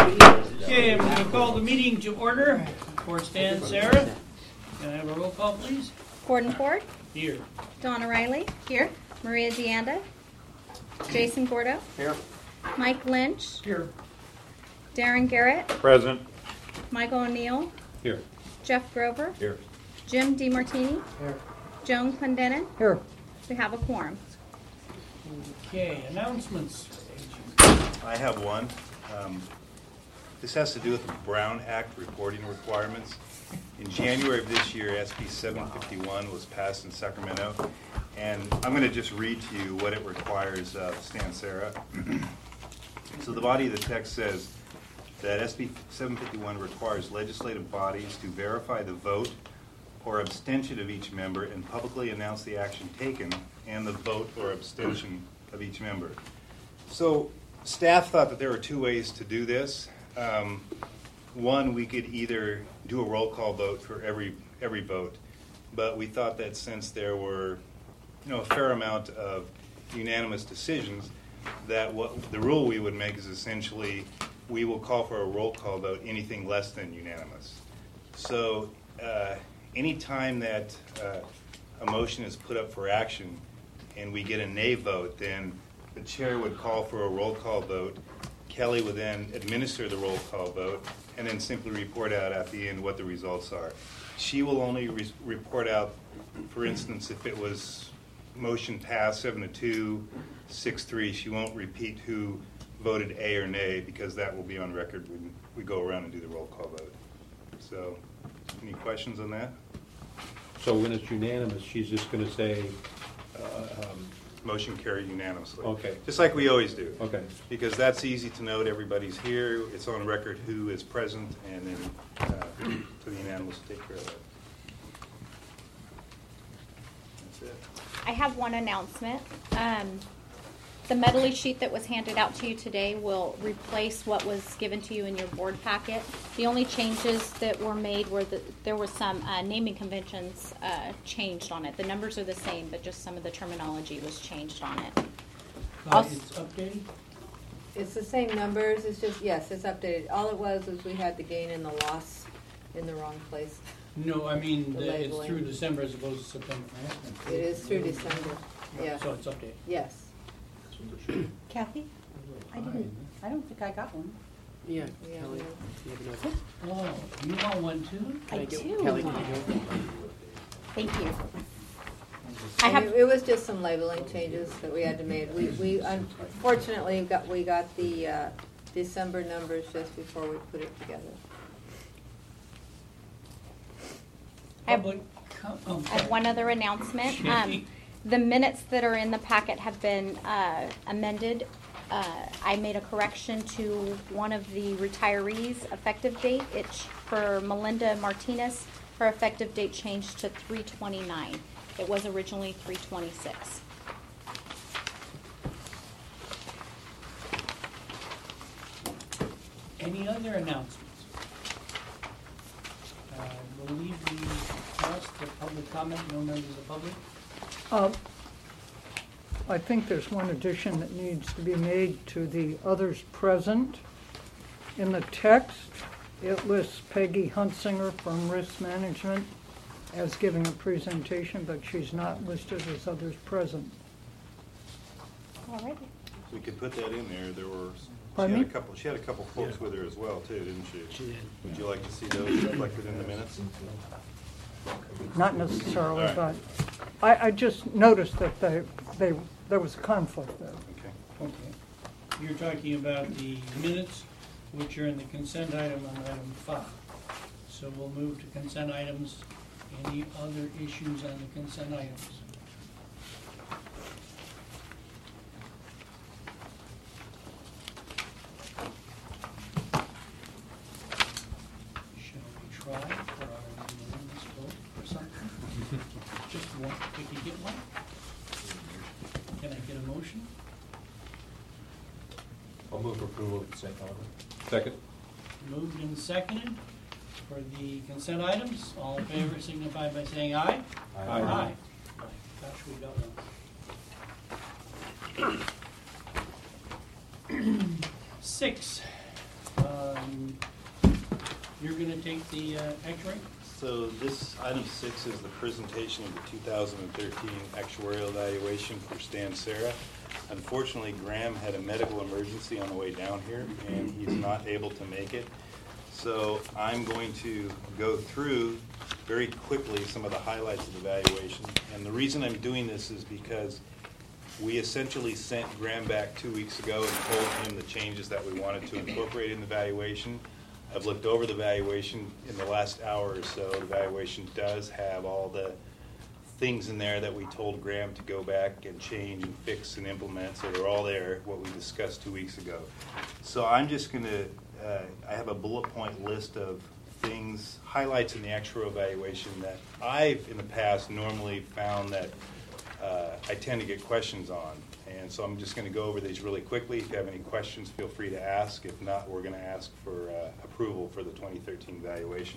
Okay, I'm going to call the meeting to order for Stan Sarah. Can I have a roll call, please? Gordon Ford. Here. Donna Riley. Here. Maria Deanda. Jason Gordo. Here. Mike Lynch. Here. Darren Garrett. Present. Michael O'Neill. Here. Jeff Grover. Here. Jim DeMartini. Here. Joan Clendenin. Here. We have a quorum. Okay, announcements. I have one. This has to do with the Brown Act reporting requirements. In January of this year, SB 751 was passed in Sacramento, and I'm going to just read to you what it requires of Stan Sarah. So the body of the text says that SB 751 requires legislative bodies to verify the vote or abstention of each member and publicly announce the action taken and the vote or abstention of each member. So staff thought that there were two ways to do this. One, we could either do a roll call vote for every vote, but we thought that since there were, a fair amount of unanimous decisions, that what the rule we would make is essentially we will call for a roll call vote anything less than unanimous. So any time that a motion is put up for action and we get a nay vote, then the chair would call for a roll call vote. Kelly would then administer the roll call vote and then simply report out at the end what the results are. She will only report out, for instance, if it was motion passed 7-2, 6-3, she won't repeat who voted A or nay because that will be on record when we go around and do the roll call vote. So, any questions on that? So when it's unanimous, she's just going to say... Motion carried unanimously. Okay. Just like we always do. Okay. Because that's easy to note. Everybody's here. It's on record who is present, and then to the unanimous to take care of that. That's it. I have one announcement. The medley sheet that was handed out to you today will replace what was given to you in your board packet. The only changes that were made were that there were some naming conventions changed on it. The numbers are the same, but just some of the terminology was changed on it. It's updated? It's the same numbers, it's just, yes, it's updated. All it was we had the gain and the loss in the wrong place. No, I mean, The it's labeling. through December as opposed to September, right? It is through December, yeah, So it's updated. yes. Kathy? I don't think I got one. Yeah, Yeah, Kelly. we- You have another? Oh, you want one too? I get- do. Kelly, can you do it? Thank you. And it was just some labeling changes that we had to make. We unfortunately we got the December numbers just before we put it together. I have- Public I have one other announcement. The minutes that are in the packet have been amended. I made a correction to one of the retirees' effective date. It's for Melinda Martinez. Her effective date changed to 3/29. It was originally 3/26. Any other announcements? I believe we passed the public comment, no members of the public. I think there's one addition that needs to be made to the others present. In the text, it lists Peggy Huntsinger from Risk Management as giving a presentation, but she's not listed as others present. All right. We could put that in there. There were. Pardon me? She had a couple folks with her as well, too, didn't she? She did. Would you like to see those reflected in the minutes? Not necessarily, All but right. I just noticed that there was a conflict there. Okay. Okay. You're talking about the minutes, which are in the consent item on item 5. So we'll move to consent items. Any other issues on the consent items? Shall we try for our unanimous vote or something? Just one, if you get one? Can I get a motion? I'll move for approval of consent calendar. Second. Moved and seconded for the consent items. All in favor signify by saying aye. Aye. Aye. Gosh, we got one. 6, you're going to take the X-ray? So this, item 6, is the presentation of the 2013 actuarial evaluation for Stan Sarah. Unfortunately, Graham had a medical emergency on the way down here, and he's not able to make it. So I'm going to go through very quickly some of the highlights of the evaluation. And the reason I'm doing this is because we essentially sent Graham back 2 weeks ago and told him the changes that we wanted to incorporate in the evaluation. I've looked over the evaluation in the last hour or so. The evaluation does have all the things in there that we told Graham to go back and change and fix and implement. So they're all there, what we discussed 2 weeks ago. So I'm just going to, I have a bullet point list of things, highlights in the actual evaluation that I've in the past normally found that I tend to get questions on. And so I'm just going to go over these really quickly. If you have any questions, feel free to ask. If not, we're going to ask for approval for the 2013 valuation.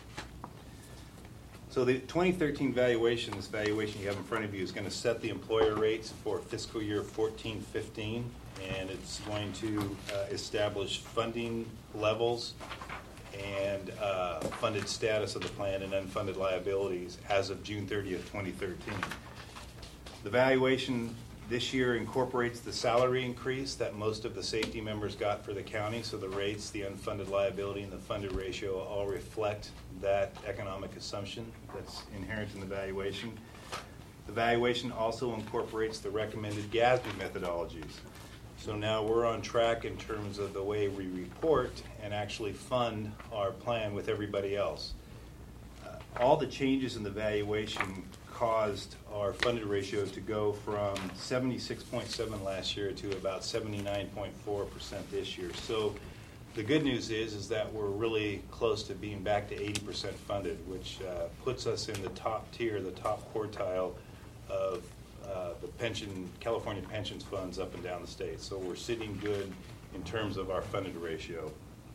So the 2013 valuation, this valuation you have in front of you, is going to set the employer rates for fiscal year 14-15, and it's going to establish funding levels and funded status of the plan and unfunded liabilities as of June 30th, 2013. The valuation this year incorporates the salary increase that most of the safety members got for the county, so the rates, the unfunded liability, and the funded ratio all reflect that economic assumption that's inherent in the valuation. The valuation also incorporates the recommended GASB methodologies. So now we're on track in terms of the way we report and actually fund our plan with everybody else. All the changes in the valuation caused our funded ratio to go from 76.7 last year to about 79.4% this year. So the good news is that we're really close to being back to 80% funded, which puts us in the top tier, the top quartile of the California pensions funds up and down the state. So we're sitting good in terms of our funded ratio.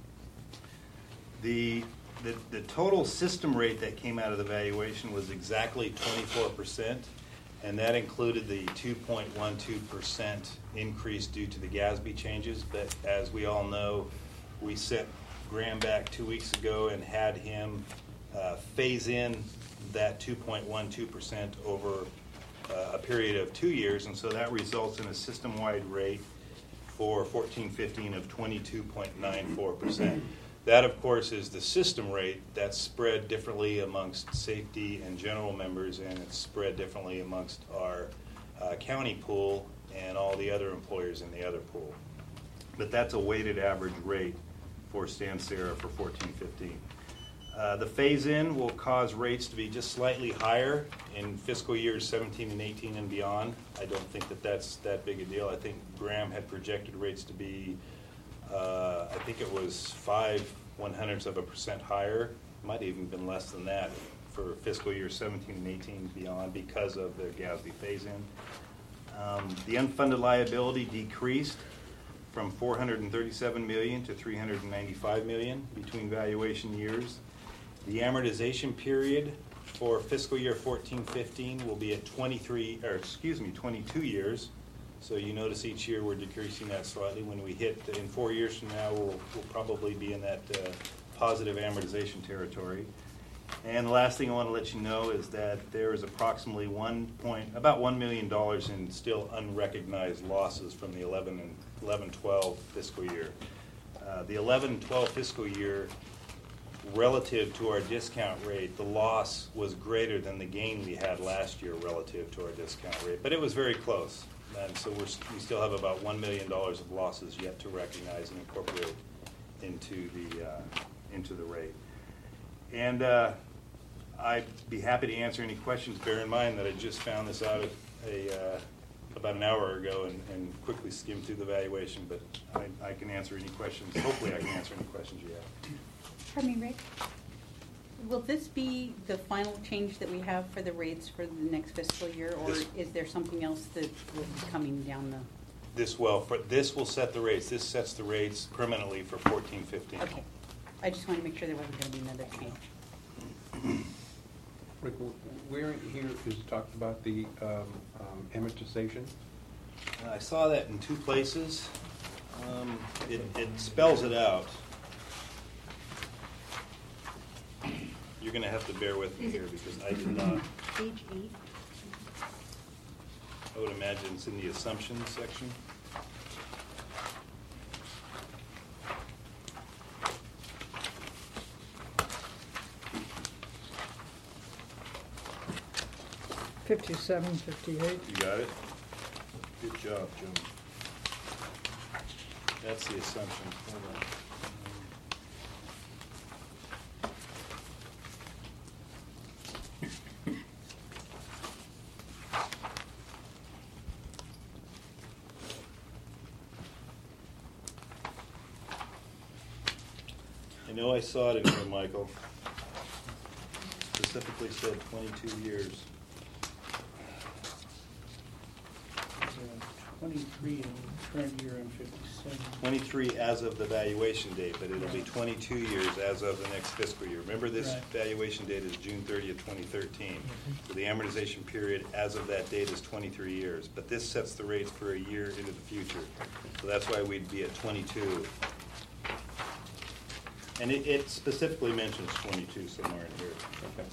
The total system rate that came out of the valuation was exactly 24%, and that included the 2.12% increase due to the GASB changes. But as we all know, we sent Graham back 2 weeks ago and had him phase in that 2.12% over a period of 2 years, and so that results in a system-wide rate for 14-15 of 22.94%. That, of course, is the system rate that's spread differently amongst safety and general members, and it's spread differently amongst our county pool and all the other employers in the other pool. But that's a weighted average rate for Stan Sarah for 14-15. The phase-in will cause rates to be just slightly higher in fiscal years 17 and 18 and beyond. I don't think that that's that big a deal. I think Graham had projected rates to be I think it was 0.05% higher. Might have even been less than that for fiscal year 17 and 18 and beyond because of the GASB phase-in. The unfunded liability decreased from $437 million to $395 million between valuation years. The amortization period for fiscal year 14-15 will be at 22 years. So you notice each year we're decreasing that slightly. When we hit in 4 years from now, we'll probably be in that positive amortization territory. And the last thing I want to let you know is that there is approximately about $1 million in still unrecognized losses from the 11-12 fiscal year. The 11-12 fiscal year, relative to our discount rate, the loss was greater than the gain we had last year relative to our discount rate, but it was very close. And so we still have about $1 million of losses yet to recognize and incorporate into the rate. And I'd be happy to answer any questions. Bear in mind that I just found this out about an hour ago and quickly skimmed through the valuation, but I can answer any questions. Hopefully I can answer any questions you have. Pardon me, Rick? Will this be the final change that we have for the rates for the next fiscal year, or is there something else that will be coming down the... This will set the rates. This sets the rates permanently for 14-15. Okay. I just want to make sure there wasn't going to be another change. Rick, where here is talked about the amortization? I saw that in two places. It spells it out. You're going to have to bear with me here because I did not. Page 8. I would imagine it's in the assumptions section. '57, '58. You got it? Good job, Joe. That's the assumption. Hold on. I know I saw it in here, Michael. Specifically said 22 years. 23 in the current year and 57. 23 as of the valuation date, but it'll be 22 years as of the next fiscal year. Remember, this Right. valuation date is June 30th, 2013. So the amortization period as of that date is 23 years. But this sets the rates for a year into the future. So that's why we'd be at 22. And it specifically mentions 22 somewhere in here. Okay.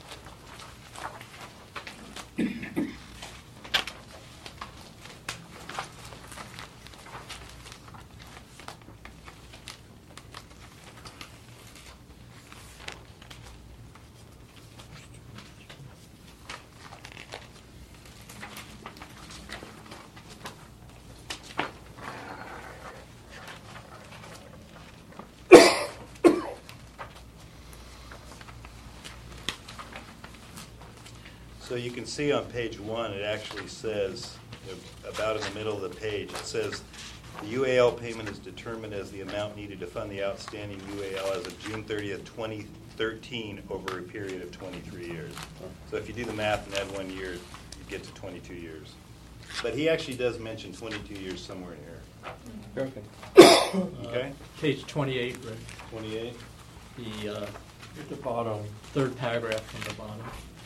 So you can see on page 1, it actually says, about in the middle of the page, it says, the UAL payment is determined as the amount needed to fund the outstanding UAL as of June 30th, 2013 over a period of 23 years. So if you do the math and add 1 year, you get to 22 years. But he actually does mention 22 years somewhere in here. Okay. Okay? Page 28, Rick. 28? The At the bottom. third paragraph from the bottom.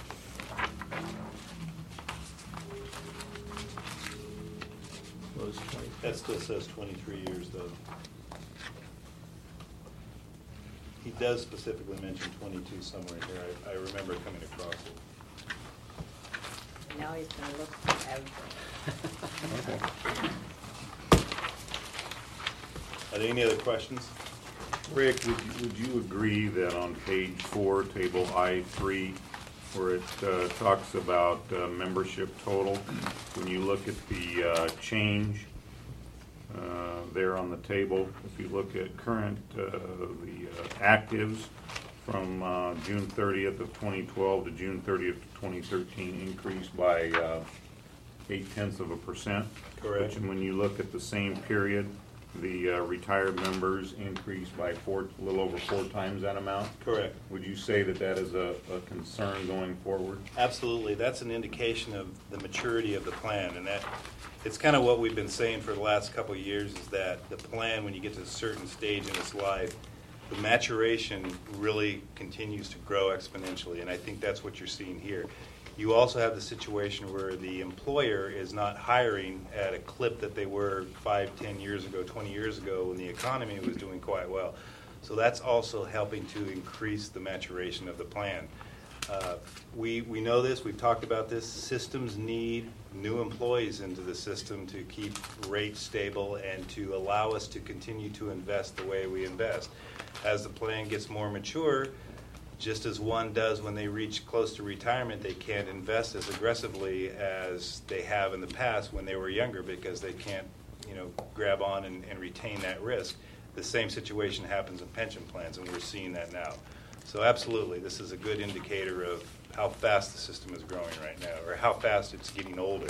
Was 20. That still says 23 years, though. He does specifically mention 22 somewhere in here. I remember coming across it. Now he's gonna look forever. Are there any other questions? Rick, would you agree that on page 4, table I-3, where it talks about membership total, when you look at the change there on the table, if you look at current, the actives from June 30th of 2012 to June 30th of 2013 increased by 0.8%. Correct. And when you look at the same period, the retired members increased by a little over 4 times that amount. Correct. Would you say that that is a concern going forward? Absolutely. That's an indication of the maturity of the plan, and that it's kind of what we've been saying for the last couple of years is that the plan, when you get to a certain stage in its life, the maturation really continues to grow exponentially, and I think that's what you're seeing here. You also have the situation where the employer is not hiring at a clip that they were 5, 10 years ago, 20 years ago when the economy was doing quite well. So that's also helping to increase the maturation of the plan. We know this, we've talked about this, systems need new employees into the system to keep rates stable and to allow us to continue to invest the way we invest. As the plan gets more mature, just as one does when they reach close to retirement, they can't invest as aggressively as they have in the past when they were younger because they can't, grab on and retain that risk. The same situation happens in pension plans, and we're seeing that now. So absolutely, this is a good indicator of how fast the system is growing right now, or how fast it's getting older.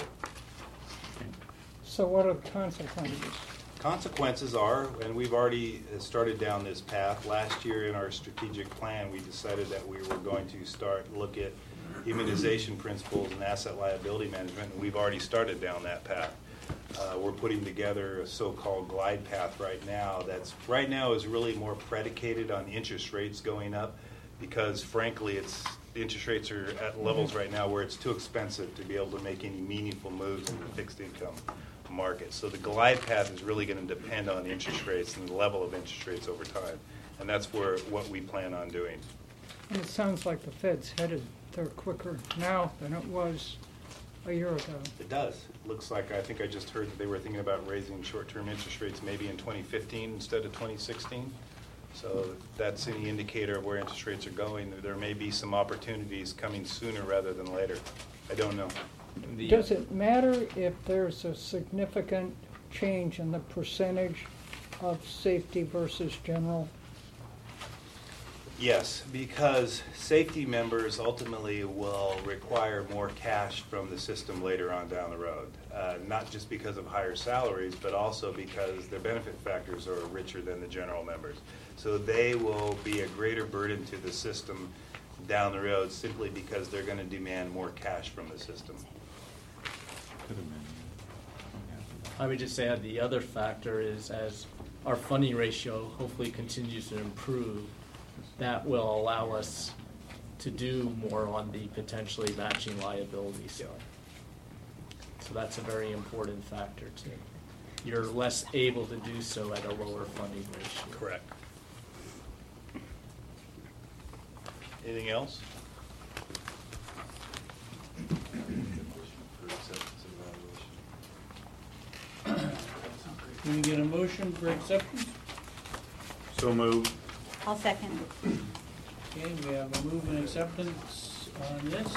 So what are the consequences? Consequences are, and we've already started down this path. Last year in our strategic plan, we decided that we were going to look at immunization principles and asset liability management, and we've already started down that path. We're putting together a so-called glide path right now is really more predicated on interest rates going up because, frankly, the interest rates are at levels right now where it's too expensive to be able to make any meaningful moves in the fixed income market. So the glide path is really going to depend on interest rates and the level of interest rates over time. And that's what we plan on doing. And it sounds like the Fed's headed there quicker now than it was a year ago. It does. It looks like, I think I just heard that they were thinking about raising short-term interest rates maybe in 2015 instead of 2016. So if that's any indicator of where interest rates are going, there may be some opportunities coming sooner rather than later. I don't know. Does it matter if there's a significant change in the percentage of safety versus general? Yes, because safety members ultimately will require more cash from the system later on down the road. Not just because of higher salaries, but also because their benefit factors are richer than the general members. So they will be a greater burden to the system down the road simply because they're going to demand more cash from the system. I would just add the other factor is as our funding ratio hopefully continues to improve, that will allow us to do more on the potentially matching liability side. So that's a very important factor too. You're less able to do so at a lower funding ratio. Correct. Anything else? Can we get a motion for acceptance? So moved. I'll second. Okay, we have a move and acceptance on this.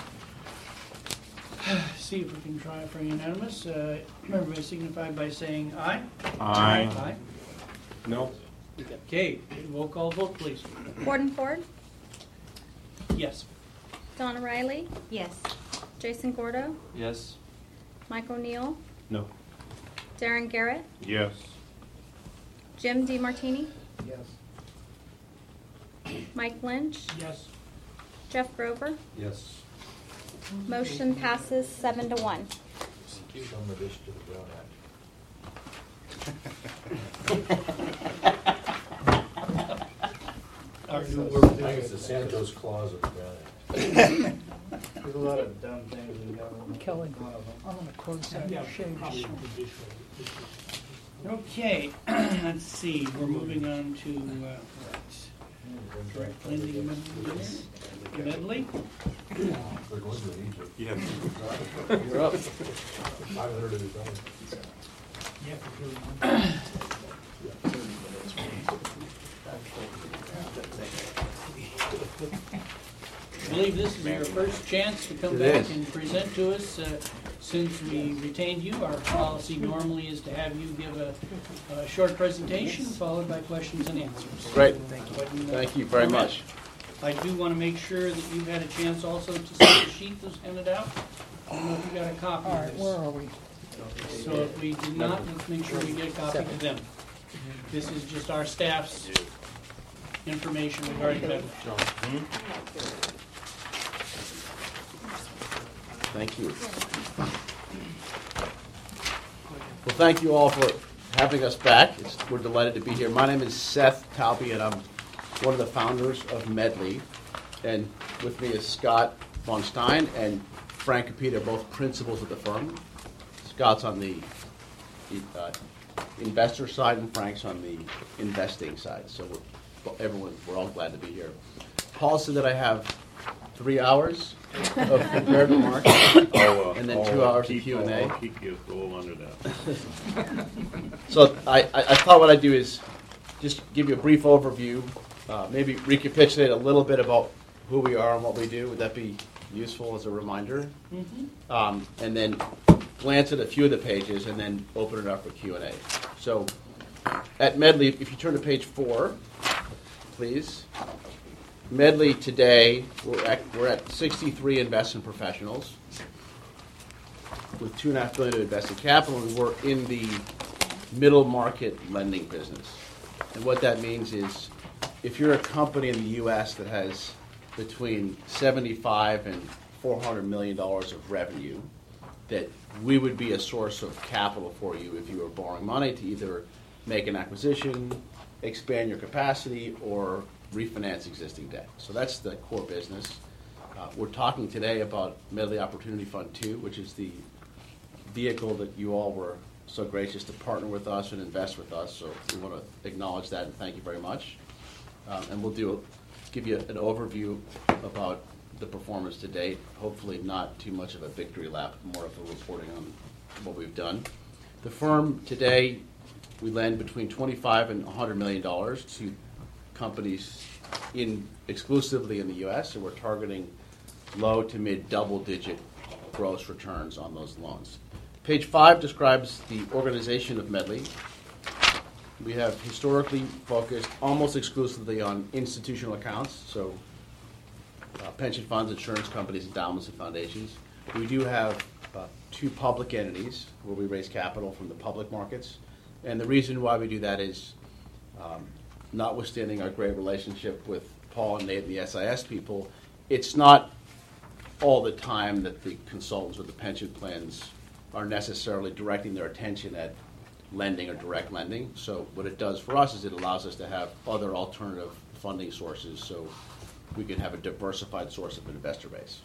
See if we can try for unanimous. Everybody signify by saying aye. Aye. Aye. No? Okay, roll call vote, please. Gordon Ford, Yes. Donna Riley, Yes. Jason Gordo, Yes. Mike O'Neill, No. Darren Garrett, Yes. Jim DeMartini, Yes. Mike Lynch, Yes. Jeff Grover. Yes. Motion passes 7-1. Some addition to the Brown Our new Act. word. I think it's the Santos clause of the Brown Act. There's a lot of dumb things in government. Kelly, I'm going to close that shade. Okay, let's see, we're moving on to, direct lending amendment, Medley. They're going to Egypt. Yes. You're up. 500 of his own. I believe this is your first chance to come back and present to us. Since we retained you, our policy normally is to have you give a short presentation followed by questions and answers. Great. But, Thank you very much. I do want to make sure that you've had a chance also to see the sheet that's handed out. I don't know if you got a copy All of right, this. where are we? So if we did not, let's make sure we get a copy to them. This is just our staff's information regarding that. Thank you. Well, thank you all for having us back. We're delighted to be here. My name is Seth Talby, and I'm one of the founders of Medley. And with me is Scott Von Stein and Frank Capita, both principals of the firm. Scott's on the investor side, and Frank's on the investing side. So we're all glad to be here. Paul said that I have 3 hours of prepared remarks, and then 2 hours of Q&A. I'll keep you a little under that. So I thought what I'd do is just give you a brief overview, maybe recapitulate a little bit about who we are and what we do. Would that be useful as a reminder? Mm-hmm. And then glance at a few of the pages and then open it up for Q&A. So at Medley, if you turn to page 4, please. Medley today, we're at 63 investment professionals with $2.5 billion of invested capital, and we're in the middle market lending business. And what that means is if you're a company in the U.S. that has between $75 and $400 million of revenue, that we would be a source of capital for you if you were borrowing money to either make an acquisition, expand your capacity, or refinance existing debt. So that's the core business. We're talking today about Medley Opportunity Fund 2, which is the vehicle that you all were so gracious to partner with us and invest with us. So we want to acknowledge that and thank you very much. And we'll do give you an overview about the performance to date. Hopefully not too much of a victory lap, more of a reporting on what we've done. The firm today, we lend between $25 and $100 million to companies exclusively in the U.S., and we're targeting low to mid double-digit gross returns on those loans. Page 5 describes the organization of Medley. We have historically focused almost exclusively on institutional accounts, so pension funds, insurance companies, endowments, and foundations. We do have 2 public entities where we raise capital from the public markets. And the reason why we do that is, notwithstanding our great relationship with Paul and Nate and the SIS people, it's not all the time that the consultants or the pension plans are necessarily directing their attention at lending or direct lending. So what it does for us is it allows us to have other alternative funding sources so we can have a diversified source of an investor base.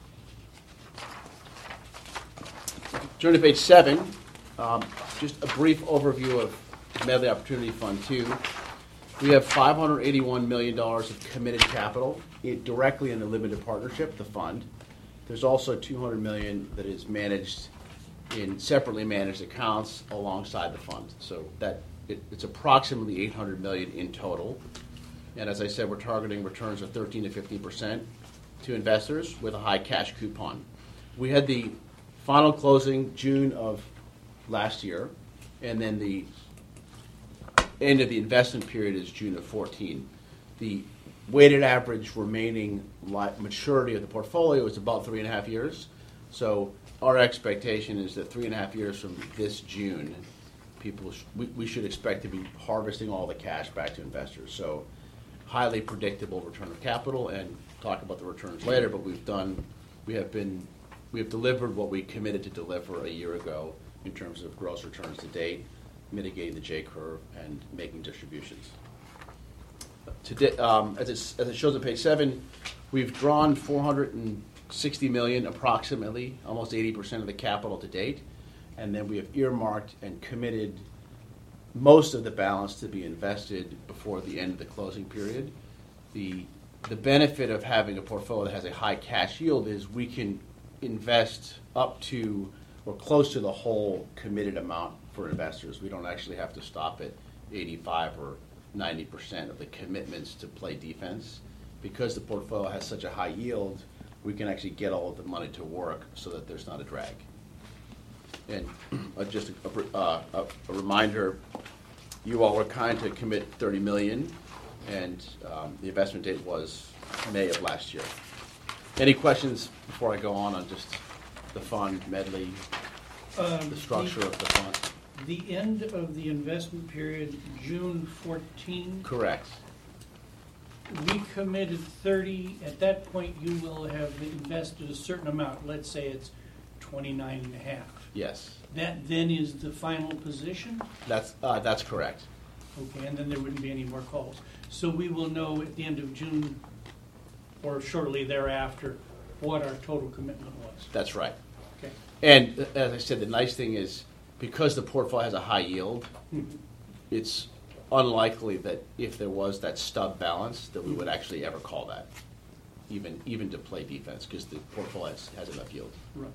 Turn to page 7. Just a brief overview of Medley Opportunity Fund 2. We have $581 million of committed capital directly in the limited partnership, the fund. There's also $200 million that is managed in separately managed accounts alongside the fund. So that it's approximately $800 million in total. And as I said, we're targeting returns of 13 to 15% to investors with a high cash coupon. We had the final closing June of last year, and then the end of the investment period is June of 14. The weighted average remaining maturity of the portfolio is about 3.5 years. So our expectation is that 3.5 years from this June, we should expect to be harvesting all the cash back to investors. So highly predictable return of capital, and talk about the returns later, but we have delivered what we committed to deliver a year ago in terms of gross returns to date, mitigating the J-curve, and making distributions. As it shows on page 7, we've drawn $460 million approximately, almost 80% of the capital to date, and then we have earmarked and committed most of the balance to be invested before the end of the closing period. The benefit of having a portfolio that has a high cash yield is we can invest up to or close to the whole committed amount for investors. We don't actually have to stop at 85 or 90% of the commitments to play defense. Because the portfolio has such a high yield, we can actually get all of the money to work so that there's not a drag. And just a reminder, you all were kind to commit $30 million, and the investment date was May of last year. Any questions before I go on just the fund, Medley, the structure of the fund? The end of the investment period, June 14? Correct. We committed 30. At that point, you will have invested a certain amount. Let's say it's 29.5. Yes. That then is the final position? That's correct. Okay, and then there wouldn't be any more calls. So we will know at the end of June or shortly thereafter what our total commitment was. That's right. Okay. And as I said, the nice thing is because the portfolio has a high yield, it's unlikely that if there was that stub balance that we would actually ever call that, even to play defense, because the portfolio has enough yield. Right.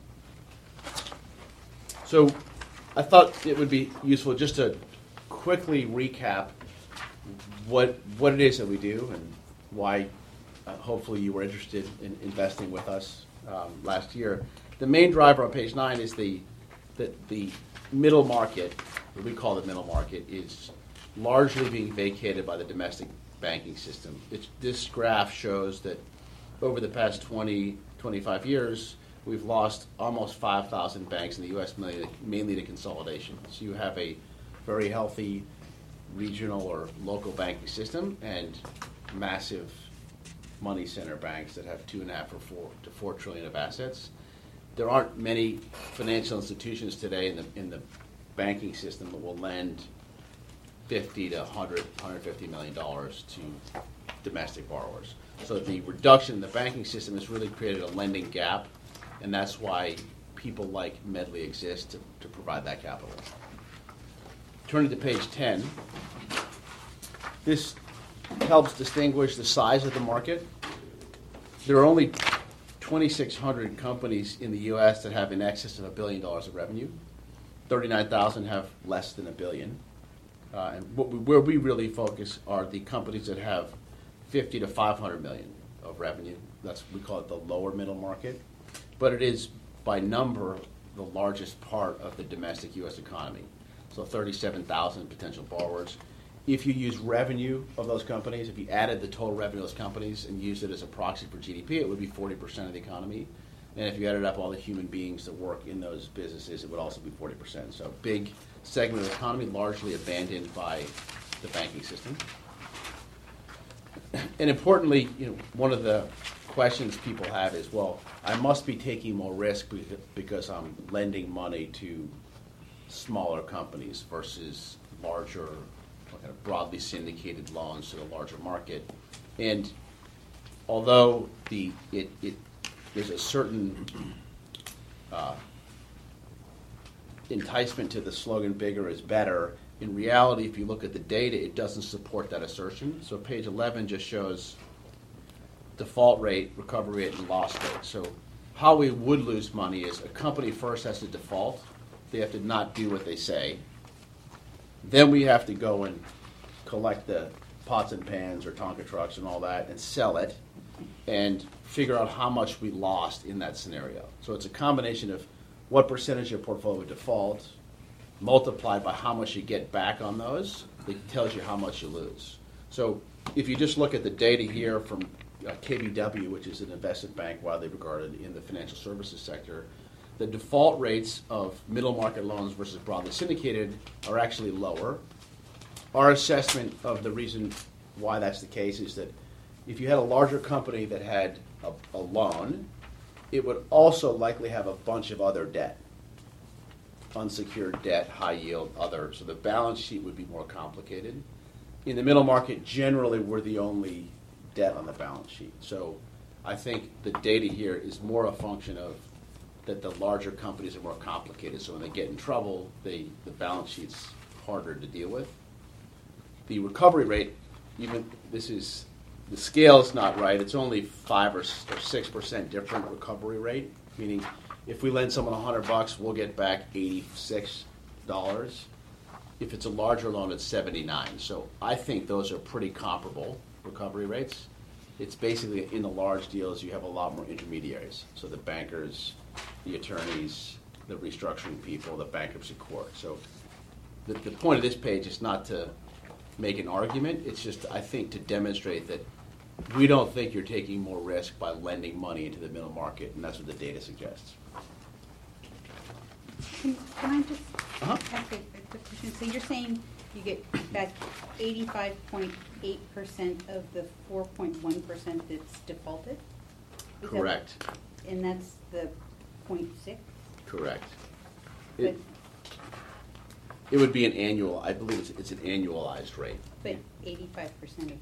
So I thought it would be useful just to quickly recap what it is that we do and why hopefully you were interested in investing with us last year. The main driver on page 9 is the middle market, what we call the middle market, is largely being vacated by the domestic banking system. This graph shows that over the past 20, 25 years, we've lost almost 5,000 banks in the U.S., mainly to consolidation. So you have a very healthy regional or local banking system and massive money center banks that have 2.5 to 4 trillion of assets. There aren't many financial institutions today in the banking system that will lend $50 to $100, $150 million to domestic borrowers. So the reduction in the banking system has really created a lending gap, and that's why people like Medley exist to provide that capital. Turning to page 10, this helps distinguish the size of the market. There are only 2,600 companies in the U.S. that have in excess of $1 billion of revenue. 39,000 have less than $1 billion. And where we really focus are the companies that have 50 to 500 million of revenue. We call it the lower middle market. But it is, by number, the largest part of the domestic U.S. economy. So 37,000 potential borrowers. If you use revenue of those companies, if you added the total revenue of those companies and used it as a proxy for GDP, it would be 40% of the economy. And if you added up all the human beings that work in those businesses, it would also be 40%. So big segment of the economy, largely abandoned by the banking system. And importantly, one of the questions people have is, well, I must be taking more risk because I'm lending money to smaller companies versus larger, kind of broadly syndicated loans to the larger market. And although there's a certain enticement to the slogan, bigger is better, in reality, if you look at the data, it doesn't support that assertion. So page 11 just shows default rate, recovery rate, and loss rate. So how we would lose money is a company first has to default. They have to not do what they say. Then we have to go and collect the pots and pans or Tonka trucks and all that and sell it and figure out how much we lost in that scenario. So it's a combination of what percentage of your portfolio would default multiplied by how much you get back on those. It tells you how much you lose. So if you just look at the data here from KBW, which is an investment bank widely regarded in the financial services sector, the default rates of middle market loans versus broadly syndicated are actually lower. Our assessment of the reason why that's the case is that if you had a larger company that had a loan, it would also likely have a bunch of other debt, unsecured debt, high yield, other. So the balance sheet would be more complicated. In the middle market, generally, we're the only debt on the balance sheet. So I think the data here is more a function of that the larger companies are more complicated. So when they get in trouble, the balance sheet's harder to deal with. The recovery rate, the scale is not right. It's only 5 or 6% different recovery rate, meaning if we lend someone $100, we'll get back $86. If it's a larger loan, it's $79. So I think those are pretty comparable recovery rates. It's basically in the large deals, you have a lot more intermediaries. So the bankers, the attorneys, the restructuring people, the bankruptcy court. So the point of this page is not to make an argument. It's just, I think, to demonstrate that we don't think you're taking more risk by lending money into the middle market, and that's what the data suggests. Can I just ask a quick question? So you're saying you get back 85.8% of the 4.1% that's defaulted? Correct. And that's the 0.6? Correct. But It would be an annual, I believe it's an annualized rate. But 85% of the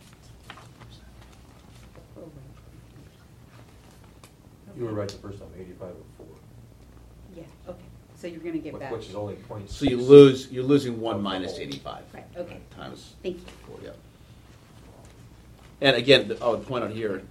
program. You were right the first time, 85 or 4. Yeah, okay. So you're going to get back. Which is only 0.6. So you're losing 1 minus 85. Right, okay. Times Thank you. 4, yeah. And again, I would point out here,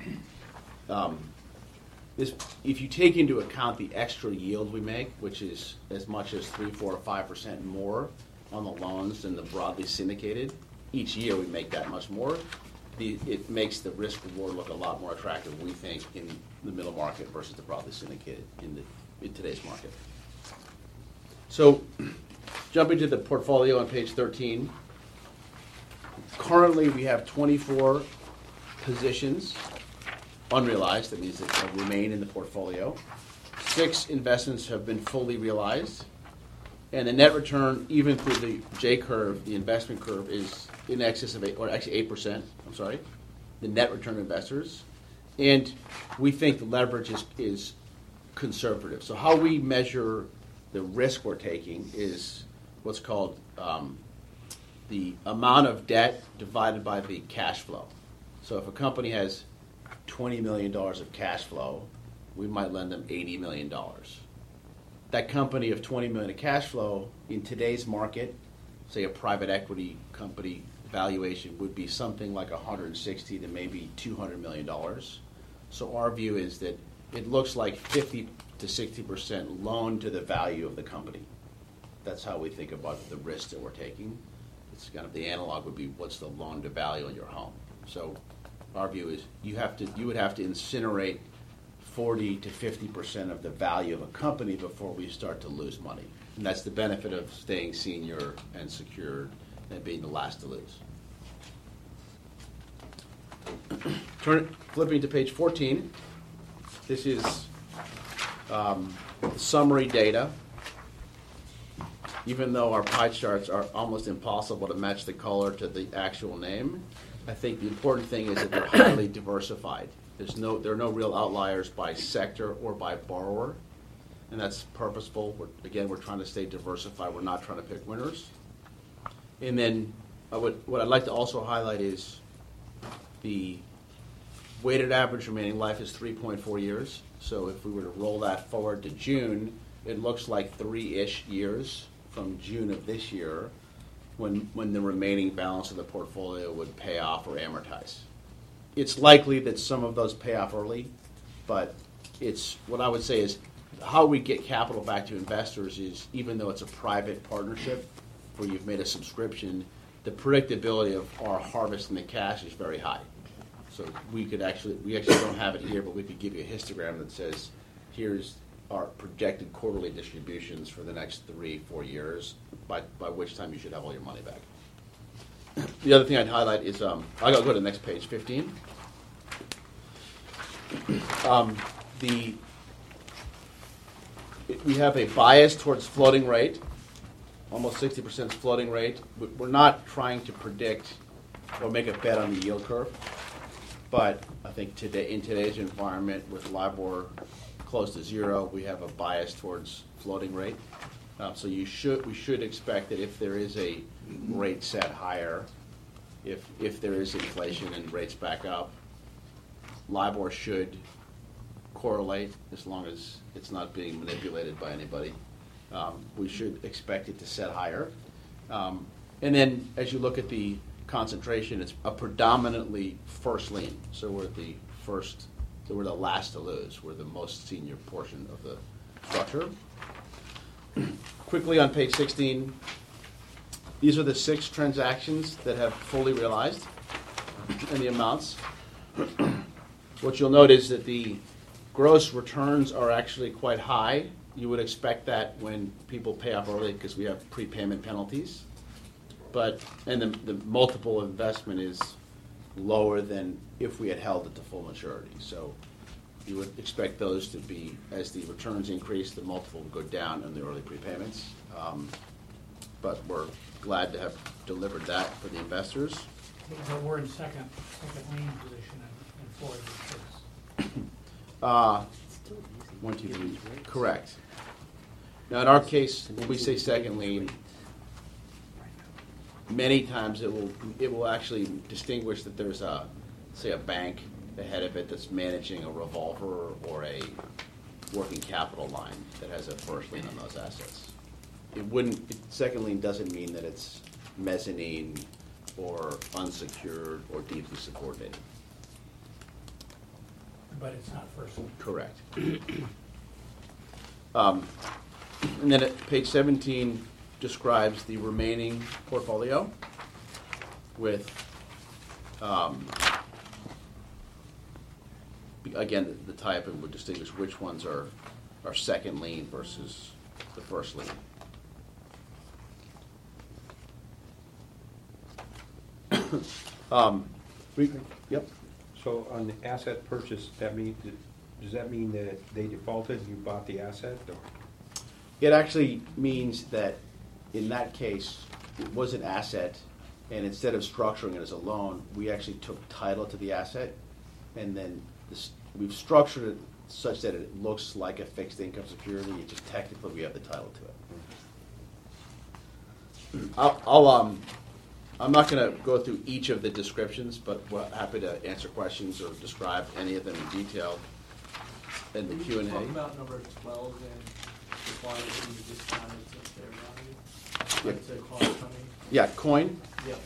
if you take into account the extra yield we make, which is as much as 3, 4, or 5% more on the loans than the broadly syndicated, each year we make that much more. It makes the risk reward look a lot more attractive, we think, in the middle market versus the broadly syndicated in today's market. So, jumping to the portfolio on page 13. Currently, we have 24 positions unrealized. That means that they remain in the portfolio. 6 investments have been fully realized. And the net return, even through the J curve, the investment curve, is in excess of 8%. I'm sorry. The net return investors. And we think the leverage is conservative. So how we measure the risk we're taking is what's called the amount of debt divided by the cash flow. So if a company has $20 million of cash flow, we might lend them $80 million. That company of $20 million of cash flow in today's market, say a private equity company valuation would be something like 160 to maybe $200 million. So our view is that it looks like 50 to 60% loan to the value of the company. That's how we think about the risk that we're taking. It's kind of the analog would be what's the loan to value in your home. So our view is you would have to incinerate 40 to 50% of the value of a company before we start to lose money. And that's the benefit of staying senior and secured and being the last to lose. Flipping to page 14, this is summary data. Even though our pie charts are almost impossible to match the color to the actual name, I think the important thing is that they're highly diversified. There are no real outliers by sector or by borrower, and that's purposeful. We're trying to stay diversified. We're not trying to pick winners. And then what I'd like to also highlight is the weighted average remaining life is 3.4 years. So if we were to roll that forward to June, it looks like 3-ish years from June of this year when the remaining balance of the portfolio would pay off or amortize. It's likely that some of those pay off early, but what I would say is how we get capital back to investors is, even though it's a private partnership where you've made a subscription, the predictability of our harvesting the cash is very high. So we actually don't have it here, but we could give you a histogram that says, here's our projected quarterly distributions for the next 3-4 years, by which time you should have all your money back. The other thing I'd highlight is, I'll go to the next page, 15. We have a bias towards floating rate, almost 60% is floating rate. We're not trying to predict or make a bet on the yield curve, but I think in today's environment with LIBOR close to zero, we have a bias towards floating rate. So we should expect that if there is a rate set higher, if there is inflation and rates back up, LIBOR should correlate as long as it's not being manipulated by anybody. We should expect it to set higher. And then as you look at the concentration, it's a predominantly first lien. So we're the last to lose. We're the most senior portion of the structure. Quickly on page 16, these are the 6 transactions that have fully realized and the amounts. What you'll note is that the gross returns are actually quite high. You would expect that when people pay off early because we have prepayment penalties. And the multiple investment is lower than if we had held it to full maturity. So you would expect those to be, as the returns increase, the multiple would go down in the early prepayments. But we're glad to have delivered that for the investors. But we're in second lien position in 4 of the 6. 1, 2, 3. Correct. Now, in our case, when we say second lien, many times it will actually distinguish that there's a bank ahead of it that's managing a revolver or a working capital line that has a first lien on those assets. Second lien doesn't mean that it's mezzanine or unsecured or deeply subordinated. But it's not first lien. Correct. And then at page 17 describes the remaining portfolio with, again, the type and would distinguish which ones are second lien versus the first lien. Yep. So on the asset purchase, does that mean that they defaulted and you bought the asset? Or? It actually means that in that case, it was an asset, and instead of structuring it as a loan, we actually took title to the asset, and then we've structured it such that it looks like a fixed income security. It just technically we have the title to it. I'm not going to go through each of the descriptions, but we're happy to answer questions or describe any of them in detail in the Q&A. Talk about number 12 and required to be discounted since their value. Yeah. Coin. Yep.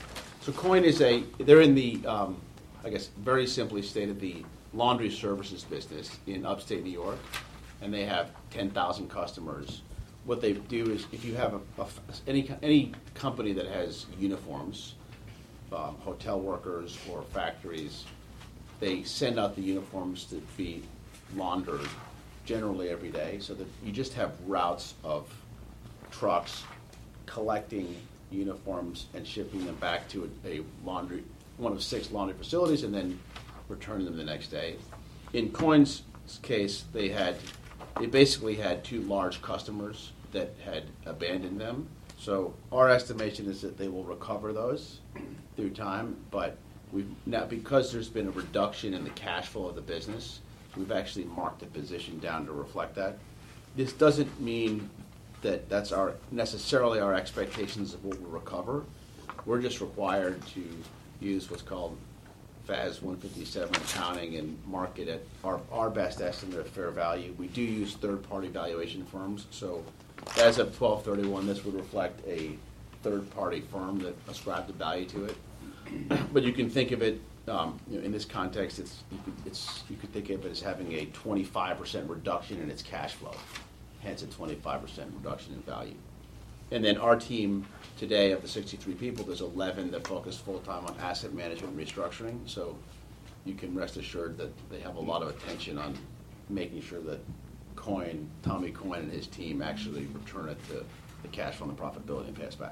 So Coin is they're in the, I guess, very simply stated, the laundry services business in upstate New York, and they have 10,000 customers. What they do is, if you have any company that has uniforms, hotel workers or factories, they send out the uniforms to be laundered generally every day, so that you just have routes of trucks collecting uniforms and shipping them back to one of 6 laundry facilities, and then returning them the next day. In Coin's case, they basically had 2 large customers that had abandoned them. So our estimation is that they will recover those through time, but because there's been a reduction in the cash flow of the business, we've actually marked the position down to reflect that. This doesn't mean that that's necessarily our expectations of what we'll recover. We're just required to use what's called FAS 157 accounting and mark it at our best estimate of fair value. We do use third-party valuation firms, so as of 12/31, this would reflect a third-party firm that ascribed a value to it. But you can think of it, in this context, you could think of it as having a 25% reduction in its cash flow, hence a 25% reduction in value. And then our team today, of the 63 people, there's 11 that focus full-time on asset management and restructuring, so you can rest assured that they have a lot of attention on making sure that Tommy Coin and his team actually return it to the cash flow and the profitability and pay us back.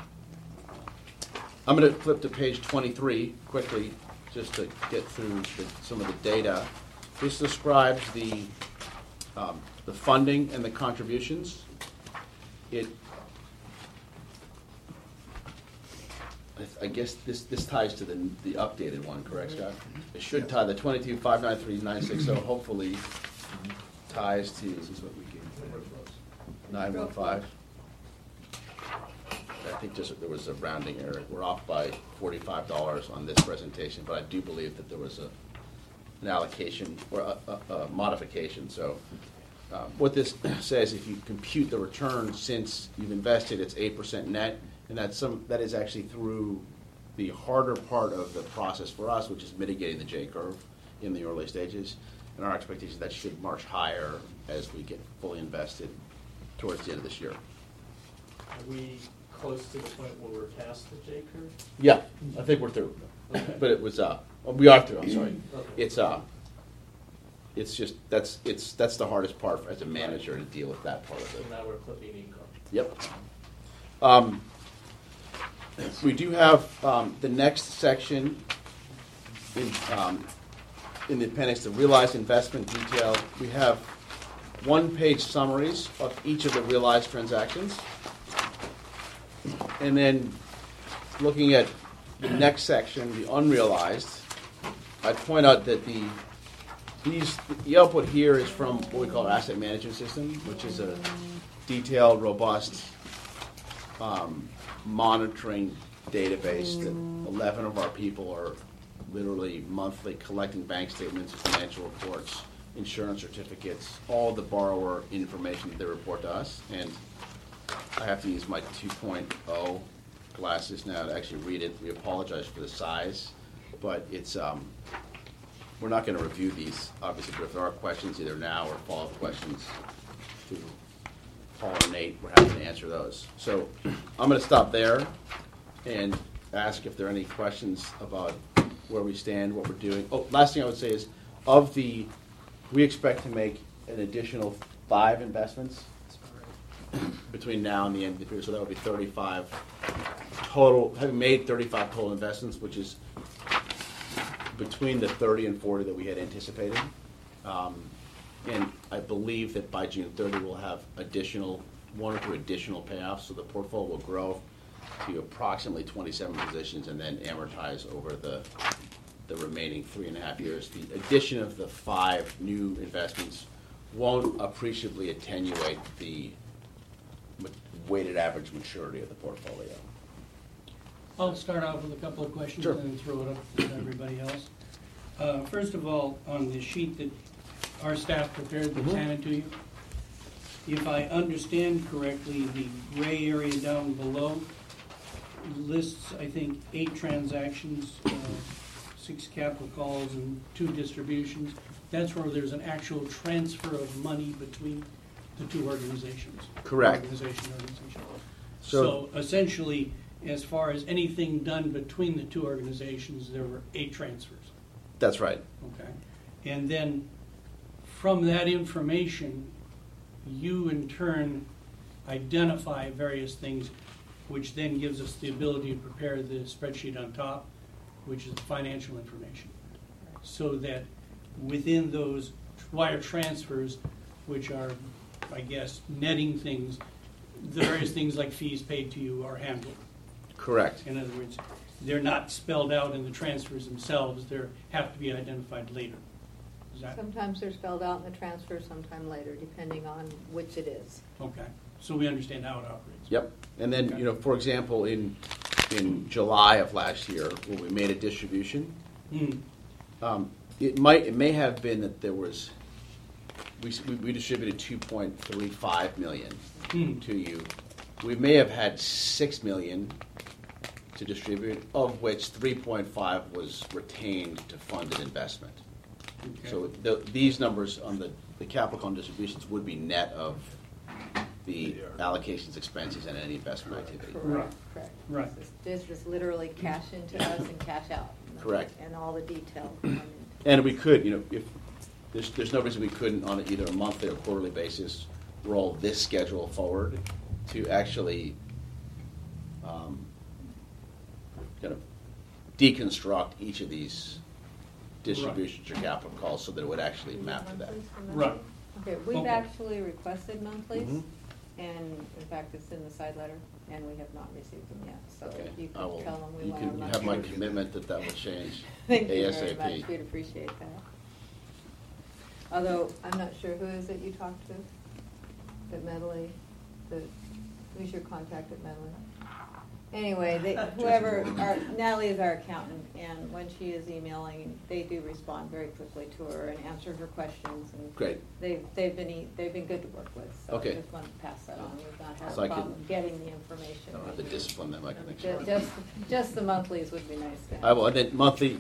I'm going to flip to page 23 quickly, just to get through some of the data. This describes the funding and the contributions. I guess this ties to the updated one, correct, Scott? It should tie the 22,593,960. Hopefully ties to 915. I think there was a rounding error. We're off by $45 on this presentation, but I do believe that there was an allocation or a modification. So what this says, if you compute the return since you've invested, it's 8% net, and that is actually through the harder part of the process for us, which is mitigating the J-curve in the early stages. And our expectation is that should march higher as we get fully invested towards the end of this year. Are we close to the point where we're past the J-curve? Yeah, I think we're through. Okay. But it was we are through. I'm sorry. Okay. It's just that's the hardest part as a manager to deal with that part of it. So now we're clipping income. Yep. We do have the next section in the appendix, the realized investment detail. We have one-page summaries of each of the realized transactions. And then looking at the next section, the unrealized, I'd point out that the output here is from what we call our asset management system, which is a detailed, robust monitoring database that 11 of our people are literally monthly collecting bank statements, financial reports, insurance certificates, all the borrower information that they report to us. And I have to use my 2.0 glasses now to actually read it. We apologize for the size, but it's we're not going to review these, obviously, but if there are questions either now or follow-up questions to Paul or Nate, we're happy to answer those. So I'm going to stop there and ask if there are any questions about where we stand, what we're doing. Oh, last thing I would say is, we expect to make an additional 5 investments between now and the end of the period, so that would be 35 total, having made 35 total investments, which is between the 30 and 40 that we had anticipated. And I believe that by June 30 we'll have 1 or 2 additional payoffs, so the portfolio will grow to approximately 27 positions and then amortize over the remaining 3.5 years. The addition of the 5 new investments won't appreciably attenuate the weighted average maturity of the portfolio. I'll start off with a couple of questions. Sure. And then throw it up to everybody else. First of all, on the sheet that our staff prepared that's handed to you, if I understand correctly, the gray area down below lists, I think, 8 transactions, 6 capital calls and 2 distributions. That's where there's an actual transfer of money between the 2 organizations. Correct. Organization. So- So essentially, as far as anything done between the 2 organizations, there were 8 transfers. That's right. Okay. And then from that information, you in turn identify various things, which then gives us the ability to prepare the spreadsheet on top, which is the financial information. So that within those wire transfers, which are, I guess, netting things, the various things like fees paid to you are handled. Correct. In other words, they're not spelled out in the transfers themselves, they have to be identified later. Is that, Sometimes they're spelled out in the transfer, sometime later, depending on which it is. okay, so we understand how it operates. Yep. And then, for example, in July of last year, when we made a distribution, it may have been that there was, we distributed 2.35 million to you. We may have had 6 million to distribute, of which 3.5 was retained to fund an investment. Okay. So these numbers on the capital call distributions would be net of the allocations, expenses, and any investment activity. Correct, correct. Right. This is literally cash into us and cash out. Correct. And all the detail. And we could, if there's no reason we couldn't, on either a monthly or quarterly basis, roll this schedule forward to actually kind of deconstruct each of these distributions or capital calls so that it would actually map to that. Right. Okay, we've Okay. actually requested monthlies, Mhm. and in fact, it's in the side letter, and we have not received them yet. So Okay. you I will- can tell them we you want our can monthlies. have my commitment that will change Thank you very ASAP. much, we'd appreciate that. Although, I'm not sure, who is it you talked to at Medley? Who's your contact at Medley? Anyway, Natalie is our accountant, and when she is emailing, they do respond very quickly to her and answer her questions. And Great. They've been good to work with, so I Okay. just wanted to pass that on. We've not had So a I can- problem getting the information. I don't have the discipline that I can expect. Just the monthlies would be nice to have. I will, and then monthly,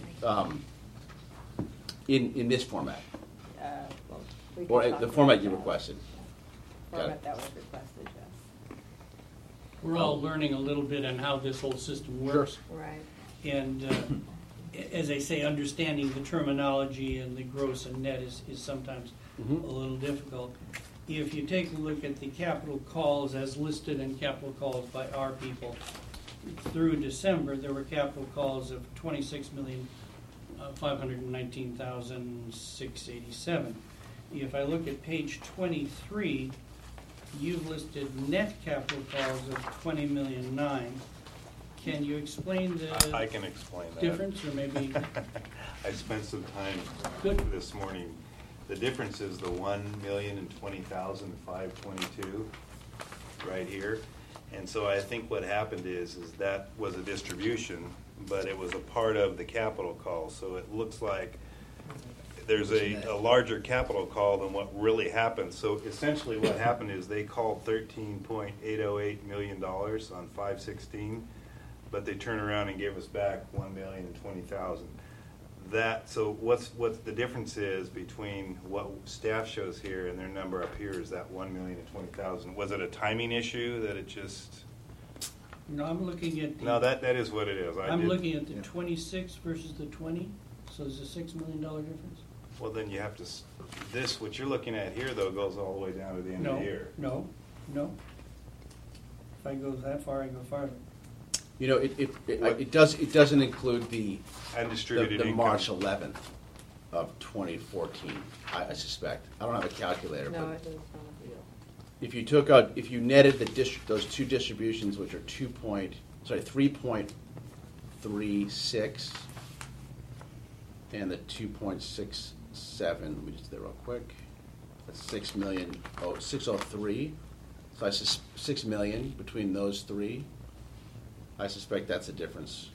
in this format, Well, we can or talk the about format you that. requested. Got Format it. that was requested, yes. We're all learning a little bit on how this whole system works. Right. And as I say, understanding the terminology and the gross and net is sometimes Mhm. a little difficult. If you take a look at the capital calls as listed in capital calls by our people, through December, there were capital calls of 26,519,687. If I look at page 23, you've listed net capital calls of 20,000,009. Can you explain the I can explain that. difference, or maybe? I spent some time Good. this morning. The difference is the 1,020,522 right here. And so I think what happened is that was a distribution, but it was a part of the capital call. So it looks like there's a larger capital call than what really happened. So essentially what happened is they called $13.808 million on 5/16, but they turned around and gave us back 1,020,000. So what's the difference is between what staff shows here and their number up here is that 1,020,000. Was it a timing issue that it just? No, I'm looking at. No, that is what it is. I'm looking at the 26 versus the 20, so there's a $6 million difference? Well, then you have to, what you're looking at here, though, goes all the way down to the end of the year. No. If I go that far, I go farther. It doesn't include the Undistributed the income. March 11th of 2014, I suspect. I don't have a calculator, No, but it is not. if you netted those two distributions, which are 3.36 and the 2.67, let me just do that real quick. That's 603. So 6 million between those three. I suspect that's the difference.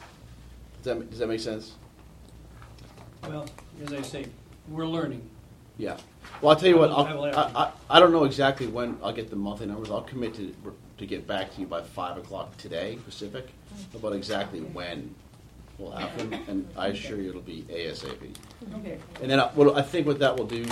Does that make sense? Well, as I say, we're learning. Yeah. Well, I'll tell you what. I will have to- I don't know exactly when I'll get the monthly numbers. I'll commit to get back to you by 5 o'clock today, Pacific, about exactly when will happen, and I assure you it'll be ASAP. Okay. And then I think what that will do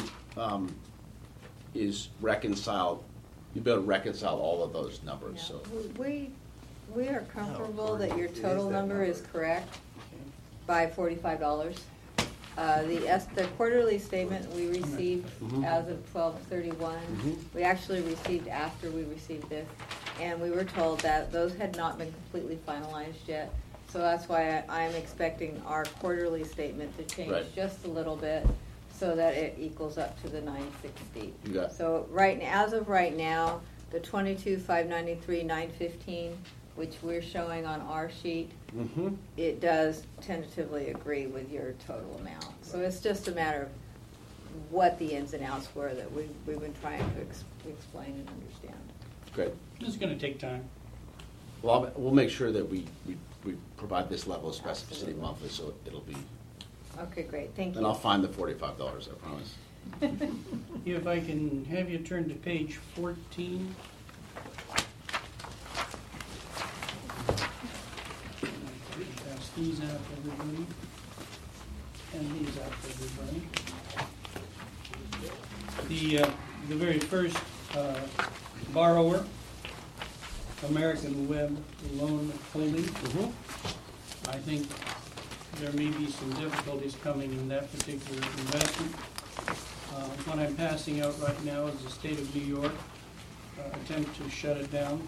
is reconcile. You'll be able to reconcile all of those numbers. So We are comfortable that your total number is correct by $45. The quarterly statement we received as of 12/31, we actually received after we received this, and we were told that those had not been completely finalized yet. So that's why I'm expecting our quarterly statement to change Right. just a little bit so that it equals up to the 960. You got it. So as of right now, the 22,593,915, which we're showing on our sheet, it does tentatively agree with your total amount. So it's just a matter of what the ins and outs were that we've been trying to explain and understand. great. This is going to take time. Well, we'll make sure that we provide this level of specificity Absolutely. monthly, so it'll be. Okay, great, thank you. And I'll find the $45. I promise. If I can have you turn to page 14. Pass these out to everybody. And these out to everybody. The very first borrower, American Web Loan Holdings. I think there may be some difficulties coming in that particular investment. What I'm passing out right now is the state of New York attempt to shut it down.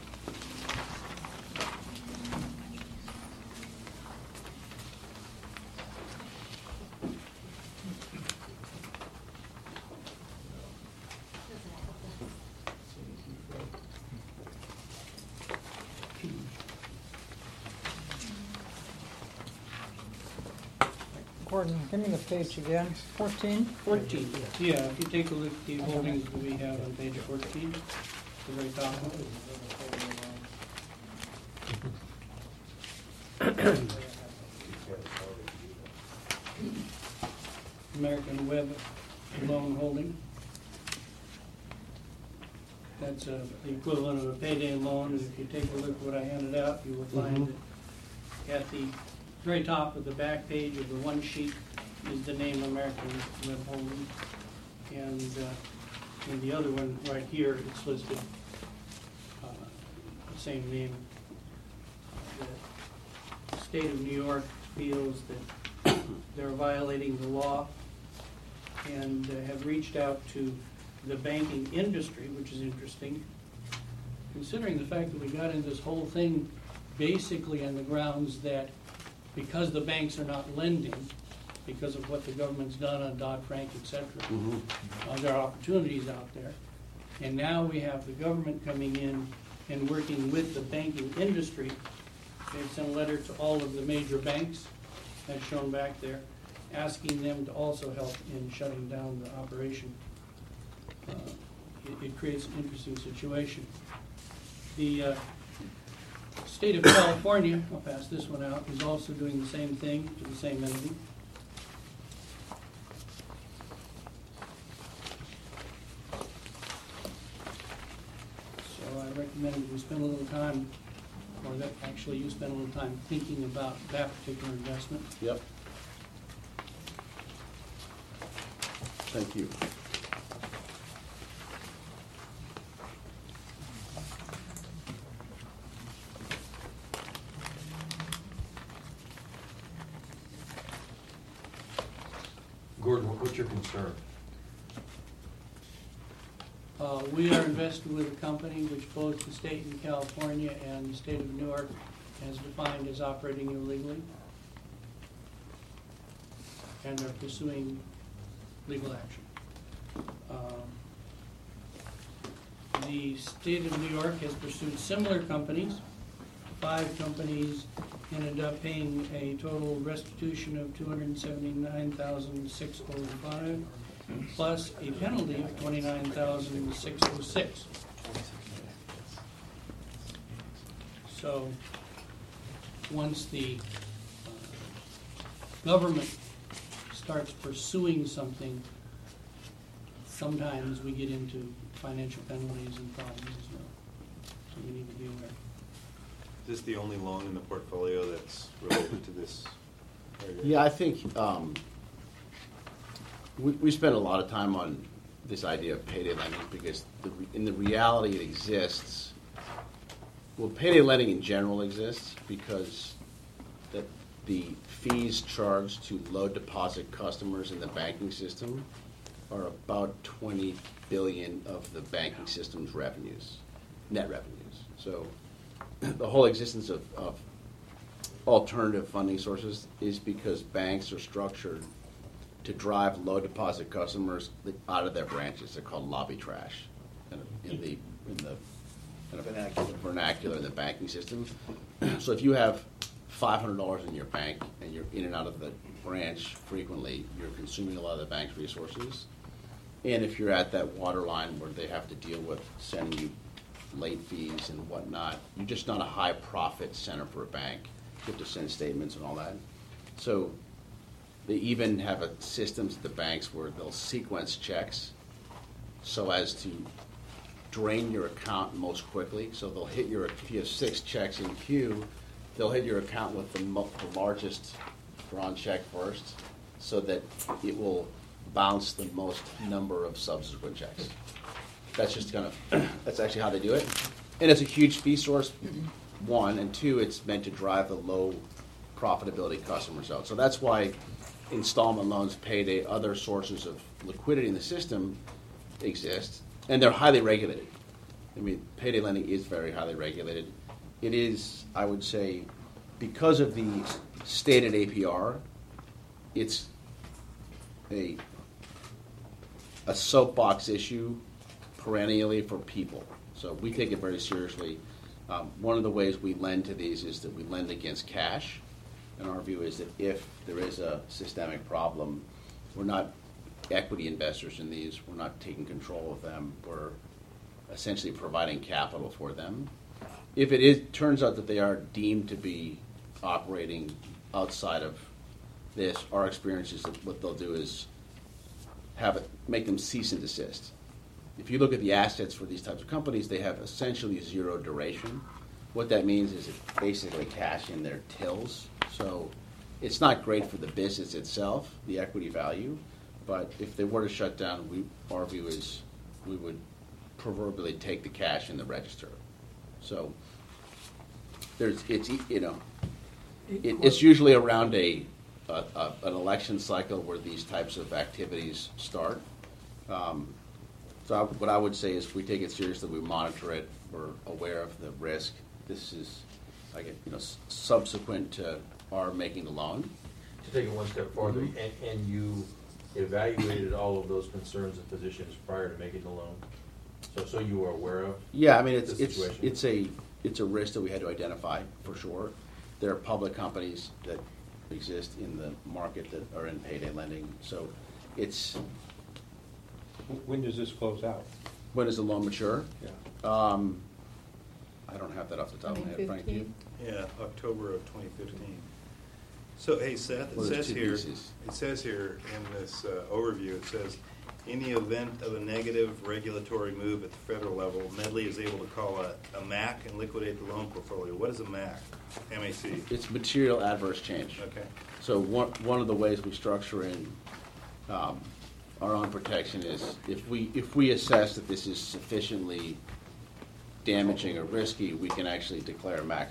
Gordon, give me the page again. 14? 14, yeah, if you take a look at the holdings that we have on page 14, the very top one. American Web Loan Holding. That's the equivalent of a payday loan, and if you take a look at what I handed out, you will find that at the very top of the back page of the one sheet is the name American Web Holdings. And in the other one right here, it's listed the same name. The state of New York feels that they're violating the law and have reached out to the banking industry, which is interesting, considering the fact that we got in this whole thing basically on the grounds that because the banks are not lending, because of what the government's done on Dodd-Frank, et cetera, there are opportunities out there. And now we have the government coming in and working with the banking industry. They've sent a letter to all of the major banks, that's shown back there, asking them to also help in shutting down the operation. It creates an interesting situation. The state of California, I'll pass this one out, is also doing the same thing to the same entity. So I recommend that we spend a little time, or that actually you spend a little time thinking about that particular investment. Yep. Thank you. Gordon, what's your concern? We are invested with a company which both the state in California and the state of New York has defined as operating illegally. And they're pursuing legal action. The state of New York has pursued similar companies. 5 companies ended up paying a total restitution of $279,605 plus a penalty of $29,606. So once the government starts pursuing something, sometimes we get into financial penalties and problems, so we need to be aware. Is this the only loan in the portfolio that's related to this area? Yeah, I think we spend a lot of time on this idea of payday lending because in the reality it exists. Well, payday lending in general exists because the fees charged to low deposit customers in the banking system are about 20 billion of the banking system's revenues, net revenues. So the whole existence of alternative funding sources is because banks are structured to drive low deposit customers out of their branches. They're called lobby trash in the kind of vernacular in the banking system. So if you have $500 in your bank and you're in and out of the branch frequently, you're consuming a lot of the bank's resources. And if you're at that waterline where they have to deal with sending you late fees and whatnot, you're just not a high profit center for a bank. You have to send statements and all that. So they even have a systems at the banks where they'll sequence checks so as to drain your account most quickly. So they'll hit if you have 6 checks in queue, they'll hit your account with the largest drawn check first so that it will bounce the most number of subsequent checks. That's just that's actually how they do it. And it's a huge fee source, one, and two, it's meant to drive the low profitability customers out. So that's why installment loans, payday, other sources of liquidity in the system exist, and they're highly regulated. I mean, payday lending is very highly regulated. It is, I would say, because of the stated APR, it's a soapbox issue perennially for people. So we take it very seriously. One of the ways we lend to these is that we lend against cash. And our view is that if there is a systemic problem, we're not equity investors in these. We're not taking control of them. We're essentially providing capital for them. If it turns out that they are deemed to be operating outside of this, our experience is that what they'll do is make them cease and desist. If you look at the assets for these types of companies, they have essentially zero duration. What that means is it's basically cash in their tills. So it's not great for the business itself, the equity value, but if they were to shut down, our view is we would proverbially take the cash in the register. So it's usually around an election cycle where these types of activities start. So what I would say is we take it seriously, we monitor it, we're aware of the risk. This is, subsequent to our making the loan. To take it one step farther, and you evaluated all of those concerns and positions prior to making the loan? So you were aware of? Yeah, I mean, the situation? it's a risk that we had to identify, for sure. There are public companies that exist in the market that are in payday lending, so it's... When does this close out? When does the loan mature? Yeah. I don't have that off the top of my head, Frank, do you? Yeah, October of 2015. So, hey, Seth, Well, there's two pieces. it says here in this overview, it says, in the event of a negative regulatory move at the federal level, Medley is able to call a MAC and liquidate the loan portfolio. What is a MAC? M-A-C? It's material adverse change. Okay. So one of the ways we structure in our own protection is if we assess that this is sufficiently damaging or risky, we can actually declare a MAC.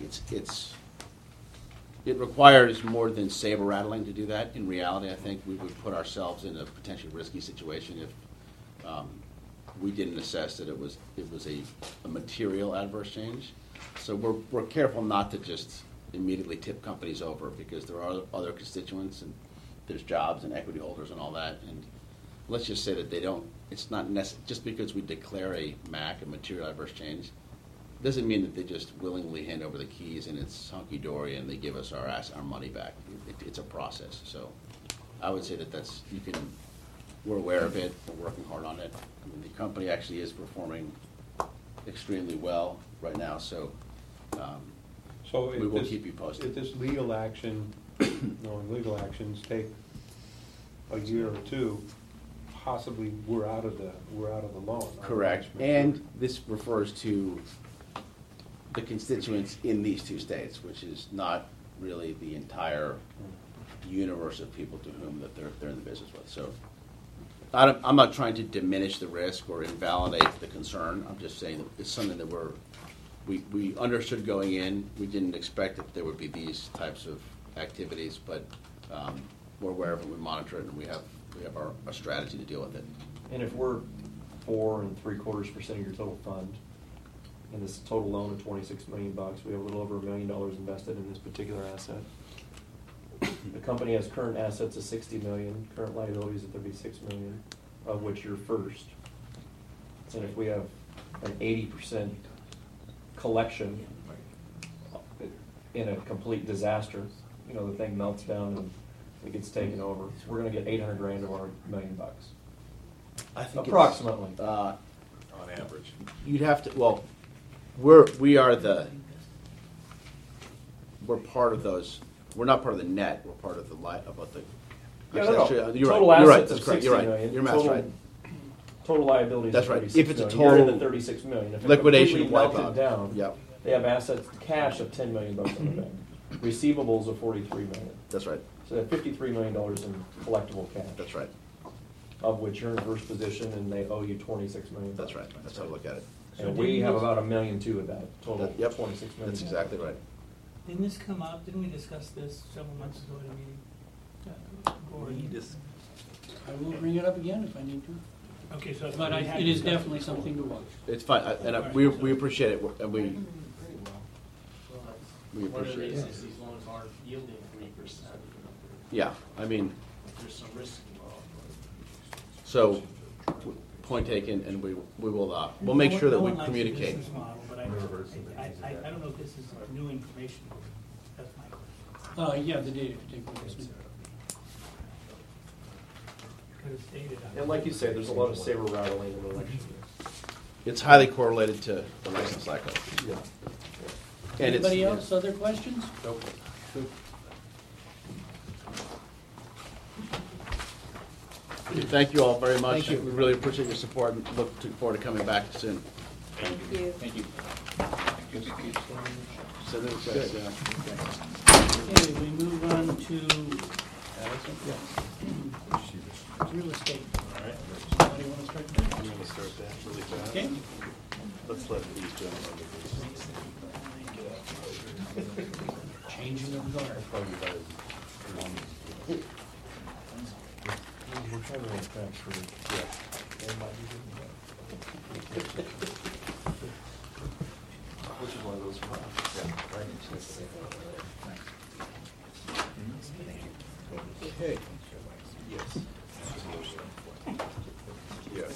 It requires more than saber rattling to do that. In reality, I think we would put ourselves in a potentially risky situation if we didn't assess that it was a material adverse change. So we're careful not to just immediately tip companies over because there are other constituents and there's jobs and equity holders and all that. And let's just say that it's not necessary, just because we declare a MAC, a material adverse change, doesn't mean that they just willingly hand over the keys and it's hunky-dory and they give us our money back. It's a process. So I would say that we're aware of it, we're working hard on it. I mean, the company actually is performing extremely well right now, so we will keep you posted. If this legal action, knowing legal actions take a year or two, possibly we're out of the loan. Correct. And this refers to the constituents in these two states, which is not really the entire universe of people to whom that they're in the business with. So I'm not trying to diminish the risk or invalidate the concern. I'm just saying that it's something that we understood going in. We didn't expect that there would be these types of activities, but we're aware of it, we monitor it, and we have our strategy to deal with it. And if we're 4 3/4% of your total fund, and this total loan of $26 million, we have a little over $1 million invested in this particular asset. The company has current assets of $60 million, current liabilities of $36 million, of which you're first. And if we have an 80% collection in a complete disaster, the thing melts down and it gets taken over, we're going to get $800,000 of our $1 million. I think approximately. On average. You'd have to. Well, we're part of those. We're not part of the net. We're part of the about the. You're total right. You're right. assets That's of correct. $60 You're right. million. Your math's right. Total liabilities. That's of right. $36 If it's a million. total You're in the $36 million. If it liquidation completely wipeout. melted down, Yep. they have assets, cash of $10 million in the bank, receivables of $43 million. That's right. So they have $53 million in collectible cash. That's right. Of which you're in first position, and they owe you $26 million. That's right. That's how I look at it. And we have about $1.2 million of that total. Yep. $26 million. That's exactly right. Didn't this come up, didn't we discuss this several months ago at a meeting? I will bring it up again if I need to. Okay, so. But it is definitely something to watch. It's fine, we appreciate it, and we One of the appreciate it. reasons these loans aren't yielding 3%. Yeah, I mean, There's some risk involved. so point taken, and we'll we'll make sure that we communicate. But I don't know if this is new information. That's my question. Yeah, the data particularly is new. Because it's dated. And like you say, there's a lot of saber rattling in the election. It's highly correlated to the license cycle. Yeah. And Anybody else, other questions? Nope. Thank you all very much. Thank you. We really appreciate your support and look forward to coming back soon. Thank you. Thank you. So that's good, yeah. Okay, we move on to real estate. All right. Somebody want to start there? I'm going to start that really fast. Okay. Let's let these gentlemen do Changing of guard. We're trying to make transfer. Which is one of those. Okay. Yes. Yes.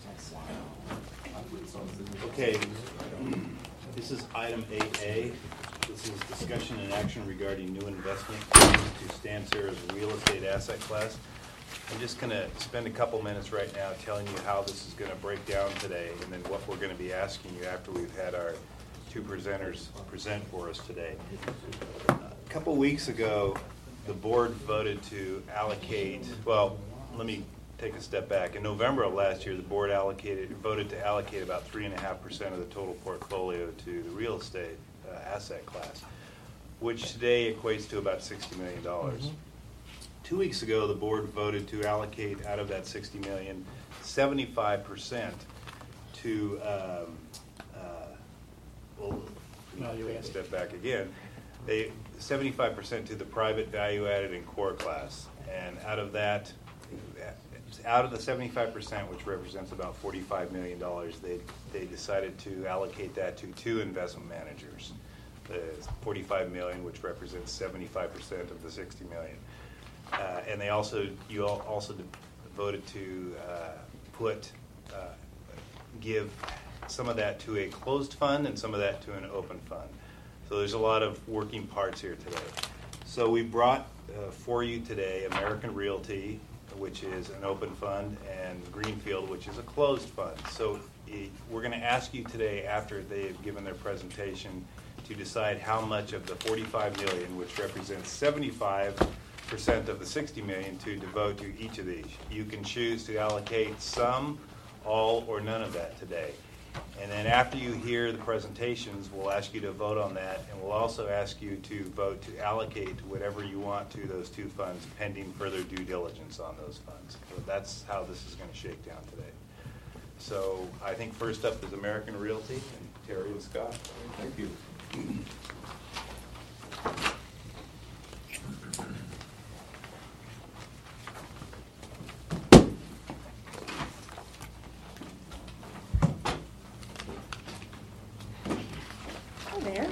Okay, this is item 8A. This is discussion and action regarding new investment to Stancer's real estate asset class. I'm just going to spend a couple minutes right now telling you how this is going to break down today, and then what we're going to be asking you after we've had our two presenters present for us today. A couple weeks ago, the board voted to allocate, well, let me take a step back. In November of last year, the board voted to allocate about 3.5% of the total portfolio to the real estate asset class, which today equates to about $60 million. 2 weeks ago, the board voted to allocate out of that $60 million, 75% to, well, let me take a step back again. 75% to the private value-added and core class. And out of that, out of the 75%, which represents about $45 million, they decided to allocate that to two investment managers. The $45 million, which represents 75% of the $60 million. And they also, you all also voted to give some of that to a closed fund and some of that to an open fund. So there's a lot of working parts here today. So we brought for you today American Realty, which is an open fund, and Greenfield, which is a closed fund. So we're going to ask you today, after they've given their presentation, to decide how much of the $45 million, which represents 75% percent of the 60 million to devote to each of these. You can choose to allocate some, all, or none of that today. And then after you hear the presentations, we'll ask you to vote on that, and we'll also ask you to vote to allocate whatever you want to those two funds pending further due diligence on those funds. So that's how this is going to shake down today. So I think first up is American Realty, and Terry and Scott. Thank you. Hi there.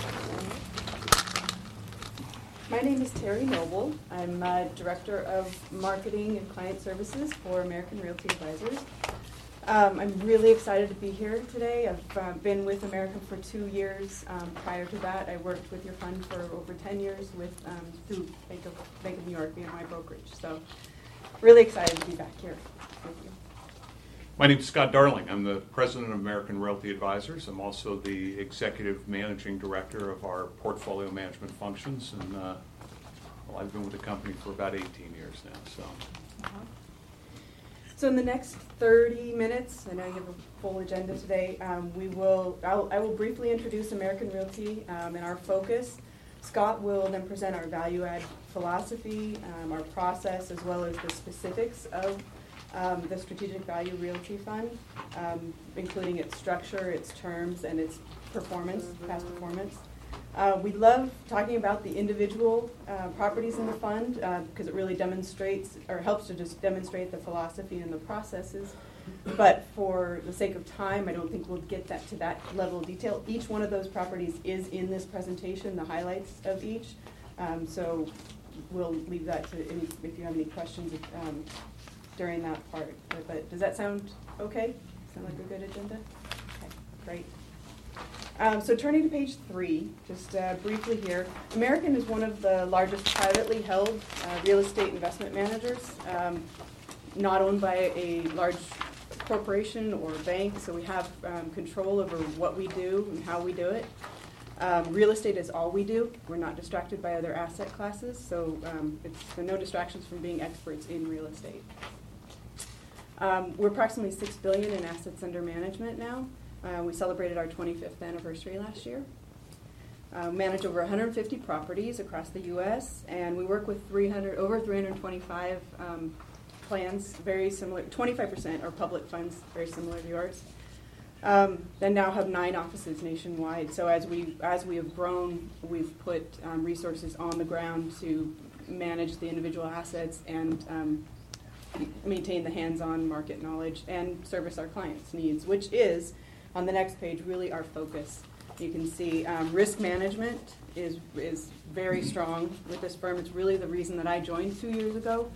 My name is Terry Noble. I'm Director of Marketing and Client Services for American Realty Advisors. I'm really excited to be here today. I've been with American for 2 years. Prior to that, I worked with your fund for over 10 years through Bank of New York being my brokerage. So really excited to be back here. Thank you. My name is Scott Darling. I'm the president of American Realty Advisors. I'm also the executive managing director of our portfolio management functions. And well, I've been with the company for about 18 years now. So in the next 30 minutes, I know you have a full agenda today, I will briefly introduce American Realty and our focus. Scott will then present our value add philosophy, our process, as well as the specifics of the Strategic Value Realty Fund, including its structure, its terms, and its performance, past performance. We love talking about the individual properties in the fund because it really demonstrates or helps to just demonstrate the philosophy and the processes. But for the sake of time, I don't think we'll get to that level of detail. Each one of those properties is in this presentation, the highlights of each. So we'll leave that to if you have any questions during that part. But does that sound okay? Sound like a good agenda? Okay, great. So turning to page 3, just briefly here, American is one of the largest privately held real estate investment managers, not owned by a large corporation or bank, so we have control over what we do and how we do it. Real estate is all we do. We're not distracted by other asset classes, so it's no distractions from being experts in real estate. We're approximately $6 billion in assets under management now. We celebrated our 25th anniversary last year. Manage over 150 properties across the U.S., and we work with over 325 plans, very similar. 25% are public funds, very similar to yours. And now have 9 offices nationwide. So as we have grown, we've put resources on the ground to manage the individual assets and maintain the hands-on market knowledge and service our clients' needs, which is, on the next page, really our focus. You can see risk management is very strong with this firm. It's really the reason that I joined 2 years ago,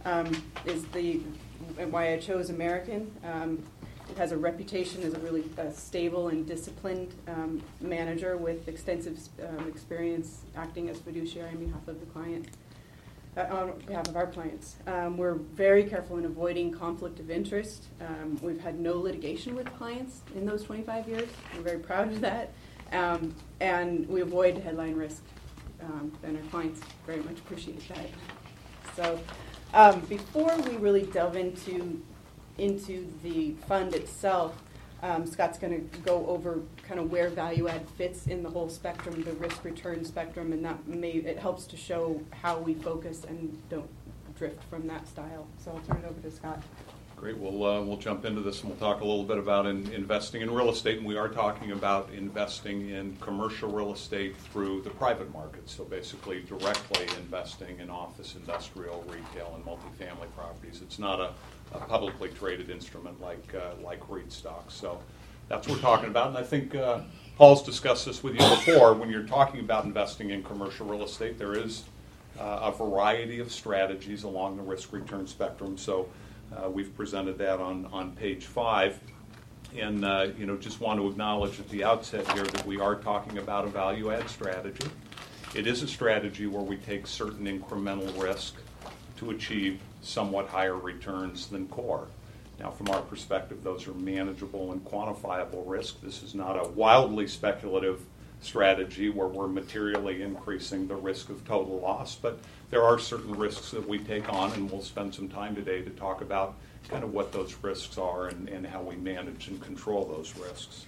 and why I chose American. It has a reputation as a really stable and disciplined manager with extensive experience acting as fiduciary on behalf of the client. On behalf of our clients. We're very careful in avoiding conflict of interest. We've had no litigation with clients in those 25 years. We're very proud of that. And we avoid headline risk. And our clients very much appreciate that. So before we really delve into the fund itself, Scott's going to go over kind of where value add fits in the whole spectrum, the risk return spectrum, and it helps to show how we focus and don't drift from that style. So I'll turn it over to Scott. Great. We'll jump into this and we'll talk a little bit about investing in real estate, and we are talking about investing in commercial real estate through the private market. So basically directly investing in office, industrial, retail, and multifamily properties. It's not a publicly traded instrument like REIT stocks. So that's what we're talking about. And I think Paul's discussed this with you before. When you're talking about investing in commercial real estate, there is a variety of strategies along the risk-return spectrum. So we've presented that on page 5. And just want to acknowledge at the outset here that we are talking about a value-add strategy. It is a strategy where we take certain incremental risk to achieve somewhat higher returns than core. Now, from our perspective, those are manageable and quantifiable risk. This is not a wildly speculative strategy where we're materially increasing the risk of total loss, but there are certain risks that we take on, and we'll spend some time today to talk about kind of what those risks are and how we manage and control those risks.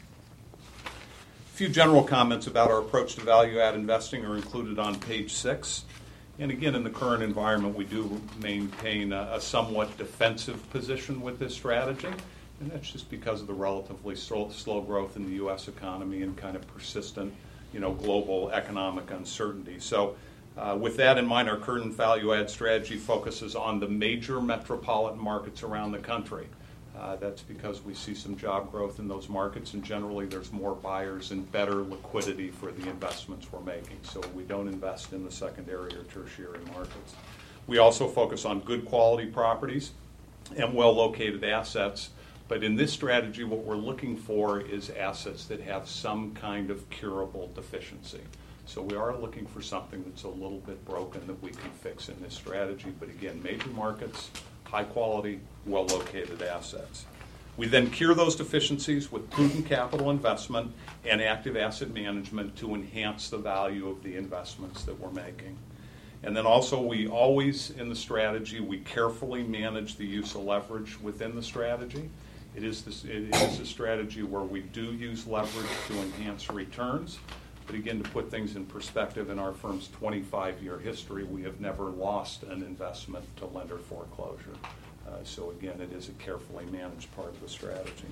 A few general comments about our approach to value-add investing are included on page 6. And again, in the current environment, we do maintain a somewhat defensive position with this strategy, and that's just because of the relatively slow growth in the U.S. economy and kind of persistent, global economic uncertainty. So with that in mind, our current value-add strategy focuses on the major metropolitan markets around the country. That's because we see some job growth in those markets, and generally there's more buyers and better liquidity for the investments we're making. So we don't invest in the secondary or tertiary markets. We also focus on good quality properties and well-located assets. But in this strategy, what we're looking for is assets that have some kind of curable deficiency. So we are looking for something that's a little bit broken that we can fix in this strategy. But again, major markets, high quality, well-located assets. We then cure those deficiencies with prudent capital investment and active asset management to enhance the value of the investments that we're making. And then also we always, in the strategy, we carefully manage the use of leverage within the strategy. It is a strategy where we do use leverage to enhance returns. But again, to put things in perspective, in our firm's 25-year history, we have never lost an investment to lender foreclosure. So again, it is a carefully managed part of the strategy.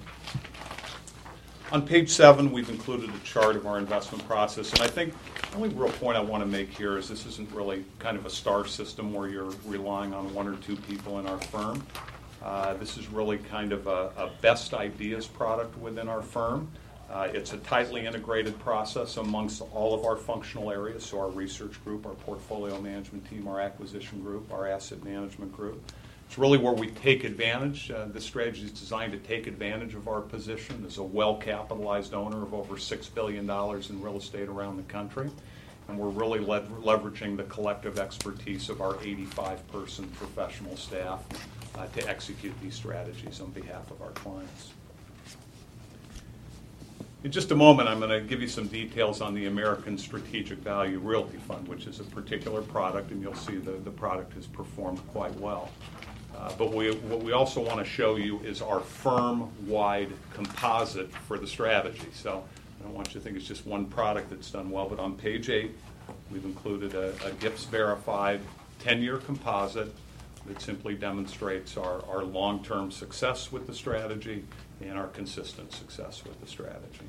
On page 7, we've included a chart of our investment process. And I think the only real point I want to make here is this isn't really kind of a star system where you're relying on 1 or 2 people in our firm. This is really kind of a best ideas product within our firm. It's a tightly integrated process amongst all of our functional areas, so our research group, our portfolio management team, our acquisition group, our asset management group. It's really where we take advantage. This strategy is designed to take advantage of our position as a well-capitalized owner of over $6 billion in real estate around the country. And we're really leveraging the collective expertise of our 85-person professional staff to execute these strategies on behalf of our clients. In just a moment, I'm going to give you some details on the American Strategic Value Realty Fund, which is a particular product, and you'll see the product has performed quite well. But what we also want to show you is our firm-wide composite for the strategy. So I don't want you to think it's just one product that's done well, but on page 8, we've included a GIPS-verified 10-year composite that simply demonstrates our long-term success with the strategy and our consistent success with the strategy.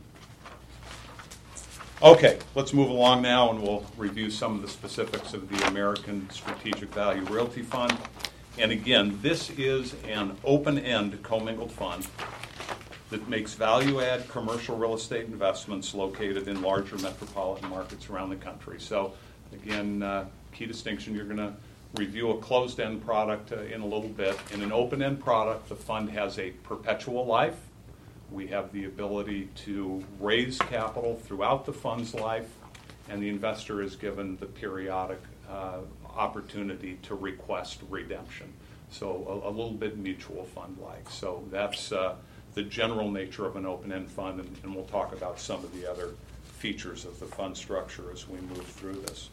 Okay, let's move along now and we'll review some of the specifics of the American Strategic Value Realty Fund. And again, this is an open-end commingled fund that makes value-add commercial real estate investments located in larger metropolitan markets around the country. So again, key distinction, you're going to review a closed-end product in a little bit. In an open-end product, the fund has a perpetual life. We have the ability to raise capital throughout the fund's life, and the investor is given the periodic opportunity to request redemption. So a little bit mutual fund-like. So that's the general nature of an open-end fund, and we'll talk about some of the other features of the fund structure as we move through this.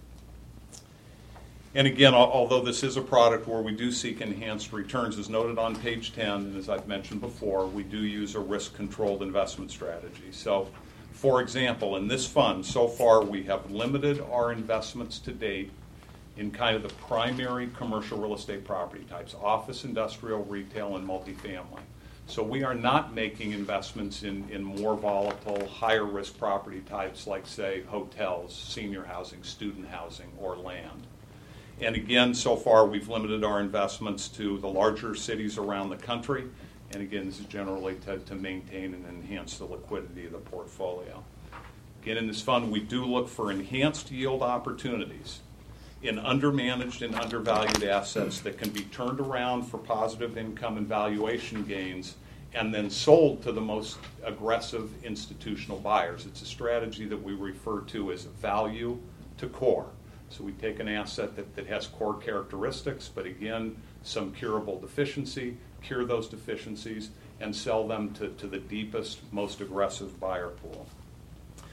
And again, although this is a product where we do seek enhanced returns, as noted on page 10, and as I've mentioned before, we do use a risk-controlled investment strategy. So, for example, in this fund, so far we have limited our investments to date in kind of the primary commercial real estate property types, office, industrial, retail, and multifamily. So we are not making investments in more volatile, higher risk property types like, say, hotels, senior housing, student housing, or land. And again, so far we've limited our investments to the larger cities around the country. And again, this is generally to maintain and enhance the liquidity of the portfolio. Again, in this fund, we do look for enhanced yield opportunities in undermanaged and undervalued assets that can be turned around for positive income and valuation gains and then sold to the most aggressive institutional buyers. It's a strategy that we refer to as value to core. So we take an asset that has core characteristics, but again, some curable deficiency, cure those deficiencies, and sell them to the deepest, most aggressive buyer pool.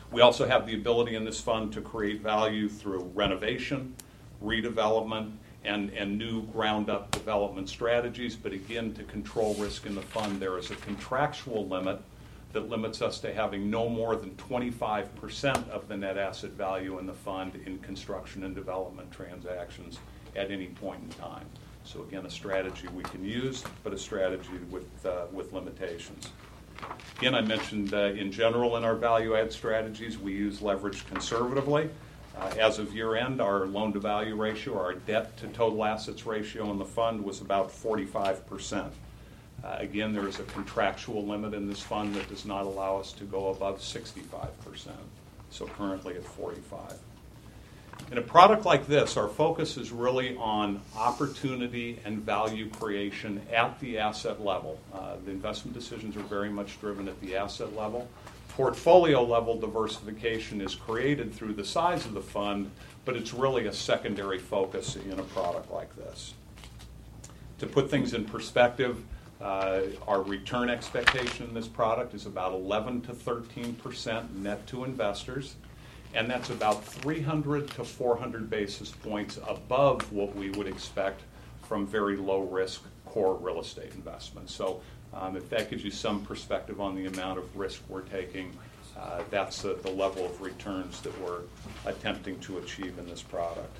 We also have the ability in this fund to create value through renovation, redevelopment, and new ground-up development strategies. But again, to control risk in the fund, there is a contractual limit that limits us to having no more than 25% of the net asset value in the fund in construction and development transactions at any point in time. So again, a strategy we can use, but a strategy with limitations. Again, I mentioned in general in our value add strategies, we use leverage conservatively. As of year end, our loan to value ratio, our debt to total assets ratio in the fund was about 45%. Again, there is a contractual limit in this fund that does not allow us to go above 65%. So currently at 45%. In a product like this, our focus is really on opportunity and value creation at the asset level. The investment decisions are very much driven at the asset level. Portfolio level diversification is created through the size of the fund, but it's really a secondary focus in a product like this. To put things in perspective, our return expectation in this product is about 11 to 13% net to investors, and that's about 300 to 400 basis points above what we would expect from very low risk core real estate investments. So if that gives you some perspective on the amount of risk we're taking, that's the level of returns that we're attempting to achieve in this product.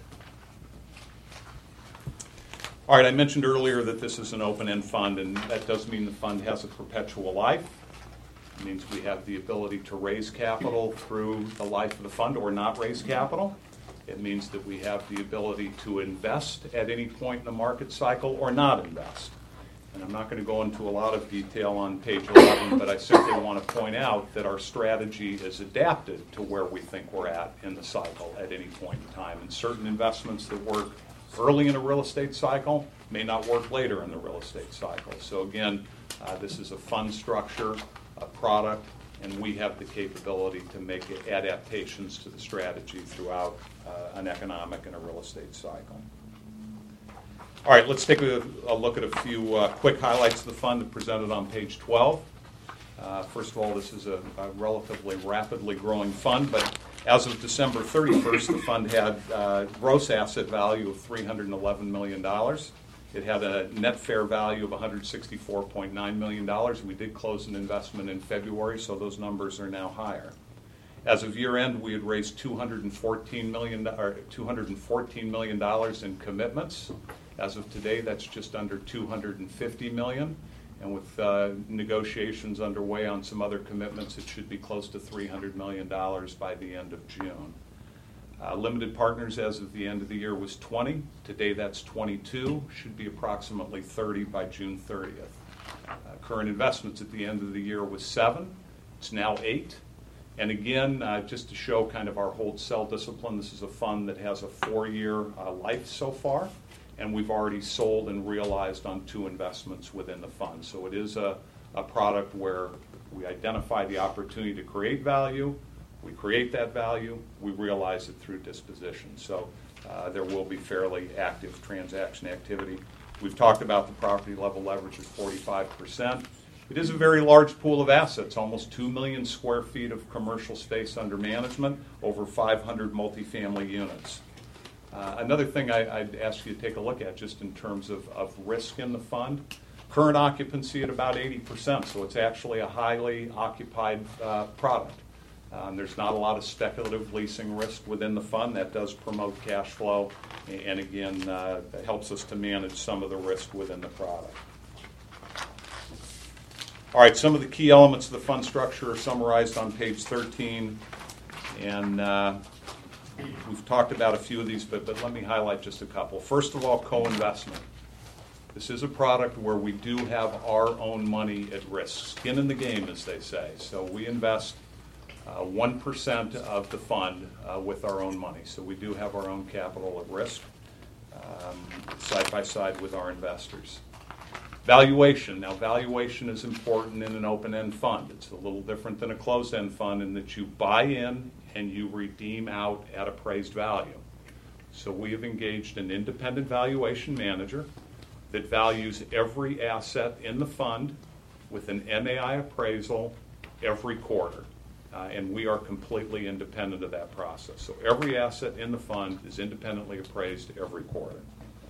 All right, I mentioned earlier that this is an open-end fund, and that does mean the fund has a perpetual life. It means we have the ability to raise capital through the life of the fund or not raise capital. It means that we have the ability to invest at any point in the market cycle or not invest. And I'm not going to go into a lot of detail on page 11, but I simply want to point out that our strategy is adapted to where we think we're at in the cycle at any point in time. And certain investments that work early in a real estate cycle may not work later in the real estate cycle. So again, this is a fund structure, a product, and we have the capability to make adaptations to the strategy throughout an economic and a real estate cycle. All right, let's take a look at a few quick highlights of the fund presented on page 12. First of all, this is a relatively rapidly growing fund, but as of December 31st, the fund had gross asset value of $311 million. It had a net fair value of $164.9 million. We did close an investment in February, so those numbers are now higher. As of year end, we had raised $214 million in commitments. As of today, that's just under $250 million. And with negotiations underway on some other commitments, it should be close to $300 million by the end of June. Limited partners as of the end of the year was 20. Today that's 22. Should be approximately 30 by June 30th. Current investments at the end of the year was 7. It's now 8. And again, just to show kind of our hold-sell discipline, this is a fund that has a 4-year life so far, and we've already sold and realized on 2 investments within the fund. So it is a product where we identify the opportunity to create value, we create that value, we realize it through disposition. So there will be fairly active transaction activity. We've talked about the property level leverage of 45%. It is a very large pool of assets, almost 2 million square feet of commercial space under management, over 500 multifamily units. Another thing I'd ask you to take a look at just in terms of risk in the fund, current occupancy at about 80%, so it's actually a highly occupied product. There's not a lot of speculative leasing risk within the fund. That does promote cash flow and again, that helps us to manage some of the risk within the product. All right, some of the key elements of the fund structure are summarized on page 13, and we've talked about a few of these, but let me highlight just a couple. First of all, co-investment. This is a product where we do have our own money at risk, skin in the game, as they say. So we invest 1% of the fund with our own money. So we do have our own capital at risk, side by side with our investors. Valuation. Now, valuation is important in an open-end fund. It's a little different than a closed-end fund in that you buy in and you redeem out at appraised value. So we have engaged an independent valuation manager that values every asset in the fund with an MAI appraisal every quarter. And we are completely independent of that process. So every asset in the fund is independently appraised every quarter.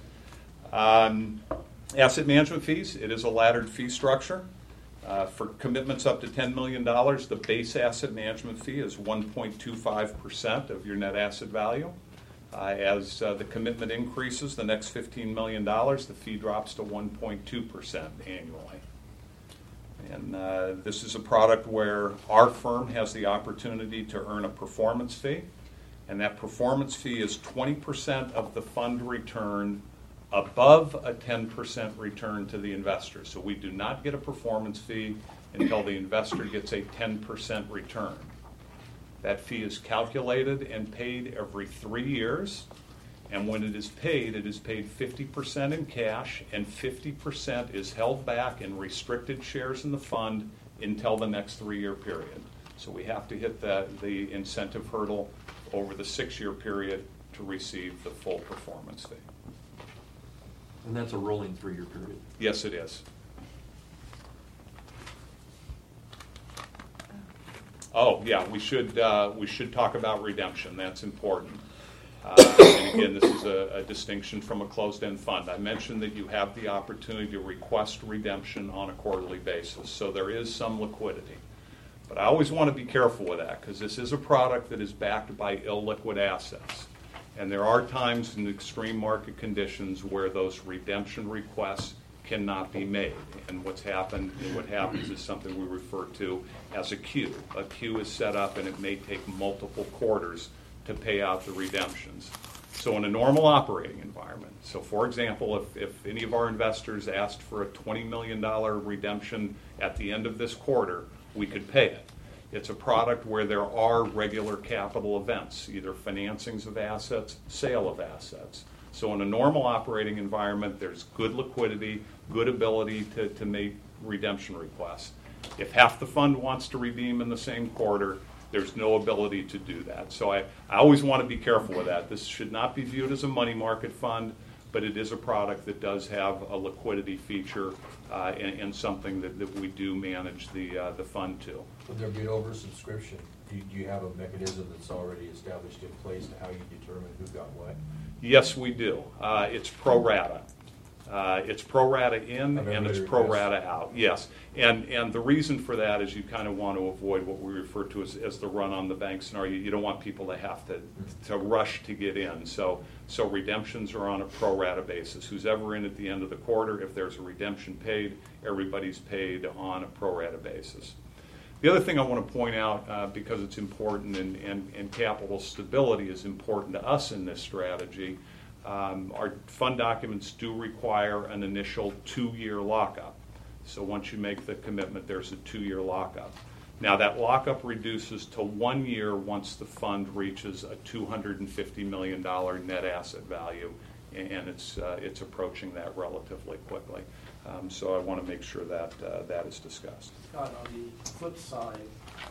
Asset management fees, it is a laddered fee structure. For commitments up to $10 million, the base asset management fee is 1.25% of your net asset value. As the commitment increases, the next $15 million, the fee drops to 1.2% annually. And this is a product where our firm has the opportunity to earn a performance fee, and that performance fee is 20% of the fund return above a 10% return to the investor. So we do not get a performance fee until the investor gets a 10% return. That fee is calculated and paid every 3 years, and when it is paid 50% in cash, and 50% is held back in restricted shares in the fund until the next 3-year period. So we have to hit the incentive hurdle over the 6-year period to receive the full performance fee. And that's a rolling 3-year period. Yes, it is. Oh, yeah, we should talk about redemption. That's important. And again, this is a distinction from a closed-end fund. I mentioned that you have the opportunity to request redemption on a quarterly basis, so there is some liquidity. But I always want to be careful with that because this is a product that is backed by illiquid assets. And there are times in extreme market conditions where those redemption requests cannot be made. And what happens is something we refer to as a queue. A queue is set up and it may take multiple quarters to pay out the redemptions. So in a normal operating environment, so for example, if any of our investors asked for a $20 million redemption at the end of this quarter, we could pay it. It's a product where there are regular capital events, either financings of assets, sale of assets. So in a normal operating environment, there's good liquidity, good ability to make redemption requests. If half the fund wants to redeem in the same quarter, there's no ability to do that. So I always want to be careful with that. This should not be viewed as a money market fund, but it is a product that does have a liquidity feature and something that we do manage the fund to. Would there be an oversubscription? Do you have a mechanism that's already established in place to how you determine who got what? Yes, we do. It's pro rata. It's pro rata in and it's pro rata out. Yes, and the reason for that is you kind of want to avoid what we refer to as the run on the bank scenario. You don't want people to have to rush to get in. So redemptions are on a pro rata basis. Who's ever in at the end of the quarter, if there's a redemption paid, everybody's paid on a pro rata basis. The other thing I want to point out, because it's important and capital stability is important to us in this strategy, our fund documents do require an initial 2-year lockup. So once you make the commitment, there's a 2-year lockup. Now that lockup reduces to 1 year once the fund reaches a $250 million net asset value, and it's approaching that relatively quickly. So I want to make sure that that is discussed. Scott, on the flip side,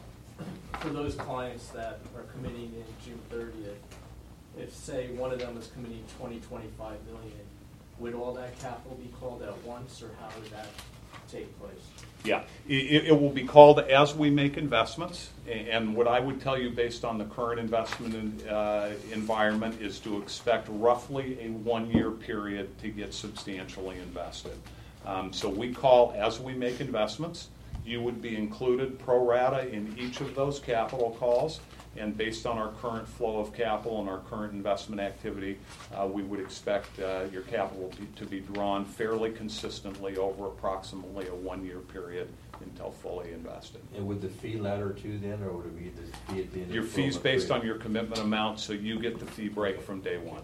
for those clients that are committing in June 30th, if, say, one of them was committing 25 million, would all that capital be called at once, or how would that take place? Yeah, it will be called as we make investments, and what I would tell you based on the current investment environment is to expect roughly a 1-year period to get substantially invested. So we call as we make investments. You would be included pro rata in each of those capital calls, and based on our current flow of capital and our current investment activity, we would expect your capital to be drawn fairly consistently over approximately a 1-year period until fully invested. And would the fee ladder too then, or would it be the fee at the end? Your fee's based on your commitment amount, so you get the fee break from day one.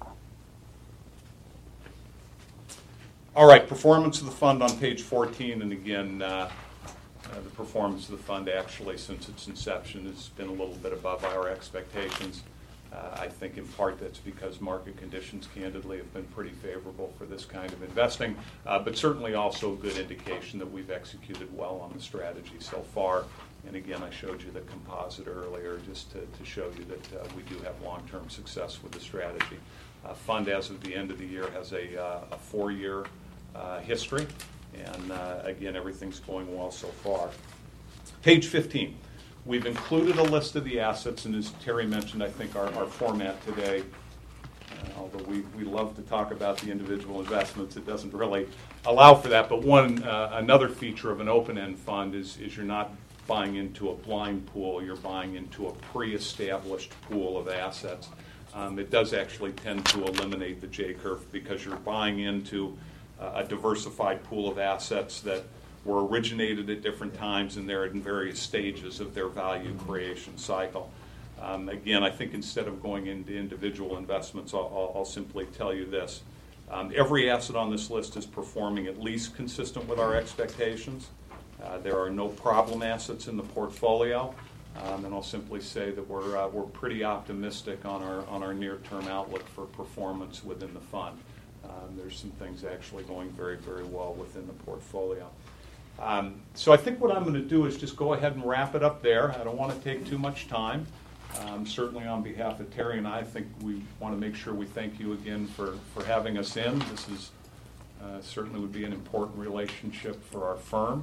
All right, performance of the fund on page 14, and again, the performance of the fund actually since its inception has been a little bit above our expectations. I think in part that's because market conditions candidly have been pretty favorable for this kind of investing, but certainly also a good indication that we've executed well on the strategy so far. And again, I showed you the composite earlier just to show you that we do have long-term success with the strategy. Fund as of the end of the year has a 4-year history, and again, everything's going well so far. Page 15. We've included a list of the assets, and as Terry mentioned, I think our format today, although we love to talk about the individual investments, it doesn't really allow for that. But another feature of an open-end fund is you're not buying into a blind pool, you're buying into a pre-established pool of assets. It does actually tend to eliminate the J-curve because you're buying into a diversified pool of assets that were originated at different times and they're in various stages of their value creation cycle. Again, I think instead of going into individual investments, I'll simply tell you this. Every asset on this list is performing at least consistent with our expectations. There are no problem assets in the portfolio. And I'll simply say that we're pretty optimistic on our near-term outlook for performance within the fund. There's some things actually going very, very well within the portfolio. So I think what I'm going to do is just go ahead and wrap it up there. I don't want to take too much time. Certainly on behalf of Terry and I think we want to make sure we thank you again for having us in. This is certainly would be an important relationship for our firm.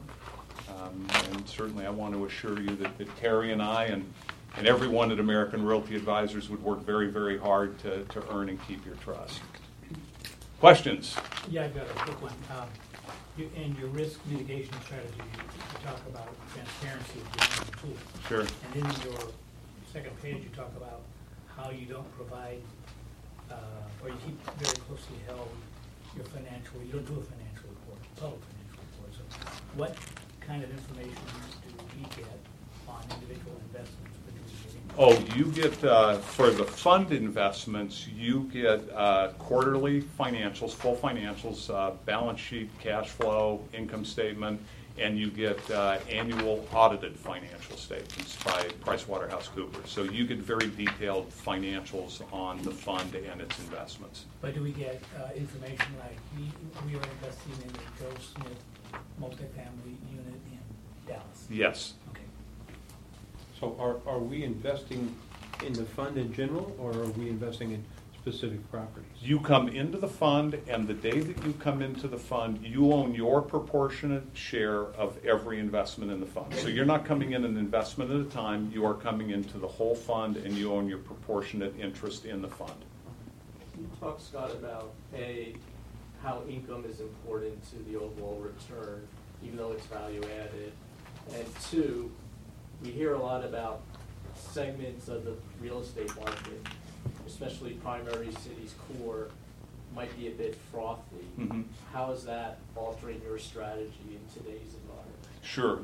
And certainly I want to assure you that Terry and I and everyone at American Realty Advisors would work very, very hard to earn and keep your trust. Questions? Yeah, I've got a quick one. In your risk mitigation strategy, you talk about transparency as being a tool. Sure. And then in your second page, you talk about how you don't provide, or you keep very closely held your financial, you don't do a financial report, public financial report. So what kind of information do we get on individual investments? Oh, you get, for the fund investments, you get quarterly financials, full financials, balance sheet, cash flow, income statement, and you get annual audited financial statements by PricewaterhouseCoopers. So you get very detailed financials on the fund and its investments. But do we get information like we are investing in the Joe Smith multifamily unit in Dallas? Yes. Okay. So are we investing in the fund in general, or are we investing in specific properties? You come into the fund, and the day that you come into the fund, you own your proportionate share of every investment in the fund. So you're not coming in an investment at a time, you are coming into the whole fund, and you own your proportionate interest in the fund. Can you talk, Scott, about how income is important to the overall return, even though it's value added? And two, we hear a lot about segments of the real estate market, especially primary cities core, might be a bit frothy. Mm-hmm. How is that altering your strategy in today's environment? Sure.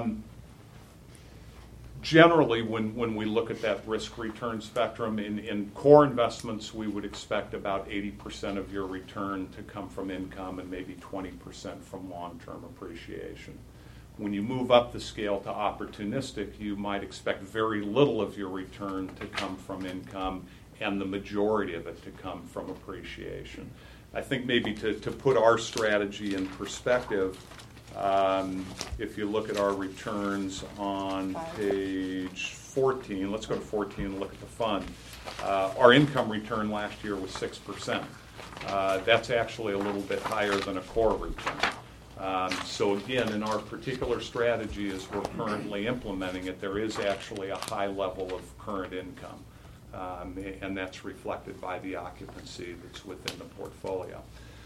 Generally, when we look at that risk-return spectrum, in core investments, we would expect about 80% of your return to come from income and maybe 20% from long-term appreciation. When you move up the scale to opportunistic, you might expect very little of your return to come from income and the majority of it to come from appreciation. I think maybe to put our strategy in perspective, if you look at our returns on page 14, let's go to 14 and look at the fund. Our income return last year was 6%. That's actually a little bit higher than a core return. So again, in our particular strategy as we're currently implementing it, there is actually a high level of current income, and that's reflected by the occupancy that's within the portfolio.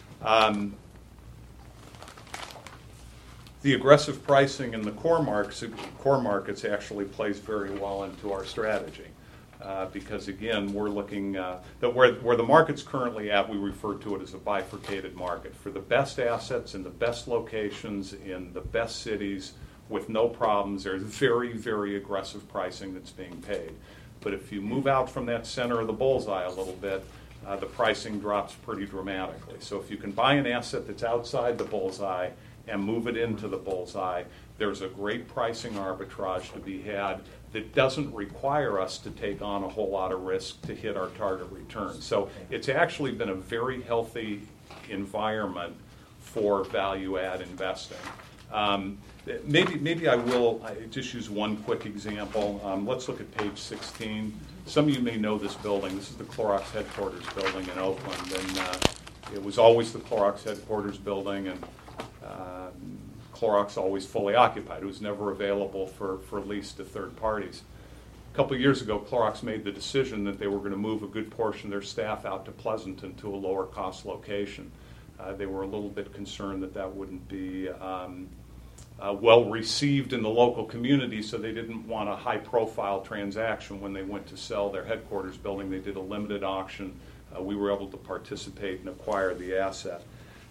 The aggressive pricing in the core markets actually plays very well into our strategy. Because again, we're looking that where the market's currently at, we refer to it as a bifurcated market. For the best assets in the best locations in the best cities with no problems, there's very, very aggressive pricing that's being paid. But if you move out from that center of the bullseye a little bit, the pricing drops pretty dramatically. So if you can buy an asset that's outside the bullseye and move it into the bullseye, there's a great pricing arbitrage to be had that doesn't require us to take on a whole lot of risk to hit our target return. So it's actually been a very healthy environment for value-add investing. Maybe I will just use one quick example. Let's look at page 16. Some of you may know this building. This is the Clorox headquarters building in Oakland, and it was always the Clorox headquarters building, and Clorox always fully occupied. It was never available for lease to third parties. A couple of years ago, Clorox made the decision that they were going to move a good portion of their staff out to Pleasanton to a lower cost location. They were a little bit concerned that that wouldn't be well received in the local community, so they didn't want a high profile transaction when they went to sell their headquarters building. They did a limited auction. We were able to participate and acquire the asset.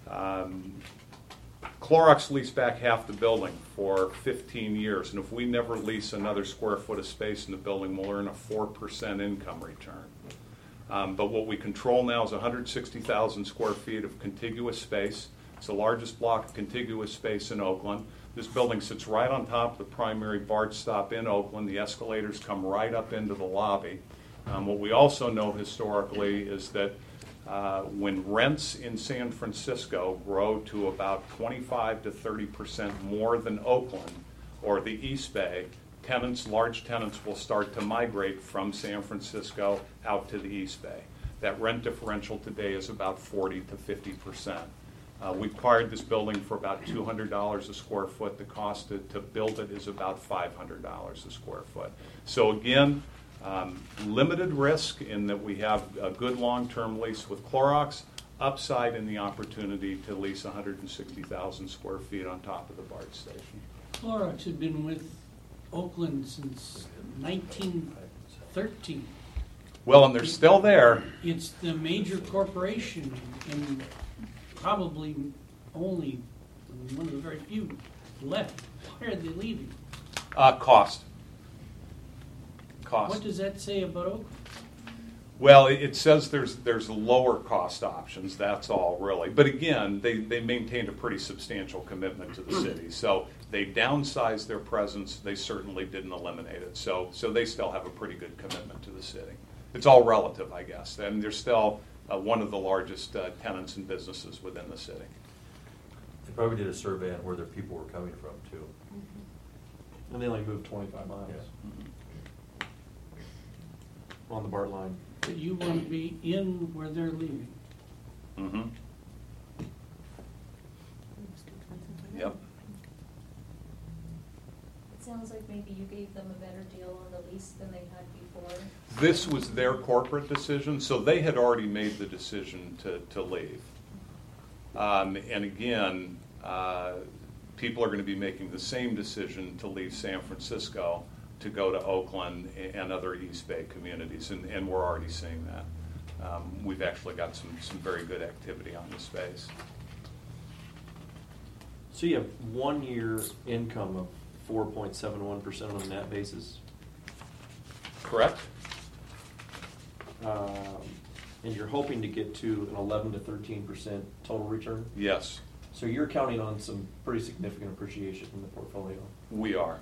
Clorox leased back half the building for 15 years, and if we never lease another square foot of space in the building, we'll earn a 4% income return. But what we control now is 160,000 square feet of contiguous space. It's the largest block of contiguous space in Oakland. This building sits right on top of the primary BART stop in Oakland. The escalators come right up into the lobby. What we also know historically is that when rents in San Francisco grow to about 25 to 30% more than Oakland or the East Bay, large tenants will start to migrate from San Francisco out to the East Bay. That rent differential today is about 40 to 50%. We acquired this building for about $200 a square foot. The cost to build it is about $500 a square foot. So again, limited risk in that we have a good long-term lease with Clorox, upside in the opportunity to lease 160,000 square feet on top of the BART station. Clorox had been with Oakland since 1913. Well, and they're still there. It's the major corporation and probably only one of the very few left. Why are they leaving? Cost. What does that say about Oakland? Well, it says there's lower cost options, that's all really. But again, they maintained a pretty substantial commitment to the city. So they downsized their presence, they certainly didn't eliminate it. So they still have a pretty good commitment to the city. It's all relative, I guess. And they're still one of the largest tenants and businesses within the city. They probably did a survey on where their people were coming from, too. And they only moved 25 miles. On the BART line. But you want to be in where they're leaving. Mm-hmm. Yep. It sounds like maybe you gave them a better deal on the lease than they had before. This was their corporate decision, so they had already made the decision to leave. And again, people are going to be making the same decision to leave San Francisco to go to Oakland and other East Bay communities, and we're already seeing that. We've actually got some very good activity on the space. So you have 1 year income of 4.71% on a net basis? Correct. And you're hoping to get to an 11 to 13% total return? Yes. So you're counting on some pretty significant appreciation in the portfolio? We are.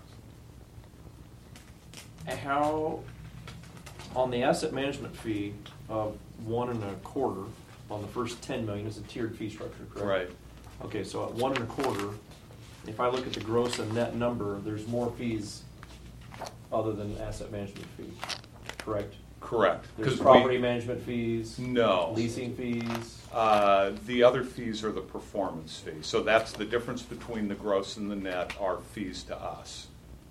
How, on the asset management fee of 1.25 on the first 10 million is a tiered fee structure, correct? Right. Okay, so at 1.25, if I look at the gross and net number, there's more fees other than asset management fee, correct? Correct. There's property management fees? No. Leasing fees? The other fees are the performance fee. So that's the difference between the gross and the net are fees to us.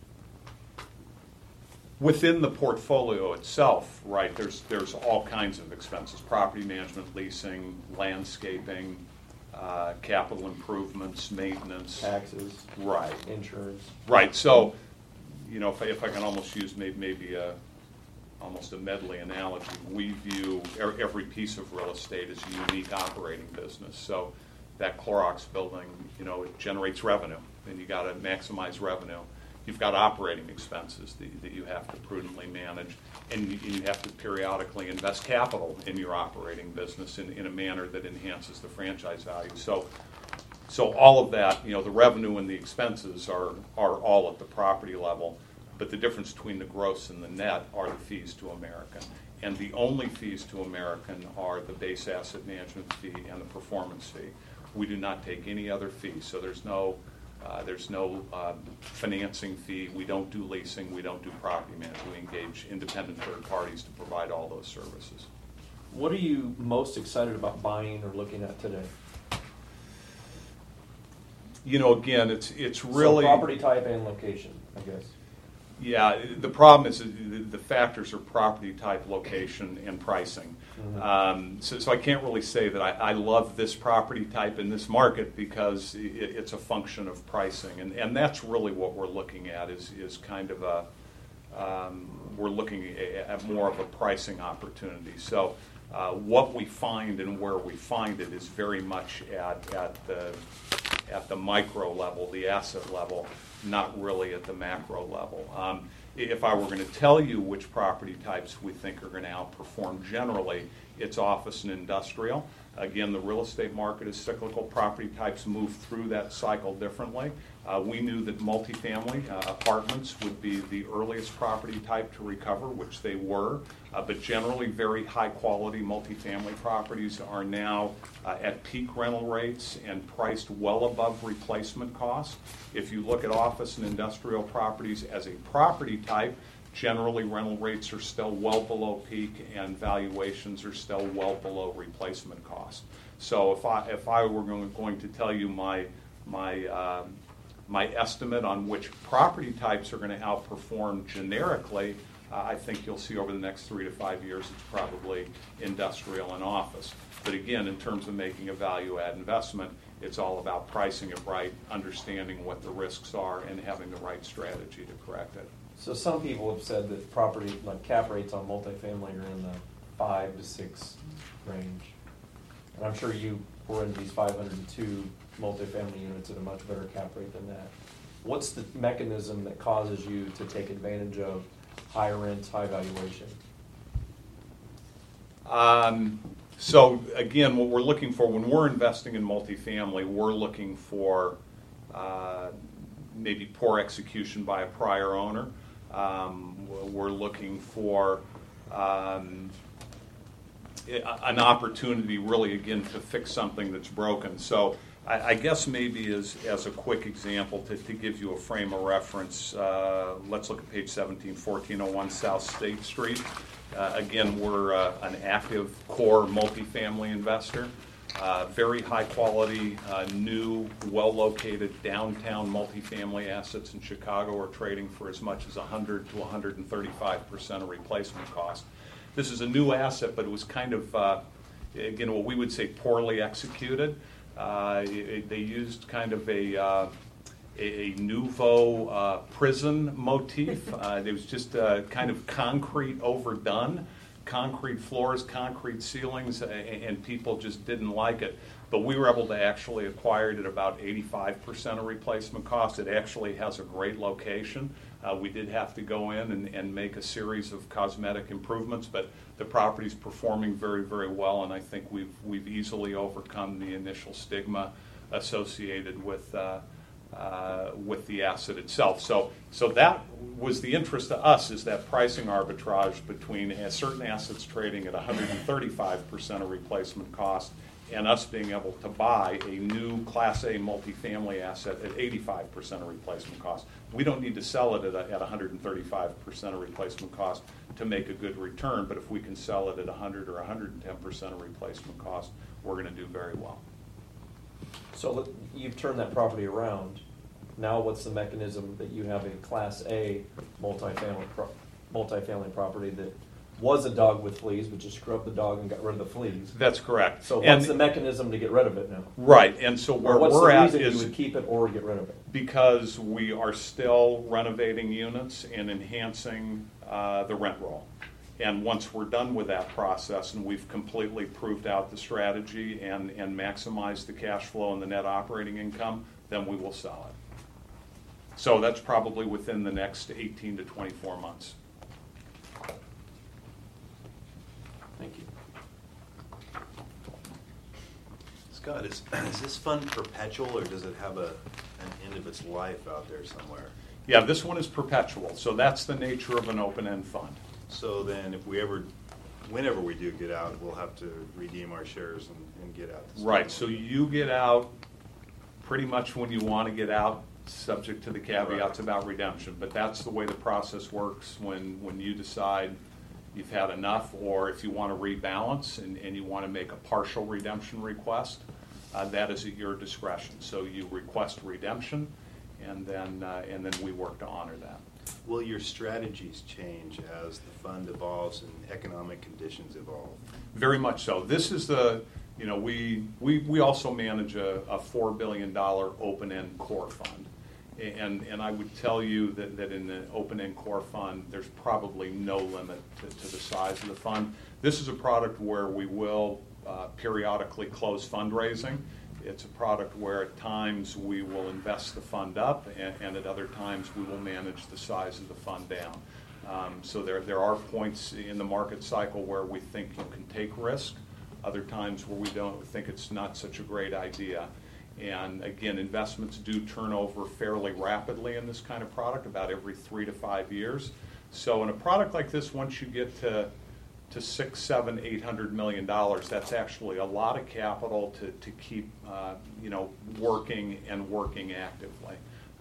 Within the portfolio itself, right, there's all kinds of expenses: property management, leasing, landscaping, capital improvements, maintenance, taxes, right, insurance, right. So, if I can almost use maybe almost a Medley analogy, we view every piece of real estate as a unique operating business. So that Clorox building, it generates revenue, and you got to maximize revenue. You've got operating expenses that you have to prudently manage, and you have to periodically invest capital in your operating business in a manner that enhances the franchise value. So all of that, the revenue and the expenses are all at the property level, but the difference between the gross and the net are the fees to American. And the only fees to American are the base asset management fee and the performance fee. We do not take any other fees, so there's no financing fee. We don't do leasing. We don't do property management. We engage independent third parties to provide all those services. What are you most excited about buying or looking at today? You know, again, it's So really property type and location, I guess. Yeah, the problem is the factors are property type, location, and pricing. So I can't really say that I love this property type in this market because it's a function of pricing, and that's really what we're looking at is kind of a we're looking at more of a pricing opportunity. So what we find and where we find it is very much at the micro level, the asset level, not really at the macro level. If I were going to tell you which property types we think are going to outperform generally, it's office and industrial. Again, the real estate market is cyclical. Property types move through that cycle differently. We knew that multifamily apartments would be the earliest property type to recover, which they were. But generally, very high-quality multifamily properties are now at peak rental rates and priced well above replacement cost. If you look at office and industrial properties as a property type, generally rental rates are still well below peak and valuations are still well below replacement cost. So if I were going to tell you my estimate on which property types are going to outperform generically, I think you'll see over the next 3 to 5 years it's probably industrial and office. But again, in terms of making a value-add investment, it's all about pricing it right, understanding what the risks are, and having the right strategy to correct it. So some people have said that property, like cap rates on multifamily are in the 5 to 6 range. And I'm sure you were in these 502 multifamily units at a much better cap rate than that. What's the mechanism that causes you to take advantage of high rents, high valuation? So again, what we're looking for when we're investing in multifamily, we're looking for maybe poor execution by a prior owner. We're looking for an opportunity really, again, to fix something that's broken. So I guess maybe as a quick example to give you a frame of reference, let's look at page 17, 1401 South State Street. Again, we're an active core multifamily investor. Very high quality, new, well-located downtown multifamily assets in Chicago are trading for as much as 100 to 135% of replacement cost. This is a new asset, but it was kind of, again, what we would say poorly executed. They used kind of a nouveau prison motif. It was just kind of concrete overdone. Concrete floors, concrete ceilings, and people just didn't like it. But we were able to actually acquire it at about 85% of replacement cost. It actually has a great location. We did have to go in and make a series of cosmetic improvements, but the property's performing very, very well, and I think we've easily overcome the initial stigma associated with the asset itself. So that was the interest to us, is that pricing arbitrage between certain assets trading at 135% of replacement cost and us being able to buy a new Class A multifamily asset at 85% of replacement cost. We don't need to sell it at 135% of replacement cost to make a good return, but if we can sell it at 100 or 110% of replacement cost, we're going to do very well. So you've turned that property around. Now what's the mechanism that you have a Class A multifamily property that was a dog with fleas, but you scrubbed the dog and got rid of the fleas? That's correct. So what's the mechanism to get rid of it now? Right, and so where we're at is... What's the reason you would keep it or get rid of it? Because we are still renovating units and enhancing the rent roll. And once we're done with that process and we've completely proved out the strategy and maximized the cash flow and the net operating income, then we will sell it. So that's probably within the next 18 to 24 months. Thank you. Scott, is this fund perpetual, or does it have an end of its life out there somewhere? Yeah, this one is perpetual. So that's the nature of an open-end fund. So then whenever we do get out, we'll have to redeem our shares and get out. Right, so you get out pretty much when you want to get out, subject to the caveats about redemption. But that's the way the process works when you decide you've had enough, or if you want to rebalance and you want to make a partial redemption request, that is at your discretion. So you request redemption, and then we work to honor that. Will your strategies change as the fund evolves and economic conditions evolve? Very much so. This is the, we also manage a $4 billion open-end core fund. And I would tell you that in the open-end core fund, there's probably no limit to the size of the fund. This is a product where we will periodically close fundraising. It's a product where at times we will invest the fund up, and at other times we will manage the size of the fund down. So there are points in the market cycle where we think you can take risk, other times where we don't think it's not such a great idea. And again, investments do turn over fairly rapidly in this kind of product, about every 3 to 5 years. So in a product like this, once you get to $600, $700, $800 million, that's actually a lot of capital to keep working and working actively.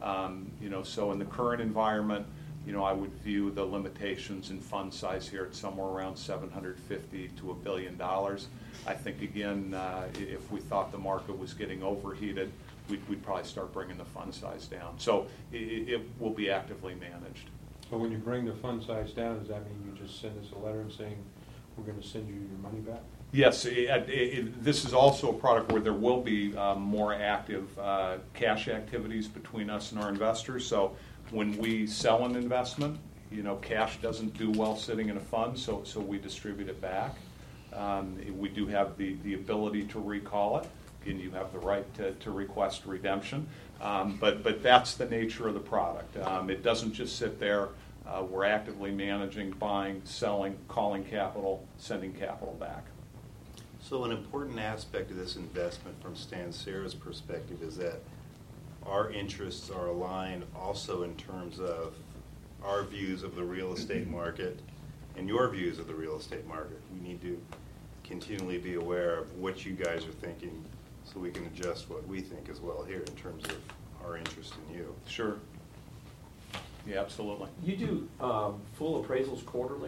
So in the current environment, I would view the limitations in fund size here at somewhere around $750 to $1 billion. I think, again, if we thought the market was getting overheated, we'd probably start bringing the fund size down. So it will be actively managed. So when you bring the fund size down, does that mean you just send us a letter and saying, we're going to send you your money back? Yes, this is also a product where there will be more active cash activities between us and our investors. So when we sell an investment, cash doesn't do well sitting in a fund, so we distribute it back. We do have the ability to recall it. Again, you have the right to request redemption. But that's the nature of the product. It doesn't just sit there. We're actively managing, buying, selling, calling capital, sending capital back. So an important aspect of this investment from Stansera's perspective is that our interests are aligned also in terms of our views of the real estate market and your views of the real estate market. We need to continually be aware of what you guys are thinking so we can adjust what we think as well here in terms of our interest in you. Sure. Yeah, absolutely. You do full appraisals quarterly?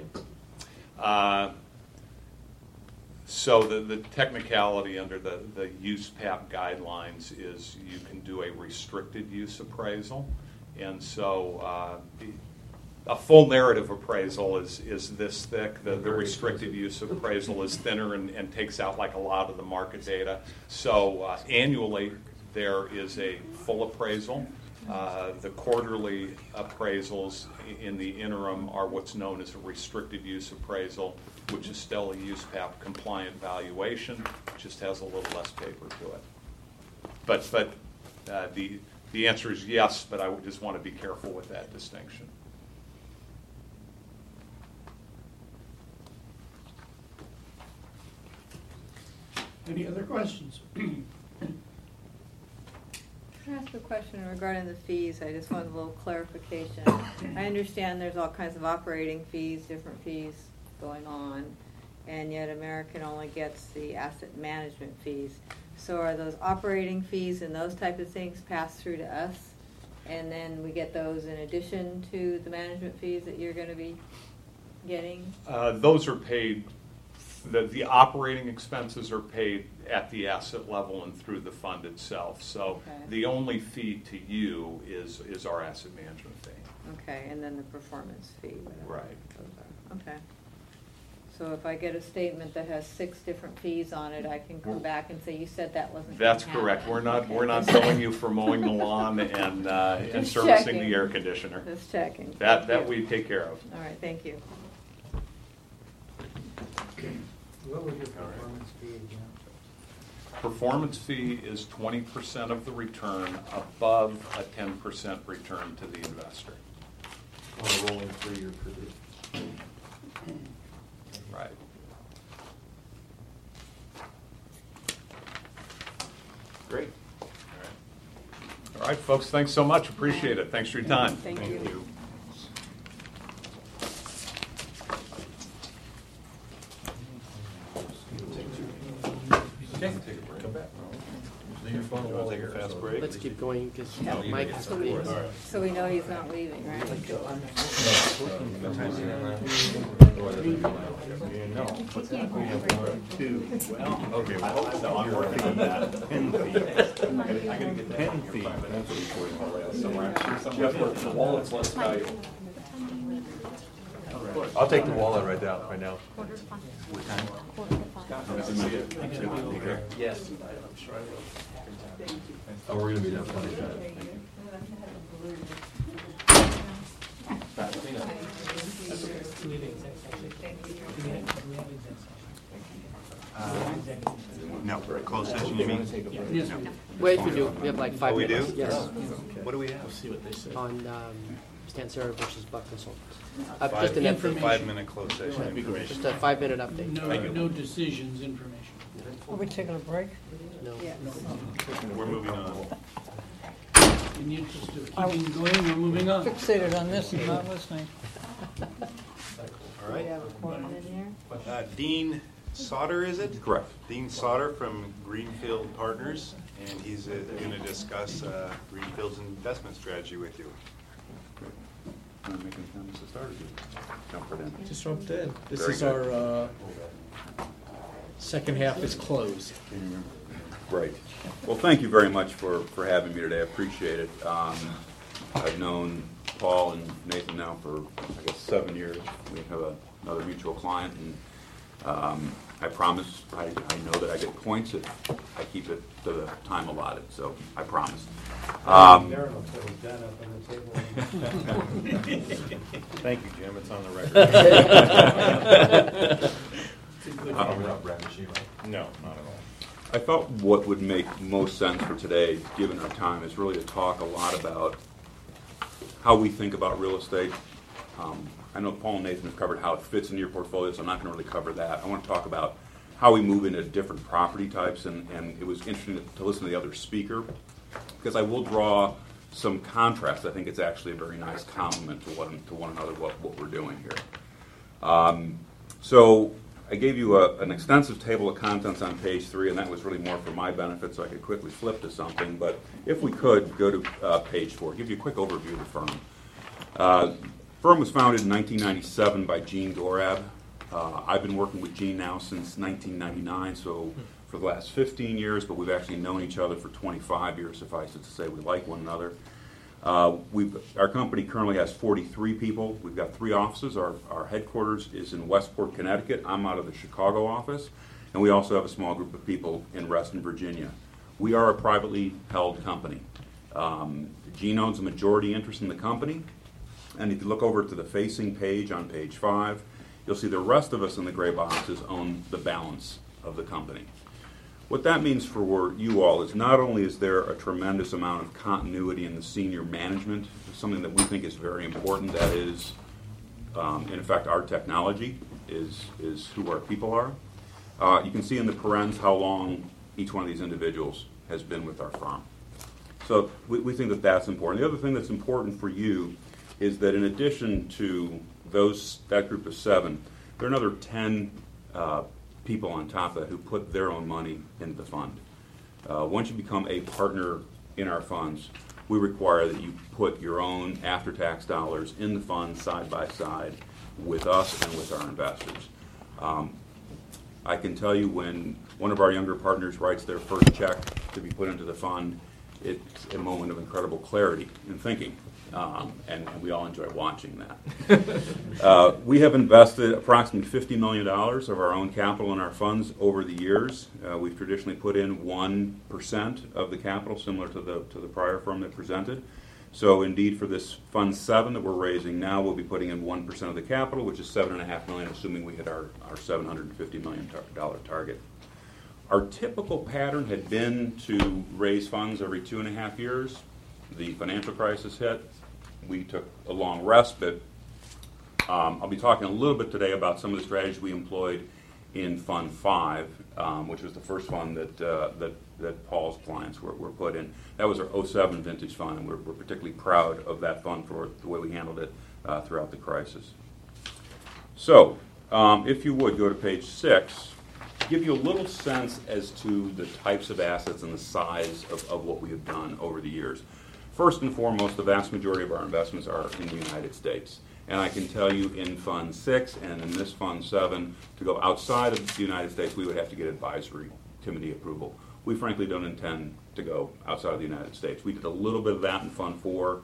So the technicality under the USPAP guidelines is you can do a restricted use appraisal. And so a full narrative appraisal is this thick. The restricted use appraisal is thinner and takes out like a lot of the market data. So annually there is a full appraisal. The quarterly appraisals in the interim are what's known as a restricted use appraisal, which is still a USPAP compliant valuation, just has a little less paper to it. But the answer is yes, but I would just want to be careful with that distinction. Any other questions? Can I ask a question regarding the fees? I just wanted a little clarification. I understand there's all kinds of operating fees, different fees going on, and yet American only gets the asset management fees. So are those operating fees and those type of things passed through to us, and then we get those in addition to the management fees that you're going to be getting? Those are paid. The operating expenses are paid at the asset level and through the fund itself. So Okay. the only fee to you is our asset management fee. Okay, and then the performance fee, whatever Right. those are. Okay. So if I get a statement that has 6 different fees on it, I can come back and say, you said that wasn't. That's gonna correct. happen." We're not billing you for mowing the lawn and Just servicing checking. the air conditioner. Just checking. That Thank you. we take care of. All right, thank you. What was your performance fee again? Performance fee is 20% of the return above a 10% return to the investor. On a rolling 3-year period. Right. Great. All right, folks, thanks so much. Appreciate it. Thanks for your time. Thank you. Take a break. Come back. Leave your phone You on the wanna wall take a here, fast so- break? Let's keep going, because No, you Mike make it. has to leave. All right. So we know he's not leaving, right? No, but we have 1, 2. Well, okay, well, so I'm working on that pen fee. I gotta get pen fee, but that's what The wallet's less valuable. I'll take the wallet right now. Quarter to 5. What time? Quarter to 5. Yes, I'm sure I will. Oh, we're gonna be done plenty of time. Do we have exec session? Do we have exec session? No, closed session, you mean? Yes, No. Wait, we do. We have like 5 Oh, we minutes. do? Yes. What do we have? We'll see what they say. On Stansera versus Buck Consultants. Five- Just an update. 5-minute closed session That'd be great. information. Just a 5-minute update. no decisions, information. Are we taking a break? No. We're moving on. In the interest of keeping going, we're moving on. Fixated on this and not listening. All We right. have a quorum in here. Dean Sauter, is it? Correct. Dean Sauter from Greenfield Partners, and he's going to discuss Greenfield's investment strategy with you. Want to make any comments to start, or jump right in? Just jumped in. This Very is good. our second half is closed. Great. Well, thank you very much for having me today. I appreciate it. I've known Paul and Nathan now for, I guess, 7 years. We have another mutual client, and I promise, I know that I get points if I keep it to the time allotted, so I promise. Thank you, Jim, it's on the record. No, not at all. I thought what would make most sense for today, given our time, is really to talk a lot about how we think about real estate. I know Paul and Nathan have covered how it fits into your portfolio, so I'm not going to really cover that. I want to talk about how we move into different property types, and it was interesting to listen to the other speaker, because I will draw some contrast. I think it's actually a very nice compliment to one another what we're doing here. So I gave you an extensive table of contents on page 3, and that was really more for my benefit, so I could quickly flip to something. But if we could, go to page 4, give you a quick overview of the firm. The firm was founded in 1997 by Gene Dorab. I've been working with Gene now since 1999, so for the last 15 years, but we've actually known each other for 25 years, suffice it to say we like one another. Our company currently has 43 people. We've got 3 offices. Our headquarters is in Westport, Connecticut. I'm out of the Chicago office. And we also have a small group of people in Reston, Virginia. We are a privately held company. Gene owns a majority interest in the company. And if you look over to the facing page on page 5, you'll see the rest of us in the gray boxes own the balance of the company. What that means for you all is not only is there a tremendous amount of continuity in the senior management, something that we think is very important, that is, in effect, our technology is who our people are. You can see in the parens how long each one of these individuals has been with our firm. So we think that that's important. The other thing that's important for you is that in addition to that group of 7, there are another 10 people on top of that who put their own money into the fund. Once you become a partner in our funds, we require that you put your own after-tax dollars in the fund side by side with us and with our investors. I can tell you when one of our younger partners writes their first check to be put into the fund, it's a moment of incredible clarity in thinking. And we all enjoy watching that. We have invested approximately $50 million of our own capital in our funds over the years. We've traditionally put in 1% of the capital, similar to the prior firm that presented. So indeed, for this Fund 7 that we're raising now, we'll be putting in 1% of the capital, which is $7.5 million, assuming we hit our $750 million target. Our typical pattern had been to raise funds every 2.5 years. The financial crisis hit. We took a long respite. I'll be talking a little bit today about some of the strategies we employed in Fund 5, which was the first fund that Paul's clients were put in. That was our 07 vintage fund, and we're particularly proud of that fund for the way we handled it throughout the crisis. So, if you would, go to page 6. give you a little sense as to the types of assets and the size of what we have done over the years. First and foremost, the vast majority of our investments are in the United States. And I can tell you in Fund 6 and in this Fund 7, to go outside of the United States, we would have to get advisory committee approval. We frankly don't intend to go outside of the United States. We did a little bit of that in Fund 4.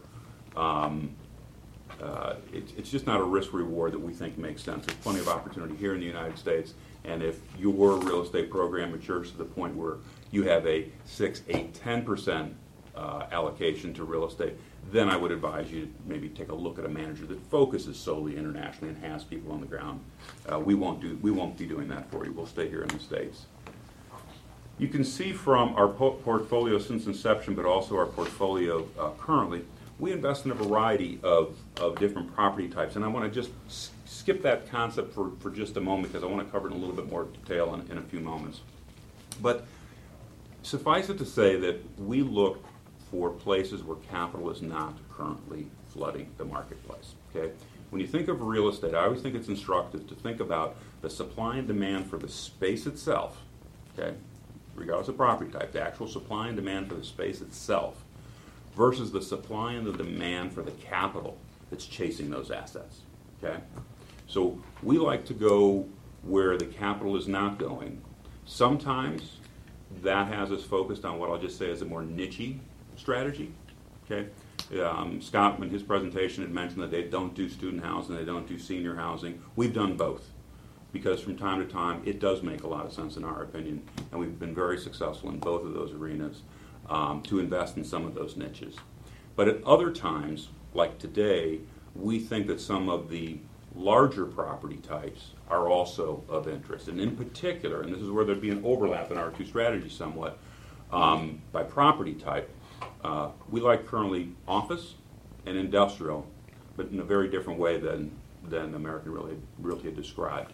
It's just not a risk-reward that we think makes sense. There's plenty of opportunity here in the United States, and if your real estate program matures to the point where you have a 6, 8, 10% allocation to real estate, then I would advise you to maybe take a look at a manager that focuses solely internationally and has people on the ground. We won't be doing that for you. We'll stay here in the States. You can see from our portfolio since inception, but also our portfolio currently, we invest in a variety of different property types. And I want to just skip that concept for just a moment because I want to cover it in a little bit more detail in a few moments. But suffice it to say that we look for places where capital is not currently flooding the marketplace. Okay? When you think of real estate, I always think it's instructive to think about the supply and demand for the space itself, okay, regardless of property type, the actual supply and demand for the space itself versus the supply and the demand for the capital that's chasing those assets. Okay? So we like to go where the capital is not going. Sometimes that has us focused on what I'll just say is a more niche-y strategy. Okay? Scott, in his presentation, had mentioned that they don't do student housing, they don't do senior housing. We've done both because from time to time it does make a lot of sense in our opinion, and we've been very successful in both of those arenas to invest in some of those niches. But at other times, like today, we think that some of the larger property types are also of interest. And in particular, and this is where there'd be an overlap in our two strategies somewhat, by property type, we like currently office and industrial, but in a very different way than American Realty had described.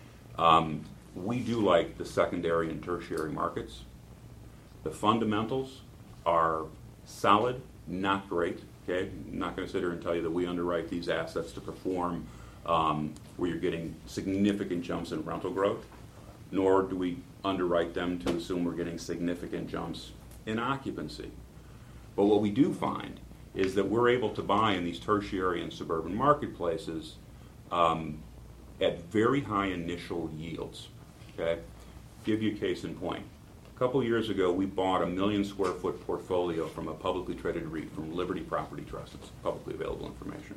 We do like the secondary and tertiary markets. The fundamentals are solid, not great. Okay, I'm not going to sit here and tell you that we underwrite these assets to perform where you're getting significant jumps in rental growth, nor do we underwrite them to assume we're getting significant jumps in occupancy. But what we do find is that we're able to buy in these tertiary and suburban marketplaces at very high initial yields. Okay, give you a case in point. A couple years ago, we bought a 1 million square foot portfolio from a publicly traded REIT, from Liberty Property Trust. It's publicly available information.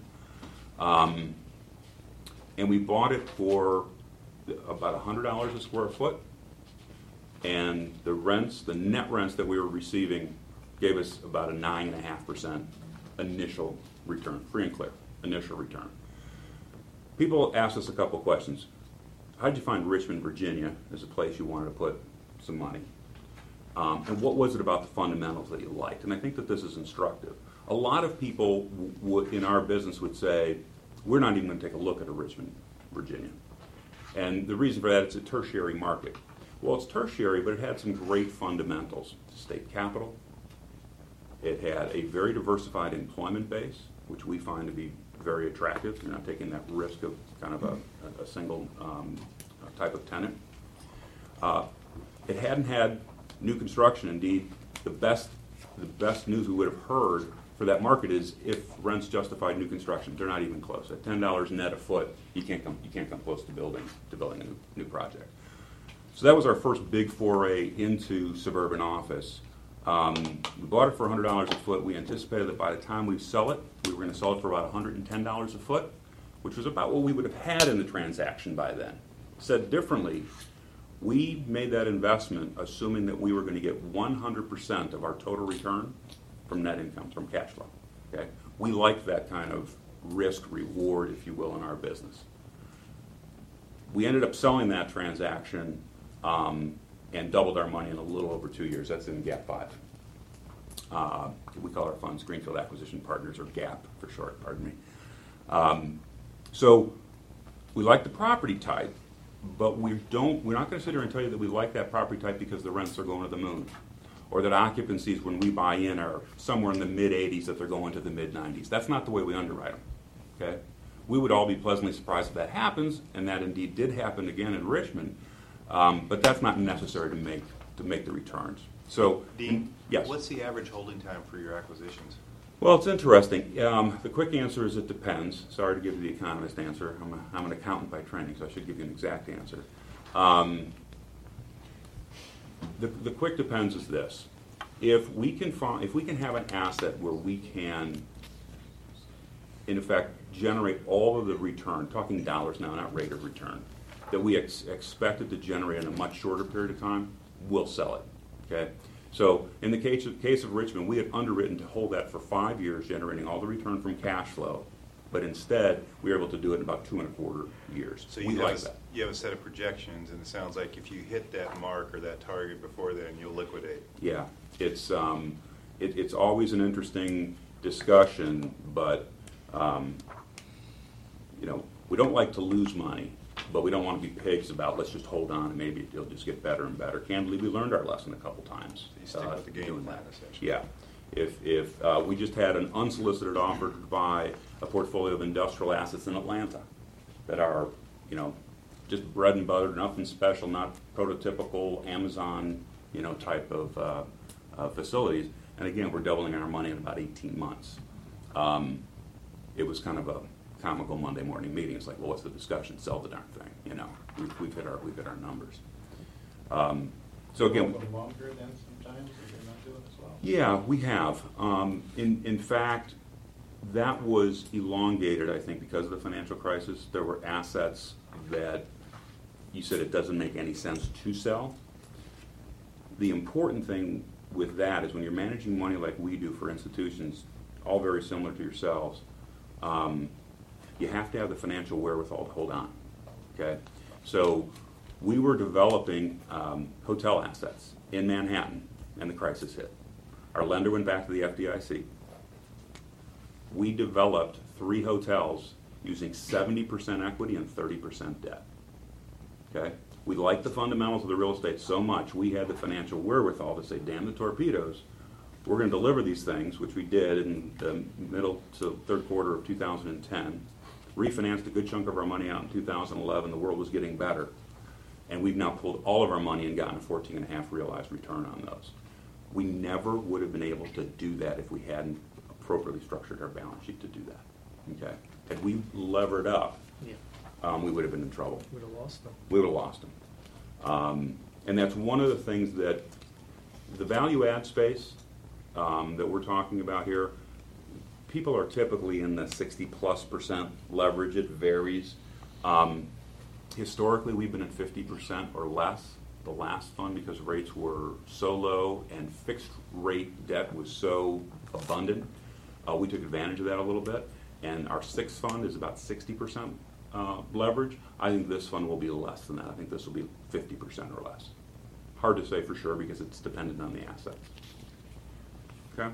And we bought it for about $100 a square foot. And the rents, the net rents that we were receiving gave us about a 9.5% initial return, free and clear, initial return. People asked us a couple of questions. How did you find Richmond, Virginia as a place you wanted to put some money? And what was it about the fundamentals that you liked? And I think that this is instructive. A lot of people in our business would say, we're not even going to take a look at a Richmond, Virginia. And the reason for that is it's a tertiary market. Well, it's tertiary, but it had some great fundamentals. State capital. It had a very diversified employment base, which we find to be very attractive. You're not taking that risk of kind of a single type of tenant. It hadn't had new construction. Indeed, the best news we would have heard for that market is if rents justified new construction. They're not even close. At $10 net a foot, you can't come close to building a new project. So that was our first big foray into suburban office. We bought it for $100 a foot. We anticipated that by the time we sell it, we were going to sell it for about $110 a foot, which was about what we would have had in the transaction by then. Said differently, we made that investment assuming that we were going to get 100% of our total return from net income, from cash flow. Okay? We like that kind of risk reward, if you will, in our business. We ended up selling that transaction and doubled our money in a little over 2 years. That's in GAP 5. We call our funds Greenfield Acquisition Partners, or GAP for short, pardon me. So we like the property type, but we're not going to sit here and tell you that we like that property type because the rents are going to the moon, or that occupancies when we buy in are somewhere in the mid-80s, that they're going to the mid-90s. That's not the way we underwrite them. Okay? We would all be pleasantly surprised if that happens, and that indeed did happen again in Richmond. But that's not necessary to make the returns. So, Dean, yes. what's the average holding time for your acquisitions? Well, it's interesting. The quick answer is it depends. Sorry to give you the economist answer. I'm an accountant by training, so I should give you an exact answer. The quick depends is this: if we can have an asset where we can, in effect, generate all of the return, talking dollars now, not rate of return, that we expect it to generate in a much shorter period of time, we'll sell it. Okay. So in the case of Richmond, we had underwritten to hold that for 5 years, generating all the return from cash flow. But instead, we were able to do it in about 2.25 years. So you have a set of projections, and it sounds like if you hit that mark or that target before then, you'll liquidate. Yeah, it's always an interesting discussion, but we don't like to lose money, but we don't want to be pigs about let's just hold on and maybe it'll just get better and better. Candidly, we learned our lesson a couple times. So you stick with the game plan, essentially. Yeah. If we just had an unsolicited offer to buy a portfolio of industrial assets in Atlanta that are, just bread and butter, nothing special, not prototypical Amazon, type of facilities. And again, we're doubling our money in about 18 months. It was kind of a comical Monday morning meeting. It's like, well, what's the discussion? Sell the darn thing. We've hit our numbers. So again, longer than sometimes you're not doing as well. yeah, we have. In fact, that was elongated, I think, because of the financial crisis. There were assets that you said it doesn't make any sense to sell. The important thing with that is when you're managing money like we do for institutions, all very similar to yourselves, you have to have the financial wherewithal to hold on. Okay, so we were developing hotel assets in Manhattan, and the crisis hit. Our lender went back to the FDIC. We developed 3 hotels using 70% equity and 30% debt. Okay, we liked the fundamentals of the real estate so much, we had the financial wherewithal to say, damn the torpedoes, we're going to deliver these things, which we did in the middle to third quarter of 2010. Refinanced a good chunk of our money out in 2011. The world was getting better. And we've now pulled all of our money and gotten a 14.5 realized return on those. We never would have been able to do that if we hadn't appropriately structured our balance sheet to do that. Okay? Had we levered up, we would have been in trouble. Would have lost them. We would have lost them. And that's one of the things that the value add space that we're talking about here, people are typically in the 60+% leverage. It varies. Historically, we've been at 50% or less. The last fund, because rates were so low and fixed rate debt was so abundant, we took advantage of that a little bit. And our 6th fund is about 60% leverage. I think this fund will be less than that. I think this will be 50% or less. Hard to say for sure because it's dependent on the assets. Okay.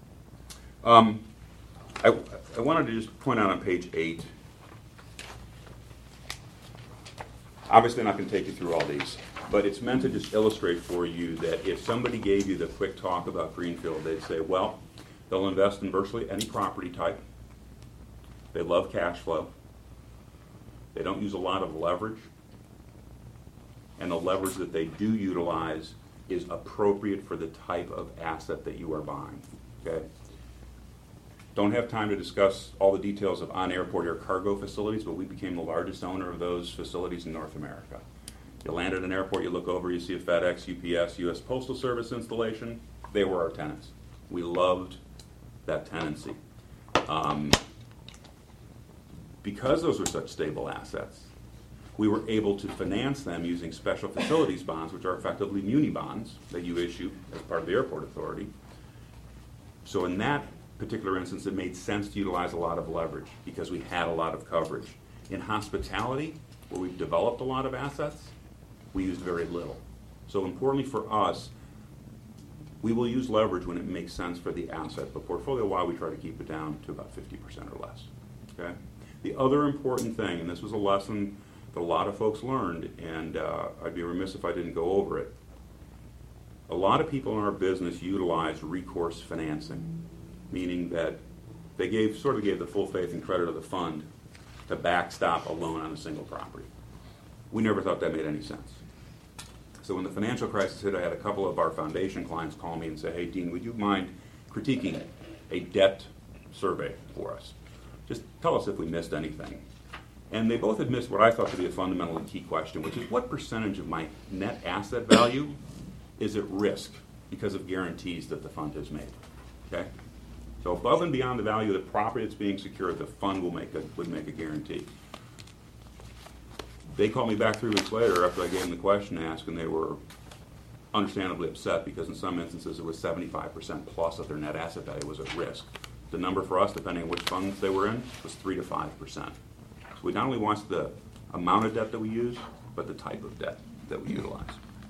I wanted to just point out on page 8. Obviously, I'm not going to take you through all these, but it's meant to just illustrate for you that if somebody gave you the quick talk about Greenfield, they'd say, well, they'll invest in virtually any property type. They love cash flow. They don't use a lot of leverage. And the leverage that they do utilize is appropriate for the type of asset that you are buying. Okay? Don't have time to discuss all the details of on-airport air cargo facilities, but we became the largest owner of those facilities in North America. You land at an airport, you look over, you see a FedEx, UPS, U.S. Postal Service installation. They were our tenants. We loved that tenancy. Because those were such stable assets, we were able to finance them using special facilities bonds, which are effectively muni bonds that you issue as part of the airport authority. So in that particular instance, it made sense to utilize a lot of leverage because we had a lot of coverage. In hospitality, where we've developed a lot of assets, we used very little. So importantly for us, we will use leverage when it makes sense for the asset, but portfolio-wide, we try to keep it down to about 50% or less. Okay? The other important thing, and this was a lesson that a lot of folks learned, and I'd be remiss if I didn't go over it. A lot of people in our business utilize recourse financing, meaning that they gave the full faith and credit of the fund to backstop a loan on a single property. We never thought that made any sense. So when the financial crisis hit, I had a couple of our foundation clients call me and say, hey, Dean, would you mind critiquing a debt survey for us? Just tell us if we missed anything. And they both had missed what I thought to be a fundamentally key question, which is what percentage of my net asset value is at risk because of guarantees that the fund has made? Okay? So above and beyond the value of the property that's being secured, the fund would make a guarantee. They called me back 3 weeks later after I gave them the question asked, and they were understandably upset because in some instances it was 75% plus of their net asset value was at risk. The number for us, depending on which funds they were in, was 3 to 5%. So we not only watch the amount of debt that we use, but the type of debt that we utilize.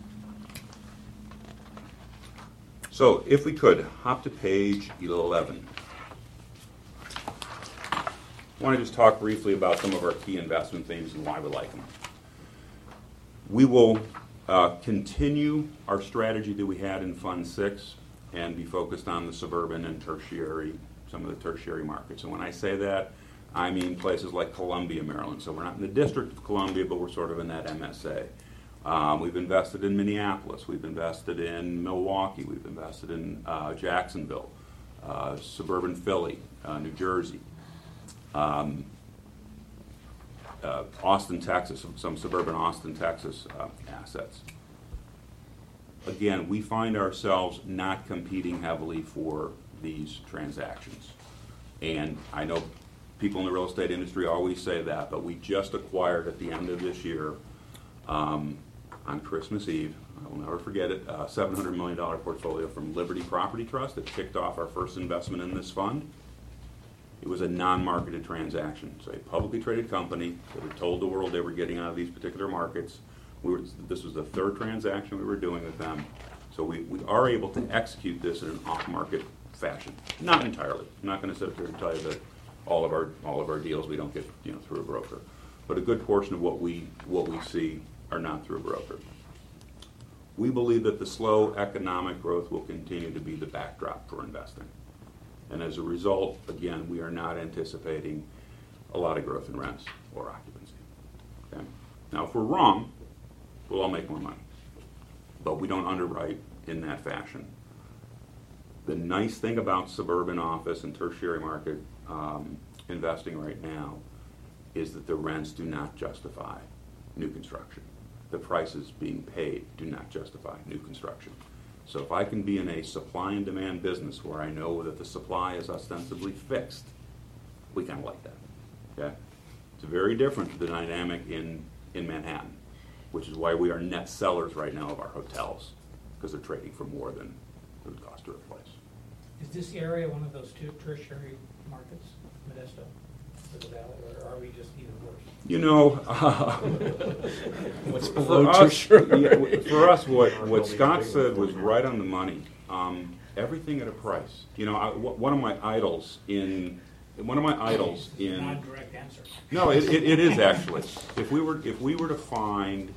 So if we could, hop to page 11. I want to just talk briefly about some of our key investment themes and why we like them. We will continue our strategy that we had in Fund 6 and be focused on the suburban and tertiary, some of the tertiary markets. And when I say that, I mean places like Columbia, Maryland. So we're not in the District of Columbia, but we're sort of in that MSA. We've invested in Minneapolis. We've invested in Milwaukee. We've invested in Jacksonville, suburban Philly, New Jersey. Austin, Texas, some suburban Austin, Texas assets. Again, we find ourselves not competing heavily for these transactions. And I know people in the real estate industry always say that, but we just acquired at the end of this year, on Christmas Eve, I will never forget it, a $700 million portfolio from Liberty Property Trust that kicked off our first investment in this fund. It was a non-marketed transaction. So a publicly traded company that had told the world they were getting out of these particular markets. This was the third transaction we were doing with them. So we are able to execute this in an off-market fashion. Not entirely. I'm not going to sit up here and tell you that all of our deals we don't get through a broker. But a good portion of what we see are not through a broker. We believe that the slow economic growth will continue to be the backdrop for investing. And as a result, again, we are not anticipating a lot of growth in rents or occupancy. Okay? Now, if we're wrong, we'll all make more money. But we don't underwrite in that fashion. The nice thing about suburban office and tertiary market investing right now is that the rents do not justify new construction. The prices being paid do not justify new construction. So if I can be in a supply and demand business where I know that the supply is ostensibly fixed, we kind of like that. Okay? It's very different to the dynamic in Manhattan, which is why we are net sellers right now of our hotels, because they're trading for more than it would cost to replace. Is this area one of those two tertiary markets, Modesto, the Valley, or are we just even worse? You know, What's for below us, tertiary? for us, what Scott said was right on the money. Everything at a price. You know, one of my idols in Non-direct answer. No, it is actually. If we were to find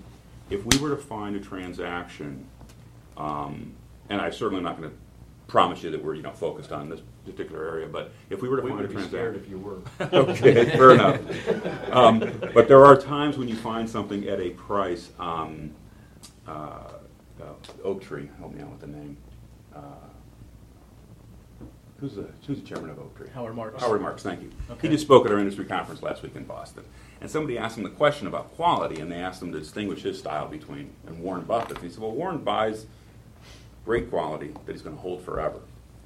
a transaction, and I'm certainly not going to promise you that we're focused on this particular area, but if we were to find a transaction, if you were. Okay, fair enough. But there are times when you find something at a price. Oak Tree, help me out with the name. Who's the chairman of Oak Tree? Howard Marks. Howard Marks, thank you. Okay. He just spoke at our industry conference last week in Boston. And somebody asked him the question about quality, and they asked him to distinguish his style between and Warren Buffett. And he said, well, Warren buys great quality that he's going to hold forever.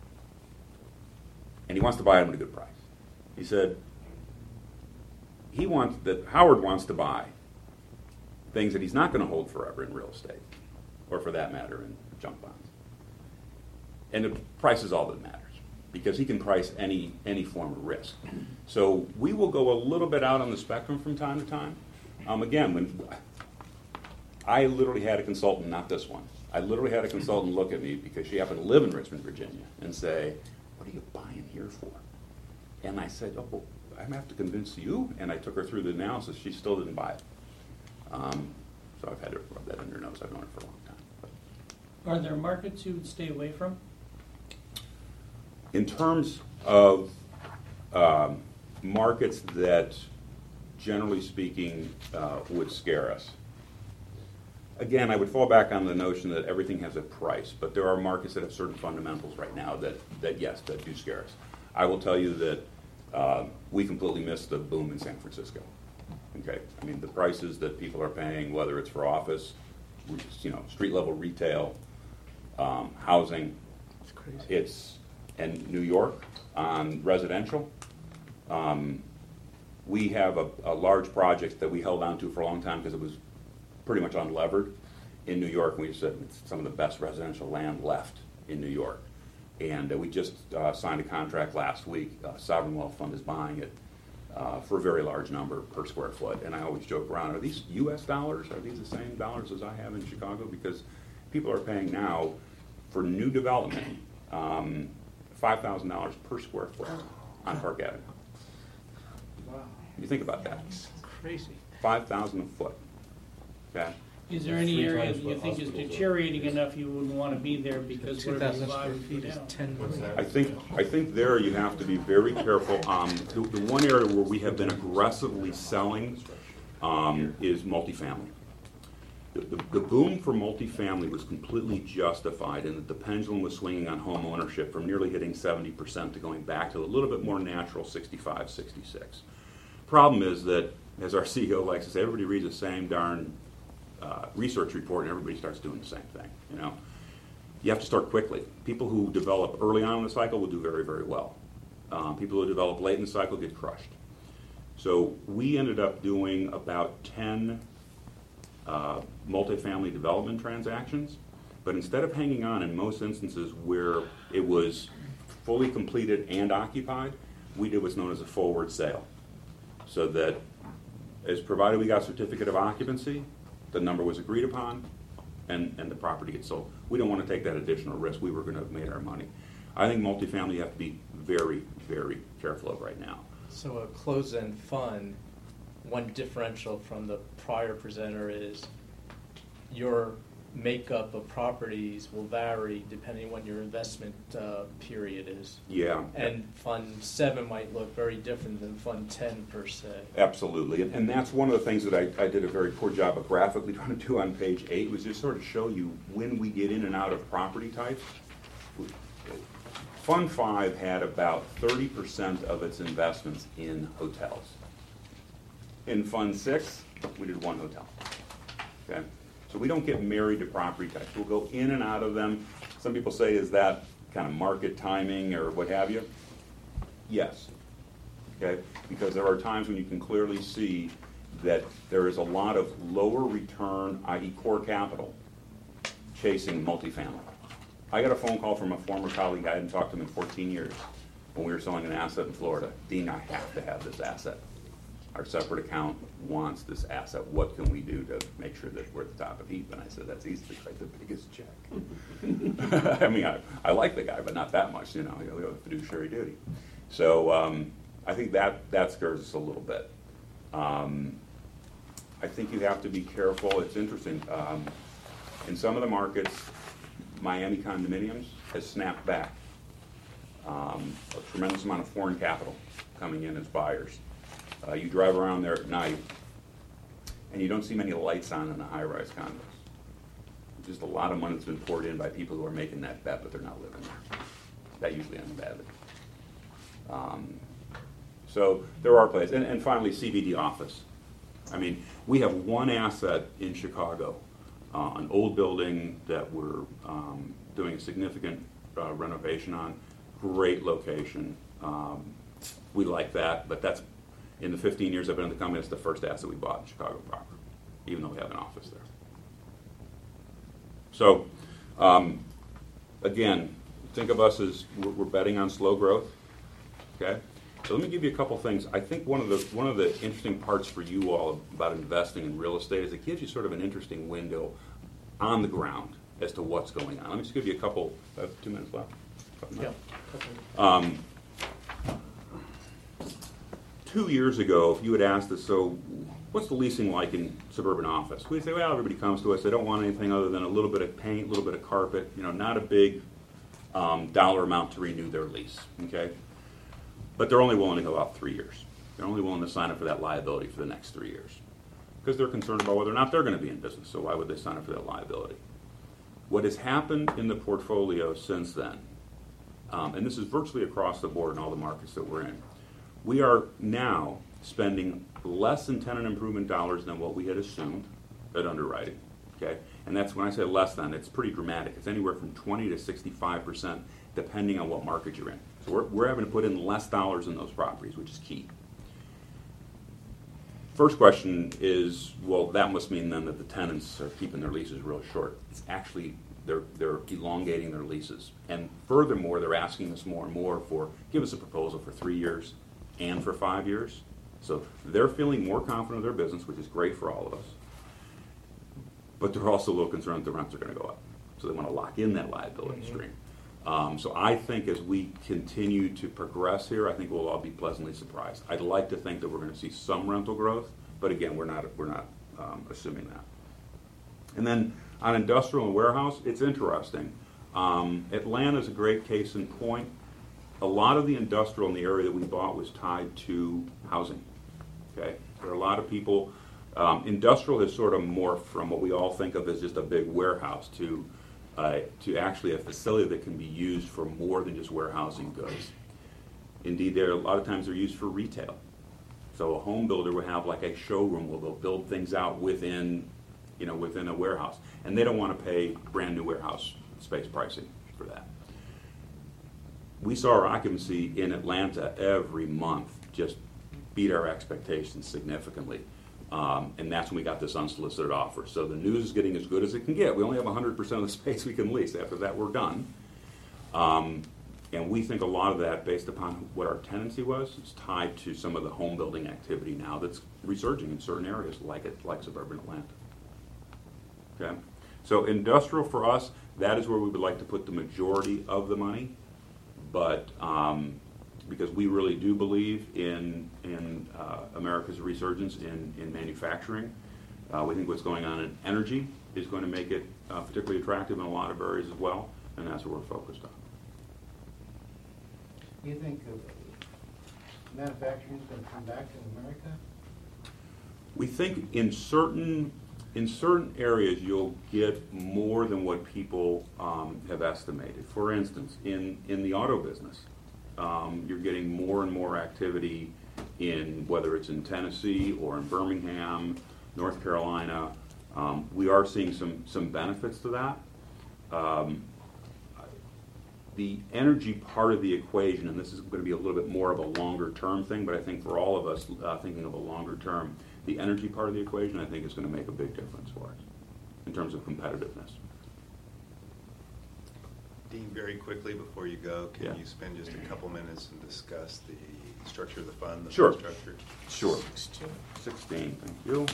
And he wants to buy them at a good price. He said, Howard wants to buy things that he's not going to hold forever in real estate, or for that matter, in junk bonds. And the price is all that matters, because he can price any form of risk. So we will go a little bit out on the spectrum from time to time. Again, when I literally had a consultant, not this one, I literally had a consultant look at me because she happened to live in Richmond, Virginia, and say, what are you buying here for? And I said, oh, well, I'm going to have to convince you. And I took her through the analysis. She still didn't buy it. So I've had to rub that in your nose. I've known it for a long time. Are there markets you would stay away from? In terms of markets that, generally speaking, would scare us, again, I would fall back on the notion that everything has a price, but there are markets that have certain fundamentals right now that yes, that do scare us. I will tell you that we completely missed the boom in San Francisco. Okay, I mean the prices that people are paying, whether it's for office, street level retail, housing, and New York on residential. We have a large project that we held on to for a long time because it was pretty much unlevered in New York. We said it's some of the best residential land left in New York. And we just signed a contract last week. Sovereign Wealth Fund is buying it for a very large number per square foot. And I always joke around, are these U.S. dollars? Are these the same dollars as I have in Chicago? Because people are paying now for new development $5,000 per square foot on Park Avenue. Wow. You think about that. That's crazy. $5,000 a foot. Okay? Is there any area that you think is deteriorating enough you wouldn't want to be there because whatever you buy would go down? I think there you have to be very careful. The one area where we have been aggressively selling is multifamily. The boom for multifamily was completely justified in that the pendulum was swinging on home ownership from nearly hitting 70% to going back to a little bit more natural 65, 66. Problem is that, as our CEO likes to say, everybody reads the same darn research report and everybody starts doing the same thing. You have to start quickly. People who develop early on in the cycle will do very, very well. People who develop late in the cycle get crushed. So we ended up doing about 10 multifamily development transactions, but instead of hanging on in most instances where it was fully completed and occupied, we did what's known as a forward sale. So that, as provided we got certificate of occupancy, the number was agreed upon, and the property gets sold. We don't want to take that additional risk. We were going to have made our money. I think multifamily you have to be very, very careful of right now. So a closed-end fund, one differential from the prior presenter is your makeup of properties will vary depending on what your investment period is. Yeah. And Fund 7 might look very different than Fund 10 per se. Absolutely. And that's one of the things that I did a very poor job of graphically trying to do on page 8 was just sort of show you when we get in and out of property types. Fund 5 had about 30% of its investments in hotels. In Fund 6, we did one hotel. Okay? So we don't get married to property types. We'll go in and out of them. Some people say, is that kind of market timing or what have you? Yes. Okay? Because there are times when you can clearly see that there is a lot of lower return, i.e. core capital, chasing multifamily. I got a phone call from a former colleague. I hadn't talked to him in 14 years when we were selling an asset in Florida. Dean, I have to have this asset. Our separate account wants this asset. What can we do to make sure that we're at the top of heap? And I said, that's easily write the biggest check. I mean, I like the guy, but not that much. We have a fiduciary duty. So I think that scares us a little bit. I think you have to be careful. It's interesting. In some of the markets, Miami condominiums has snapped back. A tremendous amount of foreign capital coming in as buyers. You drive around there at night, and you don't see many lights on in the high-rise condos. Just a lot of money that's been poured in by people who are making that bet, but they're not living there. That usually ends badly. So there are places. And finally, CBD office. I mean, we have one asset in Chicago, an old building that we're doing a significant renovation on. Great location. We like that, but that's, in the 15 years I've been in the company, it's the first asset we bought in Chicago proper, even though we have an office there. So, again, think of us as we're betting on slow growth. Okay, so let me give you a couple things. I think one of the interesting parts for you all about investing in real estate is it gives you sort of an interesting window on the ground as to what's going on. Let me just give you a couple. 2 minutes left. Yeah. 2 years ago, if you had asked us, so what's the leasing like in suburban office? We'd say, well, everybody comes to us. They don't want anything other than a little bit of paint, a little bit of carpet, not a big dollar amount to renew their lease, okay? But they're only willing to go out 3 years. They're only willing to sign up for that liability for the next 3 years. because they're concerned about whether or not they're going to be in business. So why would they sign up for that liability? What has happened in the portfolio since then, and this is virtually across the board in all the markets that we're in, we are now spending less in tenant improvement dollars than what we had assumed at underwriting. Okay, and that's when I say less than, it's pretty dramatic. It's anywhere from 20 to 65%, depending on what market you're in. So we're having to put in less dollars in those properties, which is key. First question is, well, that must mean then that the tenants are keeping their leases real short. It's actually, they're elongating their leases. And furthermore, they're asking us more and more for, give us a proposal for 3 years and for 5 years. So they're feeling more confident of their business, which is great for all of us. But they're also a little concerned that the rents are going to go up. So they want to lock in that liability stream. So I think as we continue to progress here, I think we'll all be pleasantly surprised. I'd like to think that we're going to see some rental growth, but again, we're not assuming that. And then on industrial and warehouse, it's interesting. Atlanta's a great case in point. A lot of the industrial in the area that we bought was tied to housing. Okay, there are a lot of people. Industrial has sort of morphed from what we all think of as just a big warehouse to actually a facility that can be used for more than just warehousing goods. Indeed, a lot of times they're used for retail. So a home builder will have like a showroom where they'll build things out within a warehouse, and they don't want to pay brand new warehouse space pricing for that. We saw our occupancy in Atlanta every month just beat our expectations significantly. And that's when we got this unsolicited offer. So the news is getting as good as it can get. We only have 100% of the space we can lease. After that, we're done. And we think a lot of that, based upon what our tenancy was, is tied to some of the home building activity now that's resurging in certain areas like suburban Atlanta. Okay? So industrial for us, that is where we would like to put the majority of the money. But because we really do believe in America's resurgence in manufacturing. We think what's going on in energy is going to make it particularly attractive in a lot of areas as well, and that's what we're focused on. Do you think manufacturing is going to come back in America? We think in certain areas you'll get more than what people have estimated. For instance, in the auto business, you're getting more and more activity in whether it's in Tennessee or in Birmingham, North Carolina. We are seeing some benefits to that. The energy part of the equation, and this is going to be a little bit more of a longer term thing, but I think for all of us thinking of a longer term, the energy part of the equation I think is going to make a big difference for us in terms of competitiveness. Dean, very quickly before you go, can you spend just a couple minutes and discuss the structure of the fund, the Sure. fund structure? Sure. 16, thank you.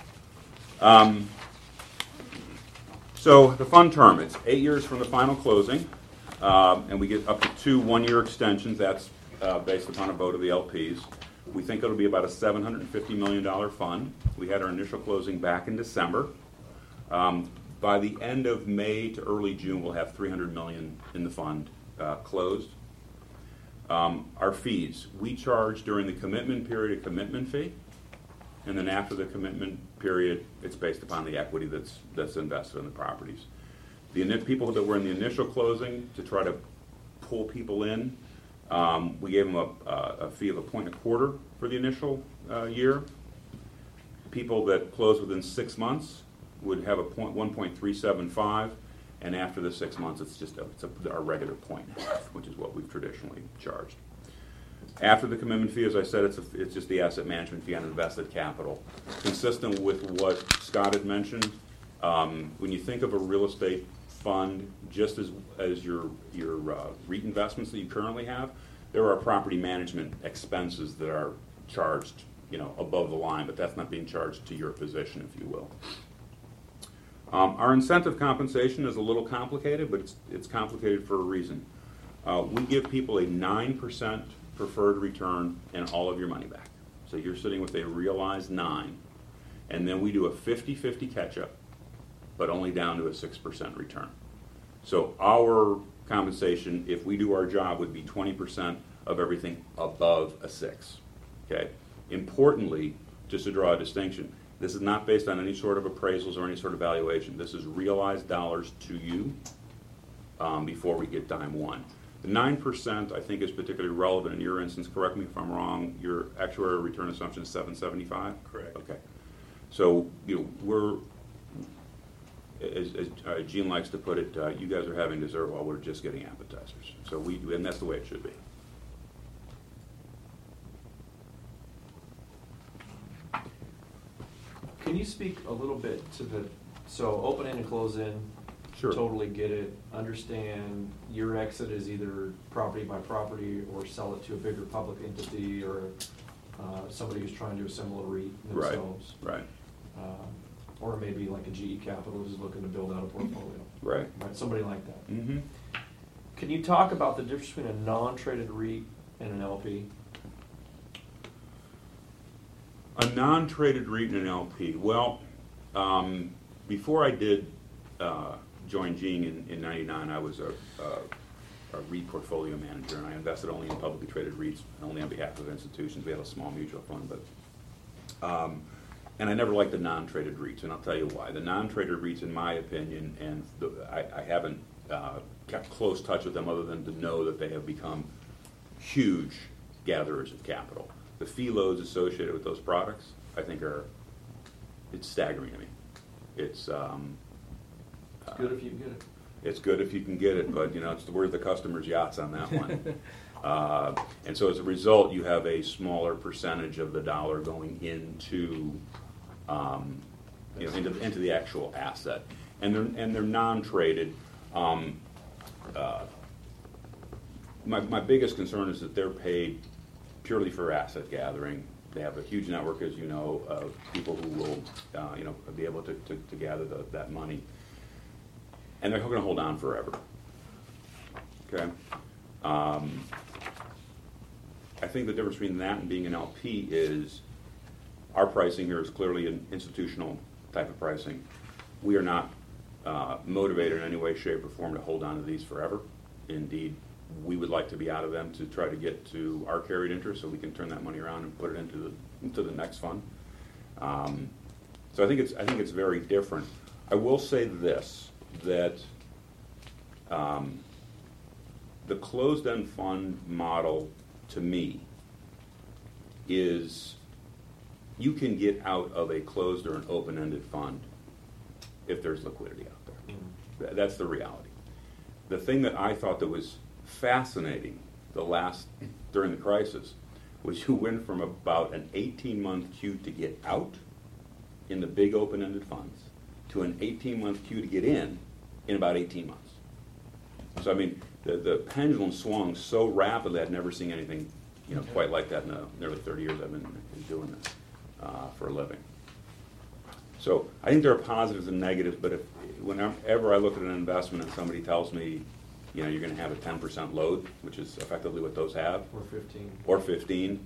So the fund term, it's 8 years from the final closing, and we get up to 2 one-year extensions. That's based upon a vote of the LPs. We think it'll be about a $750 million fund. We had our initial closing back in December. By the end of May to early June, we'll have $300 million in the fund closed. Our fees, we charge during the commitment period a commitment fee, and then after the commitment period, it's based upon the equity that's invested in the properties. The people that were in the initial closing, to try to pull people in, we gave them a fee of 1.25% for the initial year. People that closed within 6 months would have 1.375, and after the 6 months, it's our regular 0.5, which is what we've traditionally charged. After the commitment fee, as I said, it's just the asset management fee on invested capital, consistent with what Scott had mentioned. When you think of a real estate fund, just as your REIT investments that you currently have, there are property management expenses that are charged, above the line, but that's not being charged to your position, if you will. Our incentive compensation is a little complicated, but it's complicated for a reason. We give people a 9% preferred return and all of your money back. So you're sitting with a realized 9, and then we do a 50-50 catch-up, but only down to a 6% return. So our compensation, if we do our job, would be 20% of everything above a 6. Okay. Importantly, just to draw a distinction, This is not based on any sort of appraisals or any sort of valuation. This is realized dollars to you before we get dime one. The 9% I think is particularly relevant in your instance. Correct me if I'm wrong. Your actuarial return assumption is 7.75. Correct. Okay. So we're, as Gene likes to put it, you guys are having dessert while we're just getting appetizers. So and that's the way it should be. Can you speak a little bit to so open in and close in? Sure. Totally get it. Understand your exit is either property by property or sell it to a bigger public entity or somebody who's trying to assemble a REIT themselves. Right. Or maybe like a GE Capital who's looking to build out a portfolio. Right. Somebody like that. Mm-hmm. Can you talk about the difference between a non-traded REIT and an LP? A non-traded REIT and an LP. Well, before I did join Gene in 99, I was a REIT portfolio manager, and I invested only in publicly traded REITs, only on behalf of institutions. We had a small mutual fund, but and I never liked the non-traded REITs, and I'll tell you why. The non-traded REITs, in my opinion, and I haven't kept close touch with them other than to know that they have become huge gatherers of capital. The fee loads associated with those products, I think, it's staggering to me. It's good if you can get it. It's good if you can get it, but it's worth the customer's yachts on that one. And so as a result, you have a smaller percentage of the dollar going into into the actual asset, and they're non-traded. My biggest concern is that they're paid purely for asset gathering. They have a huge network, as you know, of people who will be able to gather that money, and they're going to hold on forever. Okay. I think the difference between that and being an LP is our pricing here is clearly an institutional type of pricing. We are not motivated in any way, shape, or form to hold on to these forever. Indeed, we would like to be out of them to try to get to our carried interest so we can turn that money around and put it into the next fund. So I think it's very different. I will say this, that the closed-end fund model, to me, is you can get out of a closed or an open-ended fund if there's liquidity out there. Mm-hmm. That's the reality. The thing that I thought that was fascinating during the crisis was you went from about an 18-month queue to get out in the big open-ended funds to an 18-month queue to get in about 18 months. So I mean, the pendulum swung so rapidly. I'd never seen anything quite like that in the nearly 30 years I've been doing this for a living. So I think there are positives and negatives, but whenever I look at an investment and somebody tells me, you're going to have a 10% load, which is effectively what those have. Or 15.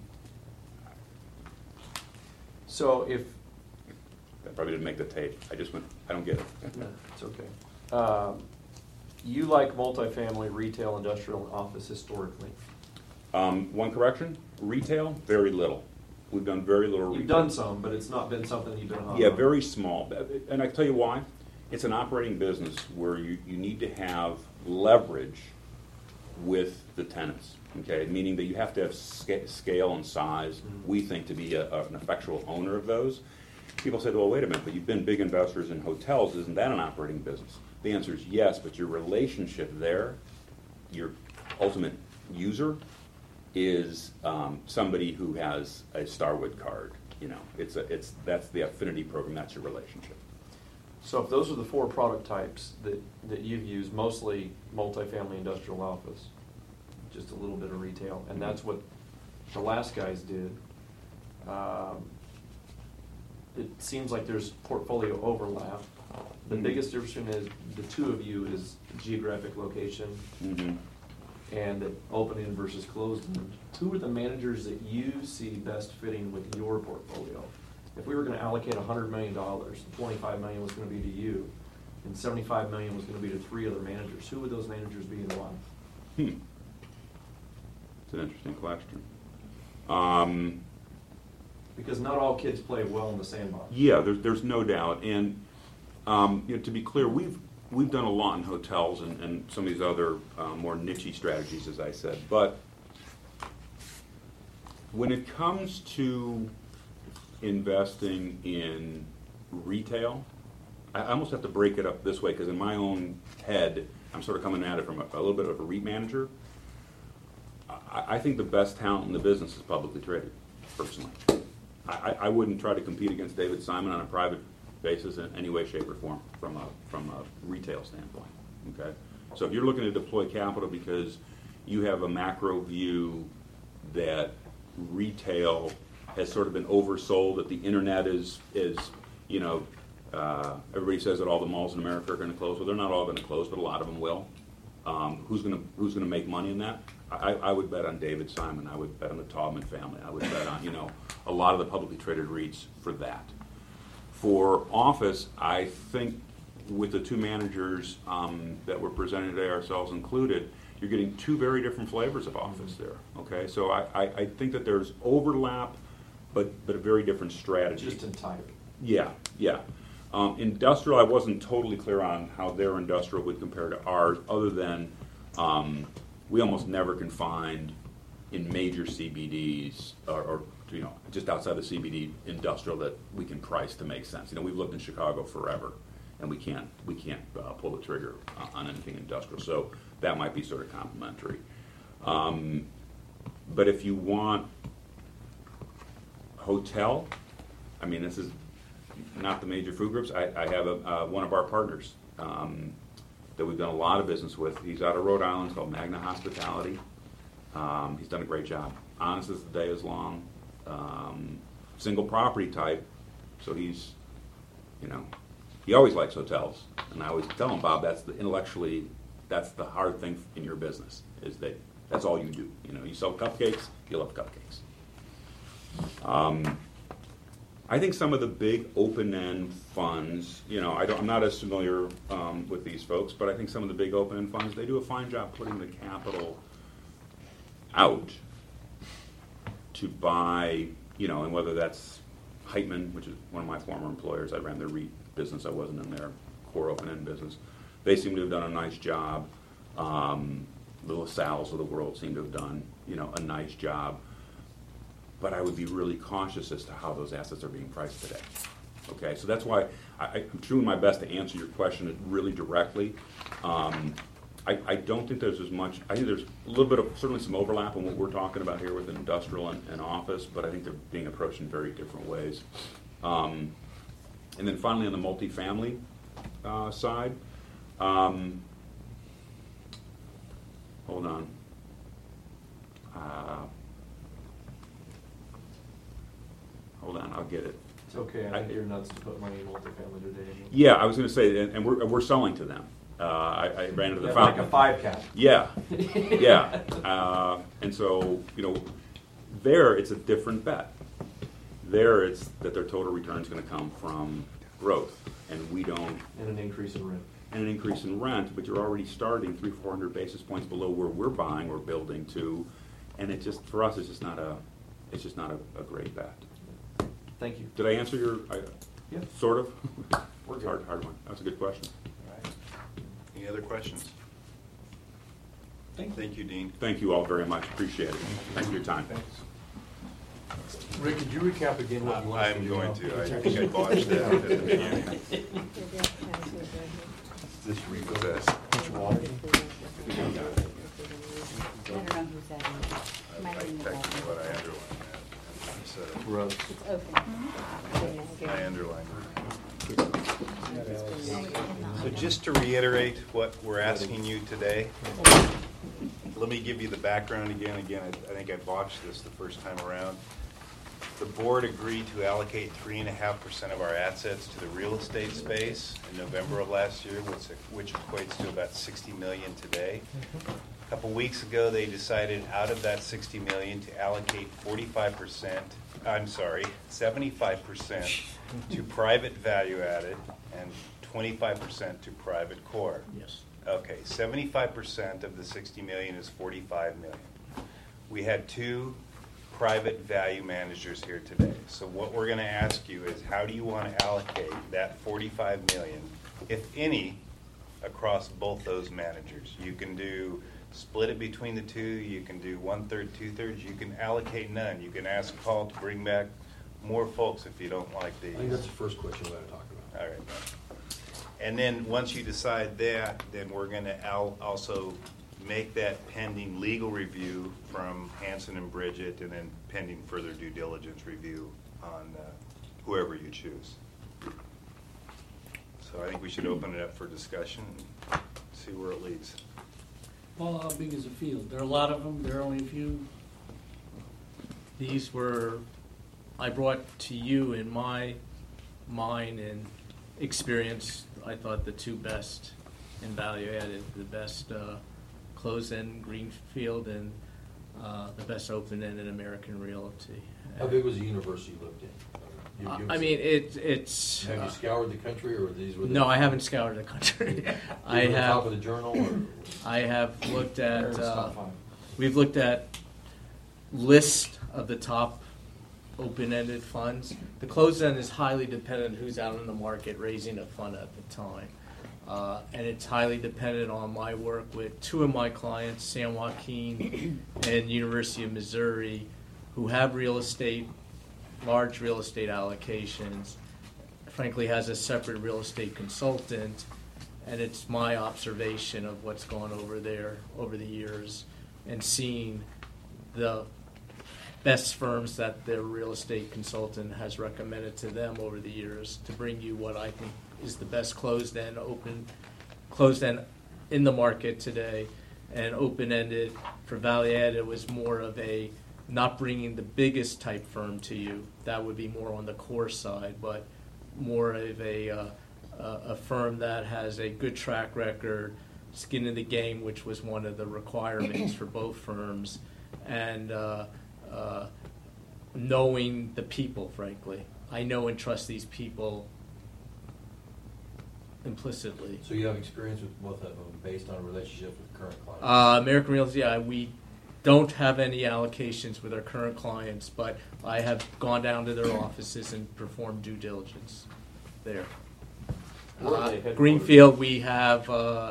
So if... That probably didn't make the tape. I don't get it. No, it's okay. You like multifamily, retail, industrial, and office historically? One correction, retail, very little. We've done very little retail. You've done some, but it's not been something you've been on. Yeah, very small. And I tell you why. It's an operating business where you need to have leverage with the tenants, okay? Meaning that you have to have scale and size, we think, to be an effectual owner of those. People say, well, wait a minute, but you've been big investors in hotels. Isn't that an operating business? The answer is yes, but your relationship there, your ultimate user, is somebody who has a Starwood card. That's the affinity program. That's your relationship. So if those are the four product types that you've used, mostly multifamily, industrial, office, just a little bit of retail, and that's what the last guys did, it seems like there's portfolio overlap. The biggest difference is the two of you is geographic location and the open-end versus closed-end. Who are the managers that you see best fitting with your portfolio? If we were going to allocate $100 million, $25 million was going to be to you, and $75 million was going to be to three other managers, who would those managers be and why? It's an interesting question. Because not all kids play well in the sandbox. Yeah, there's no doubt. And to be clear, we've done a lot in hotels and some of these other more niche strategies, as I said. But when it comes to investing in retail, I almost have to break it up this way, because in my own head, I'm sort of coming at it from a little bit of a REIT manager. I think the best talent in the business is publicly traded, personally. I wouldn't try to compete against David Simon on a private basis in any way, shape, or form from a retail standpoint. Okay, so if you're looking to deploy capital because you have a macro view that retail has sort of been oversold, that the internet is everybody says that all the malls in America are going to close. Well, they're not all going to close, but a lot of them will. Who's going to make money in that? I would bet on David Simon. I would bet on the Taubman family. I would bet on a lot of the publicly traded REITs for that. For office, I think with the two managers that were presented today, ourselves included, you're getting two very different flavors of office there. Okay, so I think that there's overlap, but a very different strategy. Just in type. Yeah. Industrial, I wasn't totally clear on how their industrial would compare to ours, other than we almost never can find in major CBDs or just outside the CBD industrial that we can price to make sense. We've lived in Chicago forever, and we can't pull the trigger on anything industrial. So that might be sort of complementary. But if you want hotel, this is not the major food groups. I have one of our partners that we've done a lot of business with. He's out of Rhode Island. It's called Magna Hospitality. He's done a great job. Honest as the day is long. Single property type. So he's, he always likes hotels. And I always tell him, Bob, that's the hard thing in your business, is that that's all you do. You sell cupcakes, you love cupcakes. I think some of the big open-end funds, I'm not as familiar with these folks, but I think some of the big open-end funds, they do a fine job putting the capital out to buy, and whether that's Heitman, which is one of my former employers. I ran their REIT business. I wasn't in their core open-end business. They seem to have done a nice job. The LaSalles of the world seem to have done, a nice job. But I would be really cautious as to how those assets are being priced today. Okay, so that's why I'm doing my best to answer your question really directly. I don't think there's as much. I think there's a little bit of certainly some overlap in what we're talking about here with industrial and office, but I think they're being approached in very different ways. And then finally on the multifamily side, hold on. Hold on, I'll get it. It's okay. I think you're nuts to put money in multifamily today. Yeah, I was going to say, and we're selling to them. I ran into the like a 5 cap. Yeah. And so there it's a different bet. There it's that their total return is going to come from growth, and we don't. And an increase in rent. And an increase in rent, but you're already starting 300-400 basis points below where we're buying or building to, and it just for us it's just not a great bet. Thank you. Did I answer your? Yeah. Sort of. We're It's hard one. That's a good question. All right. Any other questions? Thank you, Dean. Thank you all very much. Appreciate it. Thanks for your time. Thanks. Rick, could you recap again what you want I'm going to. I think I botched that at the beginning. This repossessed. I don't know who's that is. I texted what I underlined. Gross. It's open. I underlined it. So just to reiterate what we're asking you today, let me give you the background again. I think I botched this the first time around. The board agreed to allocate 3.5% of our assets to the real estate space in November of last year, which equates to about $60 million today. A couple weeks ago, they decided out of that $60 million to allocate 75% to private value added and 25% to private core. Yes. Okay, 75% of the $60 million is $45 million. We had two private value managers here today. So what we're going to ask you is, how do you want to allocate that 45 million, if any, across both those managers? You can split it between the two. You can do 1/3, 2/3. You can allocate none. You can ask Paul to bring back more folks if you don't like these. I think that's the first question we ought to talk about. All right. And then once you decide that, then we're going to also make that pending legal review from Hanson and Bridget, and then pending further due diligence review on whoever you choose. So I think we should open it up for discussion and see where it leads. Paul, how big is the field? There are a lot of them. There are only a few. These were, I brought to you in my mind and experience, I thought the two best in value added, the best closed-end Greenfield and the best open-end in American Realty. How big was the universe you looked in? I mean, it's. Have you scoured the country, or these were? No, I haven't scoured the country. I have. have. Top of the journal. Or? I have looked at. We've looked at list of the top open-ended funds. The closed-end is highly dependent on who's out in the market raising a fund at the time. And it's highly dependent on my work with two of my clients, San Joaquin and University of Missouri, who have large real estate allocations. Frankly, has a separate real estate consultant, and it's my observation of what's gone over there over the years and seeing the best firms that their real estate consultant has recommended to them over the years to bring you what I think is the best closed-end in the market today. And open-ended for value added was more of a not bringing the biggest type firm to you. That would be more on the core side, but more of a firm that has a good track record, skin in the game, which was one of the requirements for both firms, and knowing the people, frankly. I know and trust these people implicitly. So you have experience with both of them based on a relationship with current clients? American Realty, we don't have any allocations with our current clients, but I have gone down to their offices and performed due diligence there. Greenfield, we have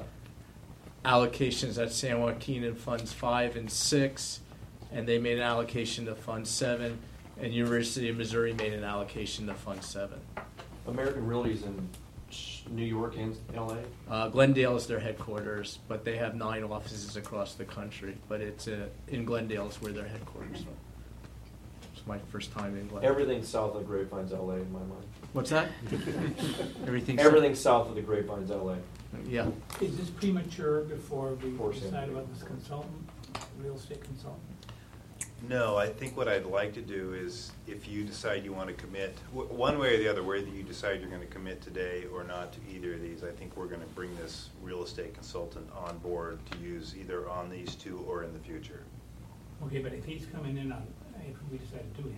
allocations at San Joaquin in Funds 5 and 6, and they made an allocation to Fund 7, and University of Missouri made an allocation to Fund 7. American Realty's in New York and LA? Glendale is their headquarters, but they have 9 offices across the country. But it's in Glendale is where their headquarters are. It's my first time in Glendale. Everything south of the Grapevine's LA in my mind. What's that? Everything south of the Grapevine's LA. Yeah. Is this premature before we decide about this consultant, real estate consultant? No, I think what I'd like to do is, if you decide you want to commit, one way or the other, whether you decide you're going to commit today or not to either of these, I think we're going to bring this real estate consultant on board to use either on these two or in the future. Okay, but if he's coming in on, if we decide to do him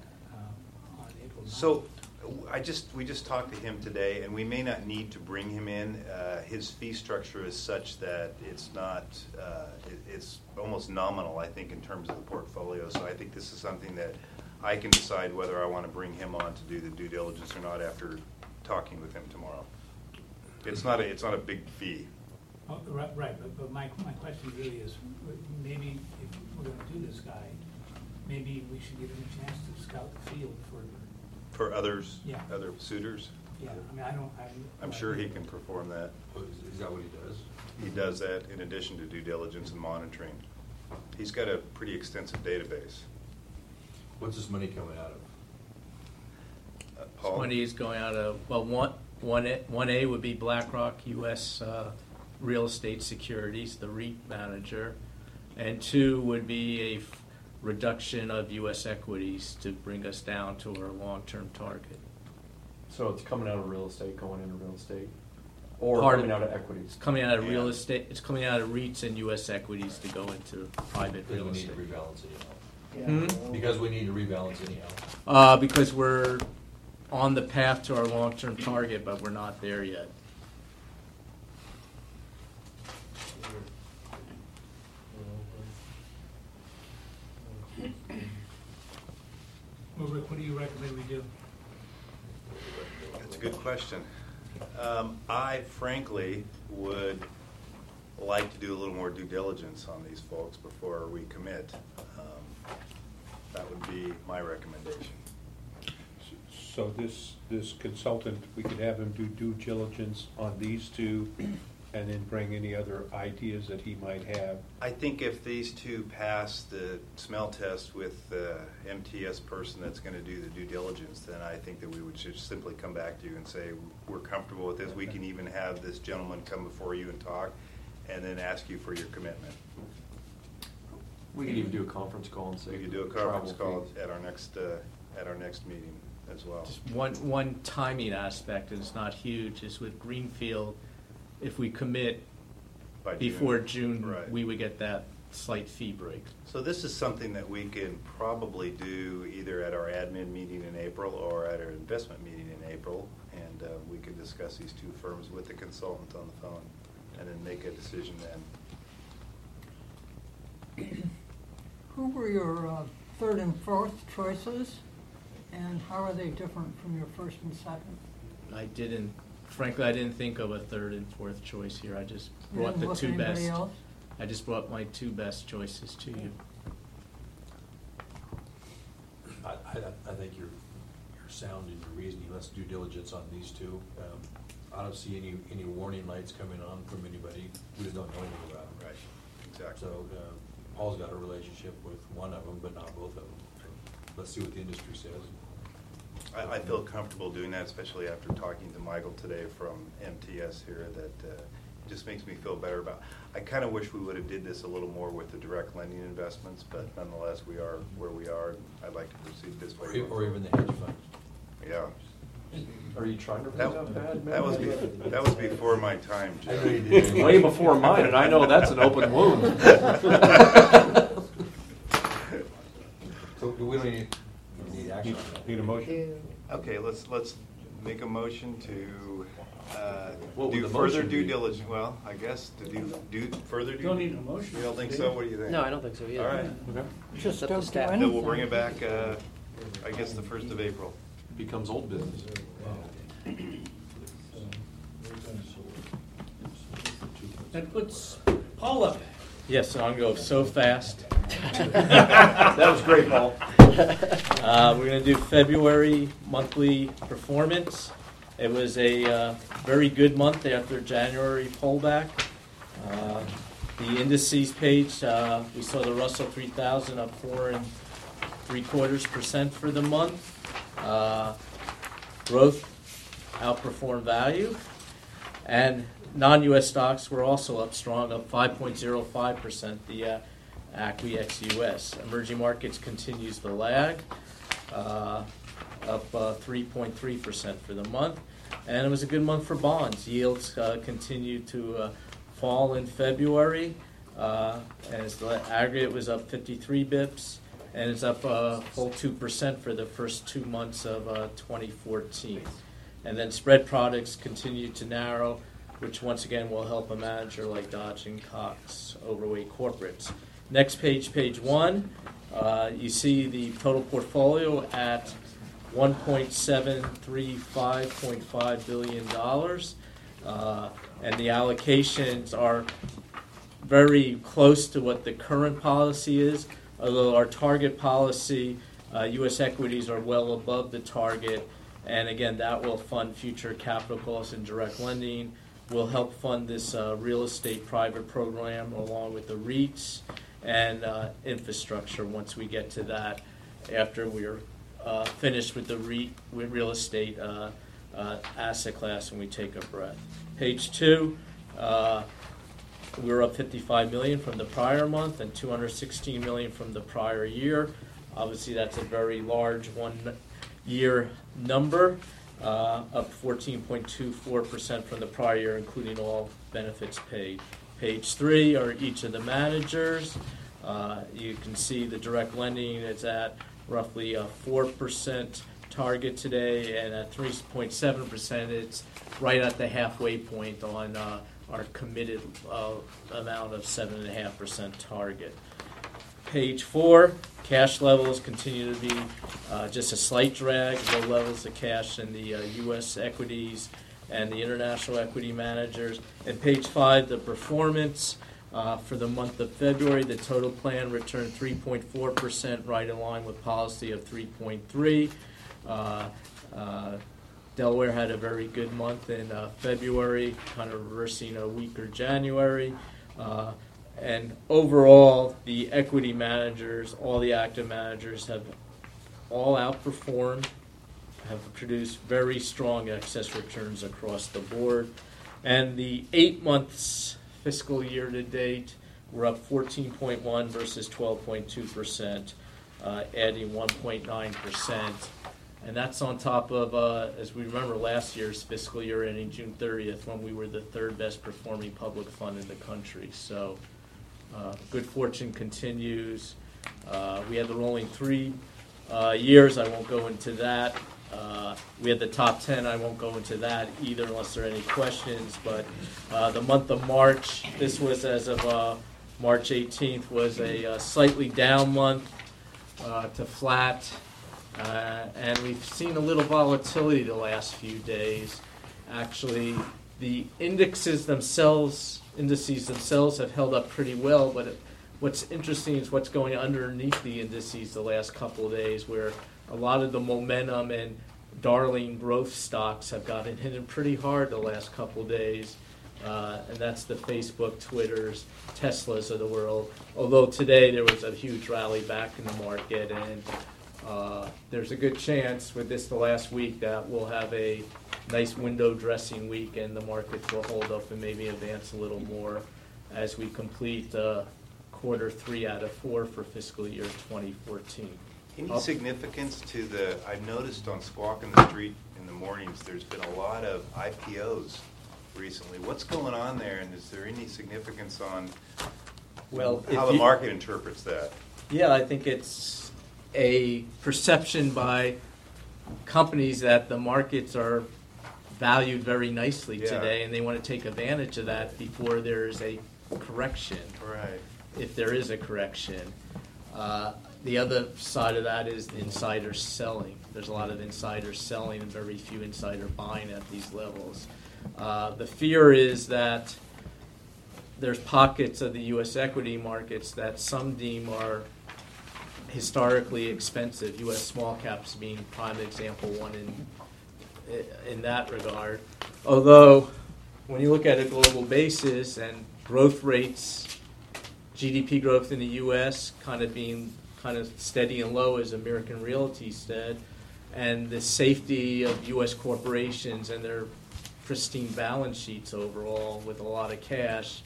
on April 9th. So we just talked to him today, and we may not need to bring him in. His fee structure is such that it's not, it's almost nominal, I think, in terms of the portfolio. So I think this is something that I can decide whether I want to bring him on to do the due diligence or not after talking with him tomorrow. It's not a big fee. Oh, right, but my question really is, maybe if we're going to do this guy, maybe we should give him a chance to scout the field For others, yeah. Other suitors? Yeah, I mean, I'm sure he can perform that. Is that what he does? He does that in addition to due diligence and monitoring. He's got a pretty extensive database. What's this money coming out of? Paul? This money is going out of, well, 1A would be BlackRock U.S. Real Estate Securities, the REIT manager, and 2 would be a reduction of U.S. equities to bring us down to our long-term target. So it's coming out of real estate, going into real estate, or coming out of equities? It's coming out of real estate. It's coming out of REITs and U.S. equities to go into private real estate. Because we need to rebalance anyhow. Hmm? Because we need to rebalance anyhow. Because we're on the path to our long-term target, but we're not there yet. Well, Rick, what do you recommend we do? That's a good question. I frankly would like to do a little more due diligence on these folks before we commit. That would be my recommendation. So this consultant, we could have him do due diligence on these two and then bring any other ideas that he might have. I think if these two pass the smell test with the MTS person that's going to do the due diligence, then I think that we would just simply come back to you and say, we're comfortable with this. We can even have this gentleman come before you and talk, and then ask you for your commitment. We could even do a conference call and say. We could do a conference call at our next meeting as well. Just one timing aspect, and it's not huge, is with Greenfield, if we commit By before June, right. we would get that slight fee break. So this is something that we can probably do either at our admin meeting in April or at our investment meeting in April, and we can discuss these two firms with the consultant on the phone and then make a decision then. Who were your third and fourth choices, and how are they different from your first and second? Frankly, I didn't think of a third and fourth choice here. I just brought the two best. Else? I just brought my two best choices to you. I think you're sound in your reasoning. Let's do diligence on these two. I don't see any warning lights coming on from anybody. We just don't know anything about them. Right. Exactly. So Paul's got a relationship with one of them, but not both of them. So let's see what the industry says. I feel comfortable doing that, especially after talking to Michael today from MTS here, that it just makes me feel better about. I kind of wish we would have did this a little more with the direct lending investments, but nonetheless, we are where we are. And I'd like to proceed this way. Or even the hedge funds. Yeah. Are you trying to That, raise that bad? that was before my time, Joe. Way before mine, and I know that's an open wound. So we don't need action on that. Need a motion? Okay, let's make a motion to What would do the further motion due be? diligence. Well, I guess to do further due. You don't need a motion. You don't think so? What do you think? No, I don't think so either. All right. Okay. Just It's up to don't do staff. Then we'll anything. bring it back. I guess the 1st of April. Becomes old business. That puts Paul up. Yes, I'm going so fast. That was great, Paul. We're going to do February monthly performance. It was a very good month after January pullback. The indices page, we saw the Russell 3000 up 4.75% for the month. Growth outperformed value. And non-U.S. stocks were also up strong, up 5.05%, the ACWI US. Emerging markets continues to lag, up 3.3% for the month. And it was a good month for bonds. Yields continued to fall in February, as the aggregate was up 53 bips, and it's up a full 2% for the first 2 months of 2014. And then spread products continued to narrow, which once again will help a manager like Dodge and Cox, overweight corporates. Next page, page 1, you see the total portfolio at $1.735.5 billion. And the allocations are very close to what the current policy is, although our target policy, U.S. equities are well above the target. And again, that will fund future capital costs and direct lending, will help fund this real estate private program along with the REITs and infrastructure once we get to that, after we're finished with the real estate asset class and we take a breath. Page 2, we were up $55 million from the prior month and $216 million from the prior year. Obviously, that's a very large one-year number, up 14.24% from the prior year, including all benefits paid. Page 3 are each of the managers. You can see the direct lending is at roughly a 4% target today, and at 3.7%, it's right at the halfway point on our committed amount of 7.5% target. Page 4, Cash levels continue to be just a slight drag, low levels of cash in the U.S. equities and the international equity managers. And page 5, the performance for the month of February, the total plan returned 3.4%, right in line with policy of 3.3%. Delaware had a very good month in February, kind of reversing a weaker January. And overall, the equity managers, all the active managers have all outperformed, have produced very strong excess returns across the board. And the 8 months fiscal year to date, we're up 14.1 versus 12.2%, adding 1.9%. And that's on top of, as we remember, last year's fiscal year ending June 30th, when we were the third best performing public fund in the country. So good fortune continues. We had the rolling 3 years. I won't go into that. We had the top 10. I won't go into that either unless there are any questions. But the month of March, this was as of March 18th, was a slightly down month to flat. And we've seen a little volatility the last few days. Actually, the indices themselves have held up pretty well, but what's interesting is what's going underneath the indices the last couple of days, where a lot of the momentum and darling growth stocks have gotten hit pretty hard the last couple of days. And that's the Facebook, Twitters, Teslas of the world. Although today there was a huge rally back in the market, and there's a good chance with this the last week that we'll have a nice window dressing week and the markets will hold up and maybe advance a little more as we complete quarter 3 out of 4 for fiscal year 2014. Any significance to I've noticed on Squawk in the Street in the mornings, there's been a lot of IPOs recently. What's going on there, and is there any significance on how the market interprets that? Yeah, I think it's a perception by companies that the markets are valued very nicely today, and they want to take advantage of that before there's a correction. Right. If there is a correction. The other side of that is insider selling. There's a lot of insider selling and very few insider buying at these levels. The fear is that there's pockets of the U.S. equity markets that some deem are historically expensive, U.S. small caps being prime example one in that regard. Although, when you look at a global basis and growth rates, GDP growth in the U.S. kind of steady and low, as American Realty said, and the safety of U.S. corporations and their pristine balance sheets overall with a lot of cash,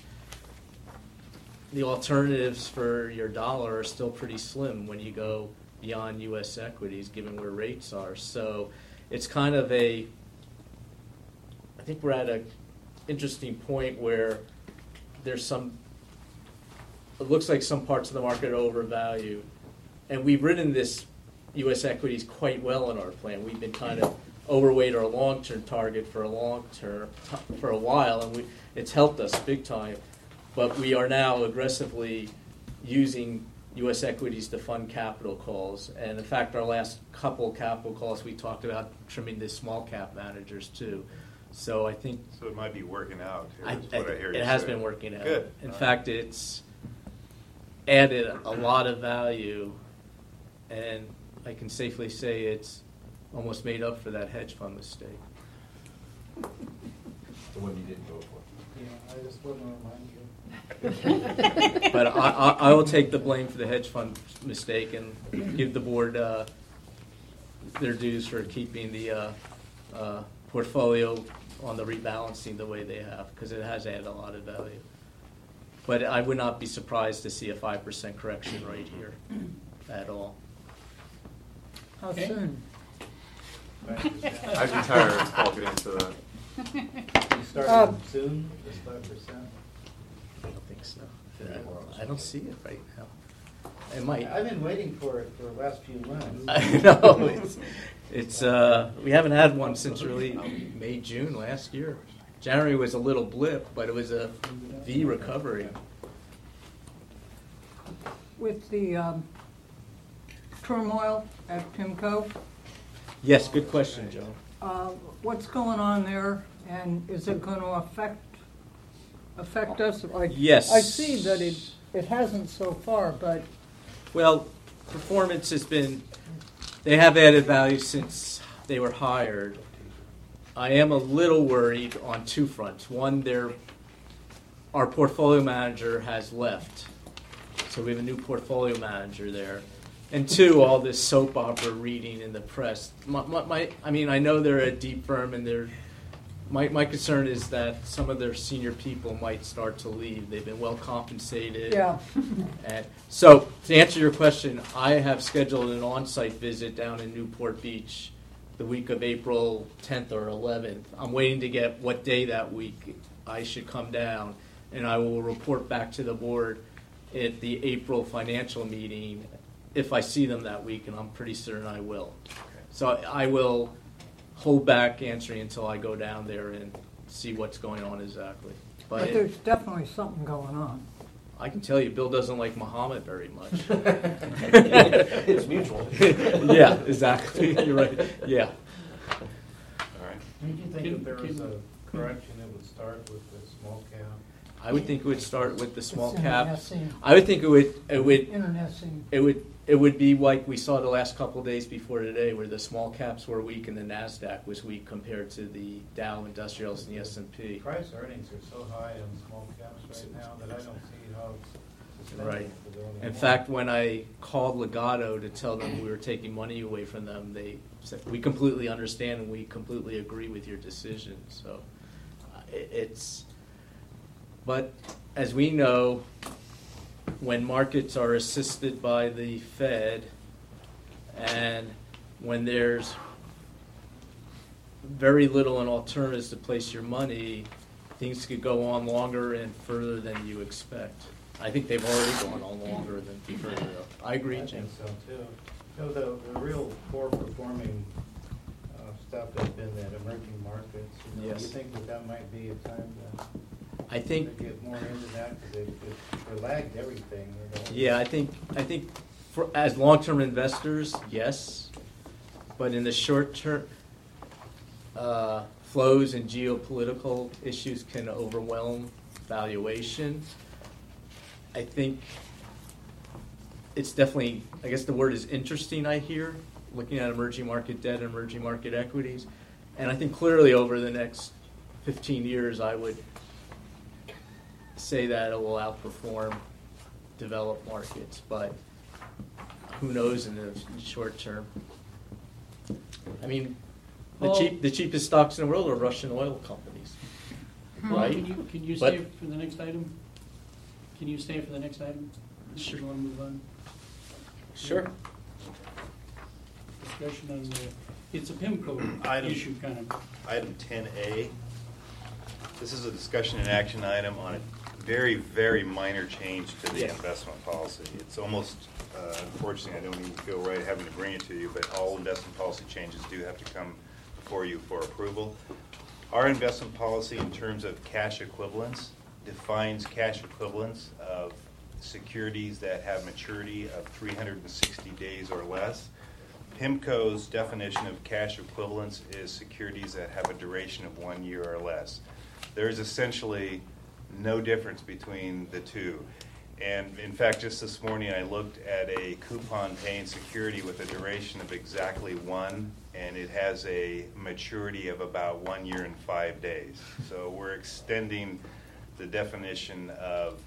the alternatives for your dollar are still pretty slim when you go beyond U.S. equities, given where rates are. So it's kind of I think we're at an interesting point where it looks like some parts of the market are overvalued. And we've ridden this U.S. equities quite well in our plan. We've been kind of overweight our long-term target for a while, and it's helped us big time. But we are now aggressively using U.S. equities to fund capital calls. And in fact, our last couple capital calls, we talked about trimming the small cap managers too. So I think... So it might be working out. It has been working out. Good. In fact, it's added a lot of value, and I can safely say it's almost made up for that hedge fund mistake. The one you didn't go for. Yeah, I just want to remind you. But I will take the blame for the hedge fund mistake and give the board their dues for keeping the portfolio on the rebalancing the way they have, because it has added a lot of value. But I would not be surprised to see a 5% correction right here at all. How soon? I'd retire if Paul could answer that. You starting soon, this 5%? I don't think so. I don't see it right now. It might. I've been waiting for it for the last few months. I know. It's we haven't had one since really May, June last year. January was a little blip, but it was a V recovery. With the turmoil at PIMCO? Yes, good question, Joe. What's going on there, and is it going to affect us? Yes. I see that it hasn't so far, but Well, performance has been, they have added value since they were hired. I am a little worried on two fronts. One, our portfolio manager has left, so we have a new portfolio manager there. And two, all this soap opera reading in the press. I know they're a deep firm, and my concern is that some of their senior people might start to leave. They've been well compensated. yeah. And so, to answer your question, I have scheduled an on-site visit down in Newport Beach the week of April 10th or 11th. I'm waiting to get what day that week I should come down, and I will report back to the board at the April financial meeting if I see them that week, and I'm pretty certain I will. So I will hold back answering until I go down there and see what's going on exactly. But there's definitely something going on. I can tell you, Bill doesn't like Muhammad very much. It's mutual. Yeah, exactly. You're right. Yeah. All right. Did you think if there was a correction, it would start with the small cap? I would think it would start with the small It's caps. internecine. I would think it would be like we saw the last couple of days before today, where the small caps were weak and the Nasdaq was weak compared to the Dow Industrials and the S&P. Price earnings are so high on small caps right now that I don't see how it's sustainable Right. for the only In one. fact, when I called Legato to tell them we were taking money away from them, they said, "We completely understand and we completely agree with your decision." So it's. But as we know, when markets are assisted by the Fed and when there's very little in alternatives to place your money, things could go on longer and further than you expect. I think they've already gone on longer than further. I agree, Jim. I think so too. So the real poor performing stuff has been that emerging markets. Yes. Do you think that might be a time I think. to get more into that because they lagged everything? Yeah, I think for as long-term investors, yes, but in the short term, flows and geopolitical issues can overwhelm valuation. I think it's definitely, I guess the word is interesting, I hear, looking at emerging market debt and emerging market equities. And I think clearly over the next 15 years, I would say that it will outperform developed markets, but who knows in the short term. I mean, the cheapest stocks in the world are Russian oil companies, right? Can you stay for the next item? Can you stay for the next item? Sure. You want to move on? Sure. Discussion on it's a PIMCO Item- issue kind of. Item 10A. This is a discussion and action item on a very, very minor change to the investment policy. It's almost, unfortunately, I don't even feel right having to bring it to you, but all investment policy changes do have to come before you for approval. Our investment policy in terms of cash equivalents defines cash equivalents of securities that have maturity of 360 days or less. PIMCO's definition of cash equivalents is securities that have a duration of 1 year or less. There's essentially no difference between the two. And in fact, just this morning I looked at a coupon paying security with a duration of exactly 1, and it has a maturity of about 1 year and 5 days. So we're extending the definition of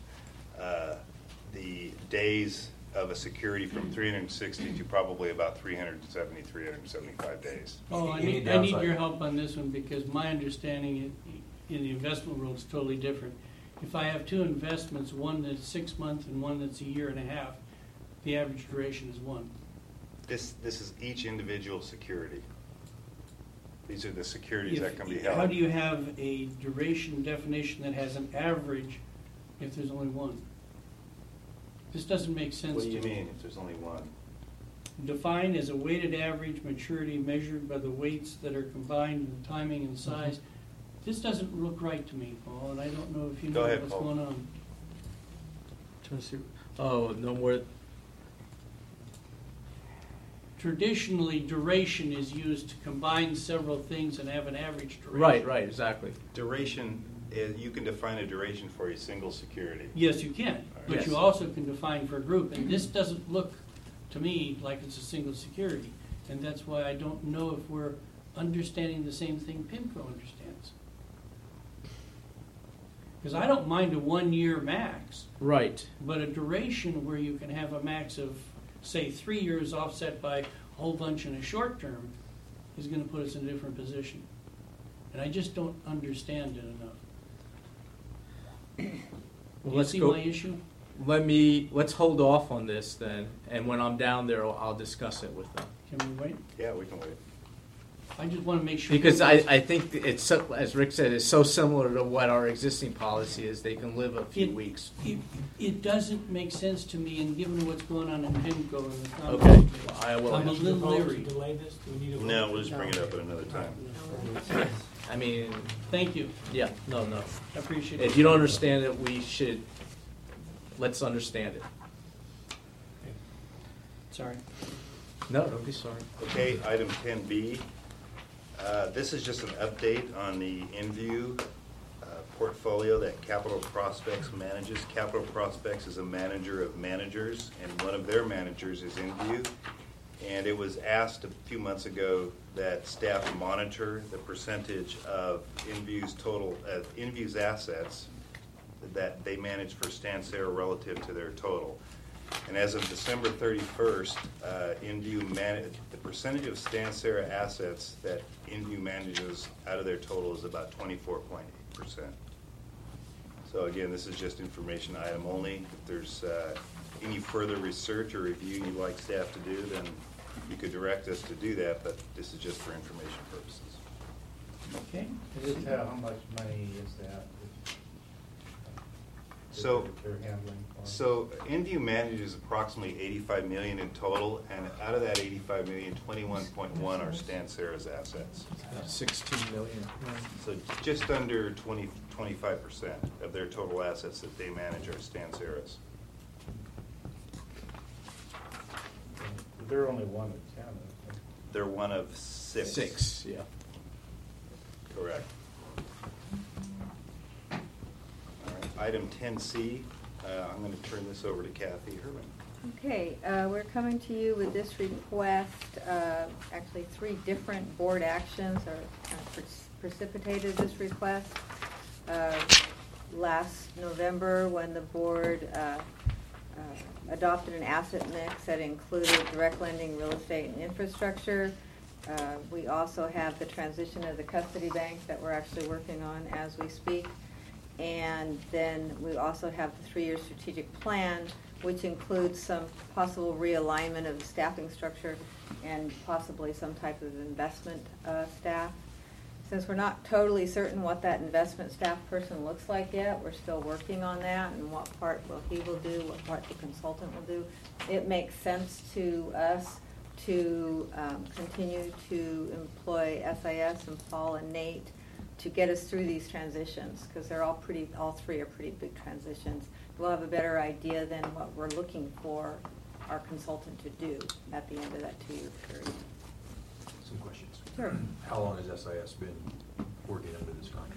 the days of a security from 360 to probably about 370, 375 days. Oh, I need your help on this one because my understanding in the investment world is totally different. If I have two investments, one that's 6 months and one that's a year and a half, the average duration is 1. This is each individual security. These are the securities that can be held. How do you have a duration definition that has an average if there's only 1? This doesn't make sense What do to you me. mean if there's only 1? Defined as a weighted average maturity measured by the weights that are combined in timing and size. This doesn't look right to me, Paul, and I don't know if you know what's going on. Oh, no more. traditionally, duration is used to combine several things and have an average duration. Right, exactly. Duration, you can define a duration for a single security. Yes, you can, but Yes. you also can define for a group, and this doesn't look to me like it's a single security, and that's why I don't know if we're understanding the same thing PIMCO understands. Because I don't mind a 1 year max, Right. but a duration where you can have a max of, say, 3 years offset by a whole bunch in a short term is going to put us in a different position. And I just don't understand it enough. Well, You let's see go. my issue? Let's hold off on this then, and when I'm down there, I'll discuss it with them. Can we wait? Yeah, we can wait. I just want to make sure. Because I think it's so, as Rick said, it's so similar to what our existing policy is. They can live a few weeks. It doesn't make sense to me, and given what's going on in PIMCO and the Okay, I will. I'm a little leery. Delay this? Do we need a No, vote? we'll just bring it up at another time. I mean, Thank you. yeah, no. I appreciate it. If you don't understand it, let's understand it. Sorry. No, don't be sorry. Okay, item 10B. This is just an update on the InView portfolio that Capital Prospects manages. Capital Prospects is a manager of managers, and one of their managers is InView. And it was asked a few months ago that staff monitor the percentage of InView's assets that they manage for Stansera relative to their total. And as of December 31st, the percentage of Stansera assets that InView manages out of their total is about 24.8%. So again, this is just information item only. If there's any further research or review you'd like staff to do, then you could direct us to do that, but this is just for information purposes. Okay. Does it tell how much money is that? So, that they're handling for? So InView manages approximately $85 million in total, and out of that $85 million, 21.1 are Stansera's assets. 16 million. So just under 25% of their total assets that they manage are Stansera's. They're only one in town, I think. They're one of six. Six, yeah. Correct. All right, item 10C, I'm going to turn this over to Kathy Herman. Okay, we're coming to you with this request. Actually, 3 different board actions are precipitated this request. Last November, when the board adopted an asset mix that included direct lending, real estate, and infrastructure. We also have the transition of the custody bank that we're actually working on as we speak. And then we also have the 3-year strategic plan, which includes some possible realignment of the staffing structure and possibly some type of investment staff. Since we're not totally certain what that investment staff person looks like yet, we're still working on that and what part he will do, what part the consultant will do. It makes sense to us to continue to employ SIS and Paul and Nate to get us through these transitions, because they're all 3 are pretty big transitions. We'll have a better idea than what we're looking for our consultant to do at the end of that 2-year period. Some questions. Sure. How long has SIS been working under this contract?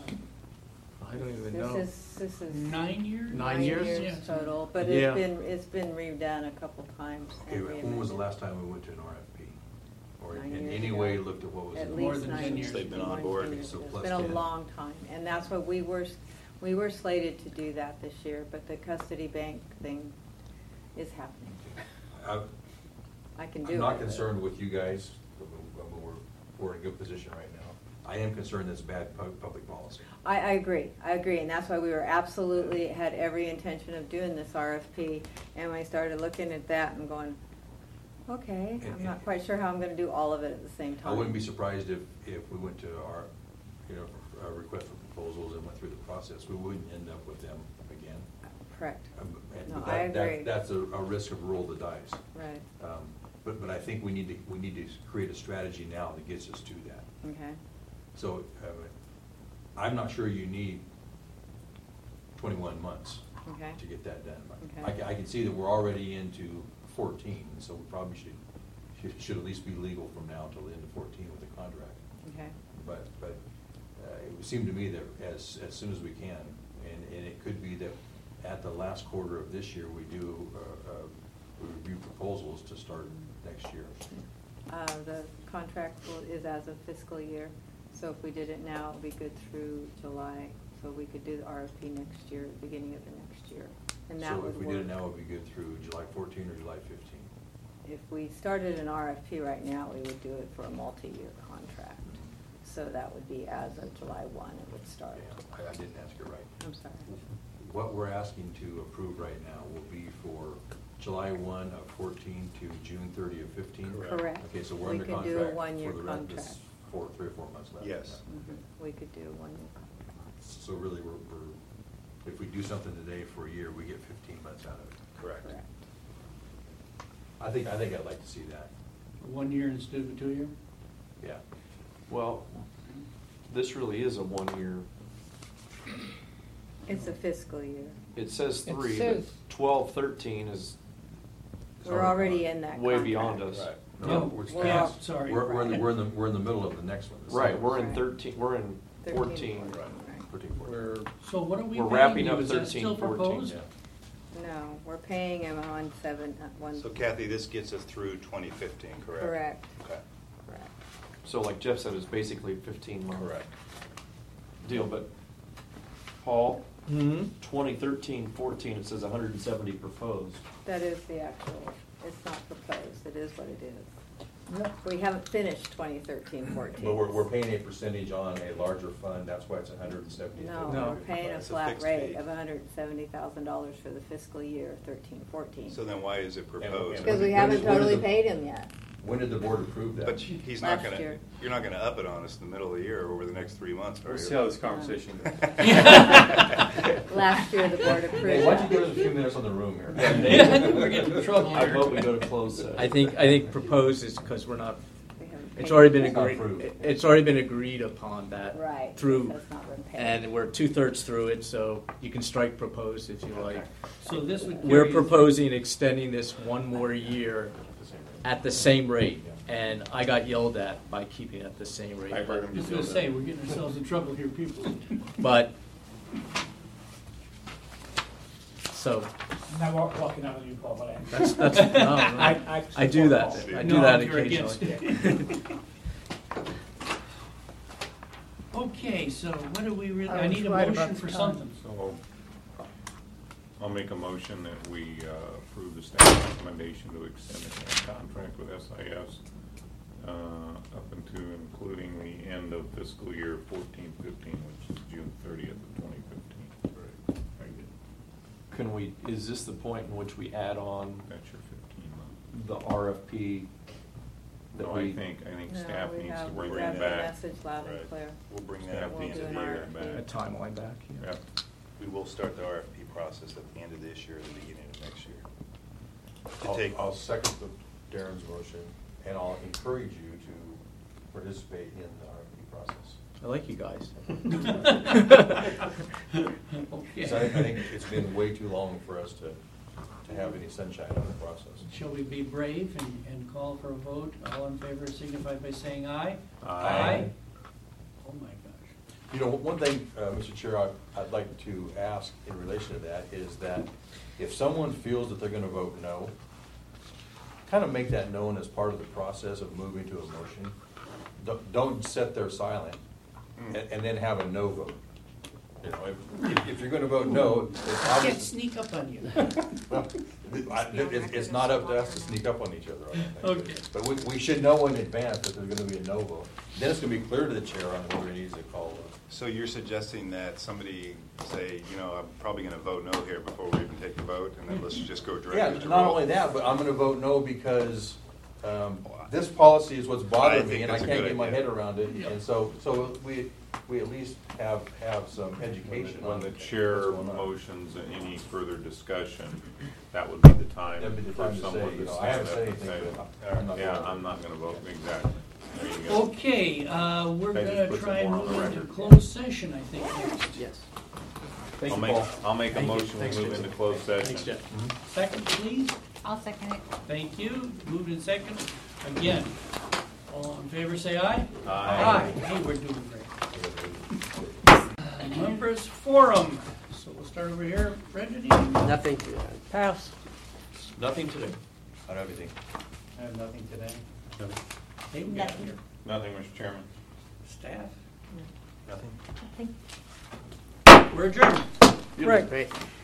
I don't even know. This is 9 years? 9 years? Yeah. total, but Yeah. it's been redone a couple times. Okay, and when was the reamended. last time we went to an RFP? Or 9 in years any ago. way looked at what was At in More least than 9 10 years. years. They've been More on than board. 10 years So ago. plus It's been a 10. long time, and that's what we were slated to do that this year, but the custody bank thing is happening. I can do it. I'm not but- concerned with you guys. We're in a good position right now. I am concerned that's bad public policy. I agree, and that's why we were absolutely, had every intention of doing this RFP, and we started looking at that and going, okay, I'm not quite sure how I'm gonna do all of it at the same time. I wouldn't be surprised if we went to our, our request for proposals and went through the process. We wouldn't end up with them again. Correct. And No, that- I agree. That's a risk of roll the dice. Right, But I think we need to create a strategy now that gets us to that. okay. So I'm not sure you need 21 months Okay. to get that done. Okay. I can see that we're already into 14, so we probably should should at least be legal from now until the end of 14 with the contract. Okay. But it would seem to me that as soon as we can, and it could be that at the last quarter of this year, we do we review proposals to start next year. The contract is as of fiscal year, so if we did it now, it would be good through July, so we could do the RFP next year, beginning of the next year. And that So would if we did it work. now, it would be good through July 14 or July 15? If we started an RFP right now, we would do it for a multi-year contract. So that would be as of July 1, it would start. I didn't ask it right. I'm sorry. What we're asking to approve right now will be for July 1 of 14 to June 30 of 15? Correct. Okay, so we're We under could contract. do a one-year for the rest of contract. this 3 or 4 months left. Yes. We could do a one-year contract. So really, if we do something today for a year, we get 15 months out of it. Correct. Correct. I think I'd like to see that. 1 year instead of a 2 year? Yeah. Well, this really is a 1 year. It's a fiscal year. It says It 3, says- but 12, 13 is We're already in that way contract. beyond us. Right. No, we're yeah, still- sorry. We're in the middle of the next one. the Right, second we're one. in 13, we're in 13, 14. 14, right. 13, 14. We're, So what are we We're paying wrapping you? up Is that 13, still 14, proposed? Yeah. No, we're paying him on one. So Kathy, this gets us through 2015, correct? Correct. Okay. Correct. so like Jeff said, it's basically 15 months. Correct. Deal, but Paul, 2013, 14, it says 170 proposed. That is the actual, it's not proposed, it is what it is. We haven't finished 2013, 14. But we're paying a percentage on a larger fund, that's why it's 170. No, No. we're paying a It's a flat fixed rate fee. of $170,000 for the fiscal year 13, 14. So then why is it proposed? Because we When haven't did- when did totally the- paid him yet. When did the board approve that? But he's not Last gonna, year. you're not gonna up it on us in the middle of the year or over the next 3 months, are We'll you? see how this conversation goes. Last year, the board approved Hey, why don't you that. give us a few minutes on the room here? We're getting in trouble I here. vote we go to closed session. I think proposed is because we're not, We haven't it's paid already him been yet. It's not agreed, approved. it's already been agreed upon that. Right. Through, That's not been paid. and we're 2/3 through it, so you can strike proposed if you like. So this would carry. We're proposing extending this 1 more year at the same rate, and I got yelled at by keeping it at the same rate. I heard I him was gonna say, we're getting ourselves in trouble here, people. But, so, I'm not walking out on you, Paul, but I. that's, no, I do that, I do No, that you're against occasionally. it. Okay, so what do we really, I I was need a right about motion the for time. something. So I'll make a motion that we approve the staff recommendation to extend the contract with SIS up into including the end of fiscal year 14-15, which is June 30th of 2015. Very good. Can we, is this the point in which we add on That's your 15 months. the RFP that No, we? I think No, staff we needs to have- bring we that have the back. message loud and Right. clear. We'll bring that Staff up. We'll needs do to an bring RFP. that A back. timeline back, yeah. Yep. We will start the RFP process at the end of this year or the beginning of next year. To take, I'll second Darren's motion, and I'll encourage you to participate in the RFP process. I like you guys. Because I think it's been way too long for us to have any sunshine on the process. Shall we be brave and call for a vote? All in favor signify by saying aye. Aye. Oh, my gosh. You know, one thing, Mr. Chair, I'd like to ask in relation to that is that if someone feels that they're going to vote no, kind of make that known as part of the process of moving to a motion. Don't sit there silent and then have a no vote. You know, if you're going to vote no, it's I obvious. can't sneak up on you. Well, it's not up to us to sneak up on each other, I don't think. Okay. But we should know in advance that there's gonna be a no vote. Then it's gonna be clear to the chair on whether he needs to call so you're suggesting that somebody say, you know, I'm probably gonna vote no here before we even take the vote, and then let's just go directly Yeah, to not roll? only that, but I'm gonna vote no because, this policy is what's bothering I me think and I that's a can't good get my idea. head around it. And so we at least have some education When on the what's chair going on. motions and any further discussion, that would be the time That'd be the for time to say, someone you to know, I stand haven't up said and say, anything, but I'm not yeah, voting. I'm not gonna vote, exactly. There you go. Okay, we're That just gonna puts it try and more on the move into record. closed session, I think, next. Yes. Thank I'll you, make, Paul. I'll make a Thank you. motion, we Thanks, move Jason. into closed session. Thanks, Jeff. Second, please. I'll second it. Thank you. Moved in second. Again, all in favor say aye. Aye. Hey, we're doing great. Members forum. So we'll start over here. Brendan? Nothing to add. Pass. Nothing today on everything. I have nothing today. Hey, we got here. Nothing, Mr. Chairman. Staff. Nothing. Nothing. We're adjourned. Right. Great.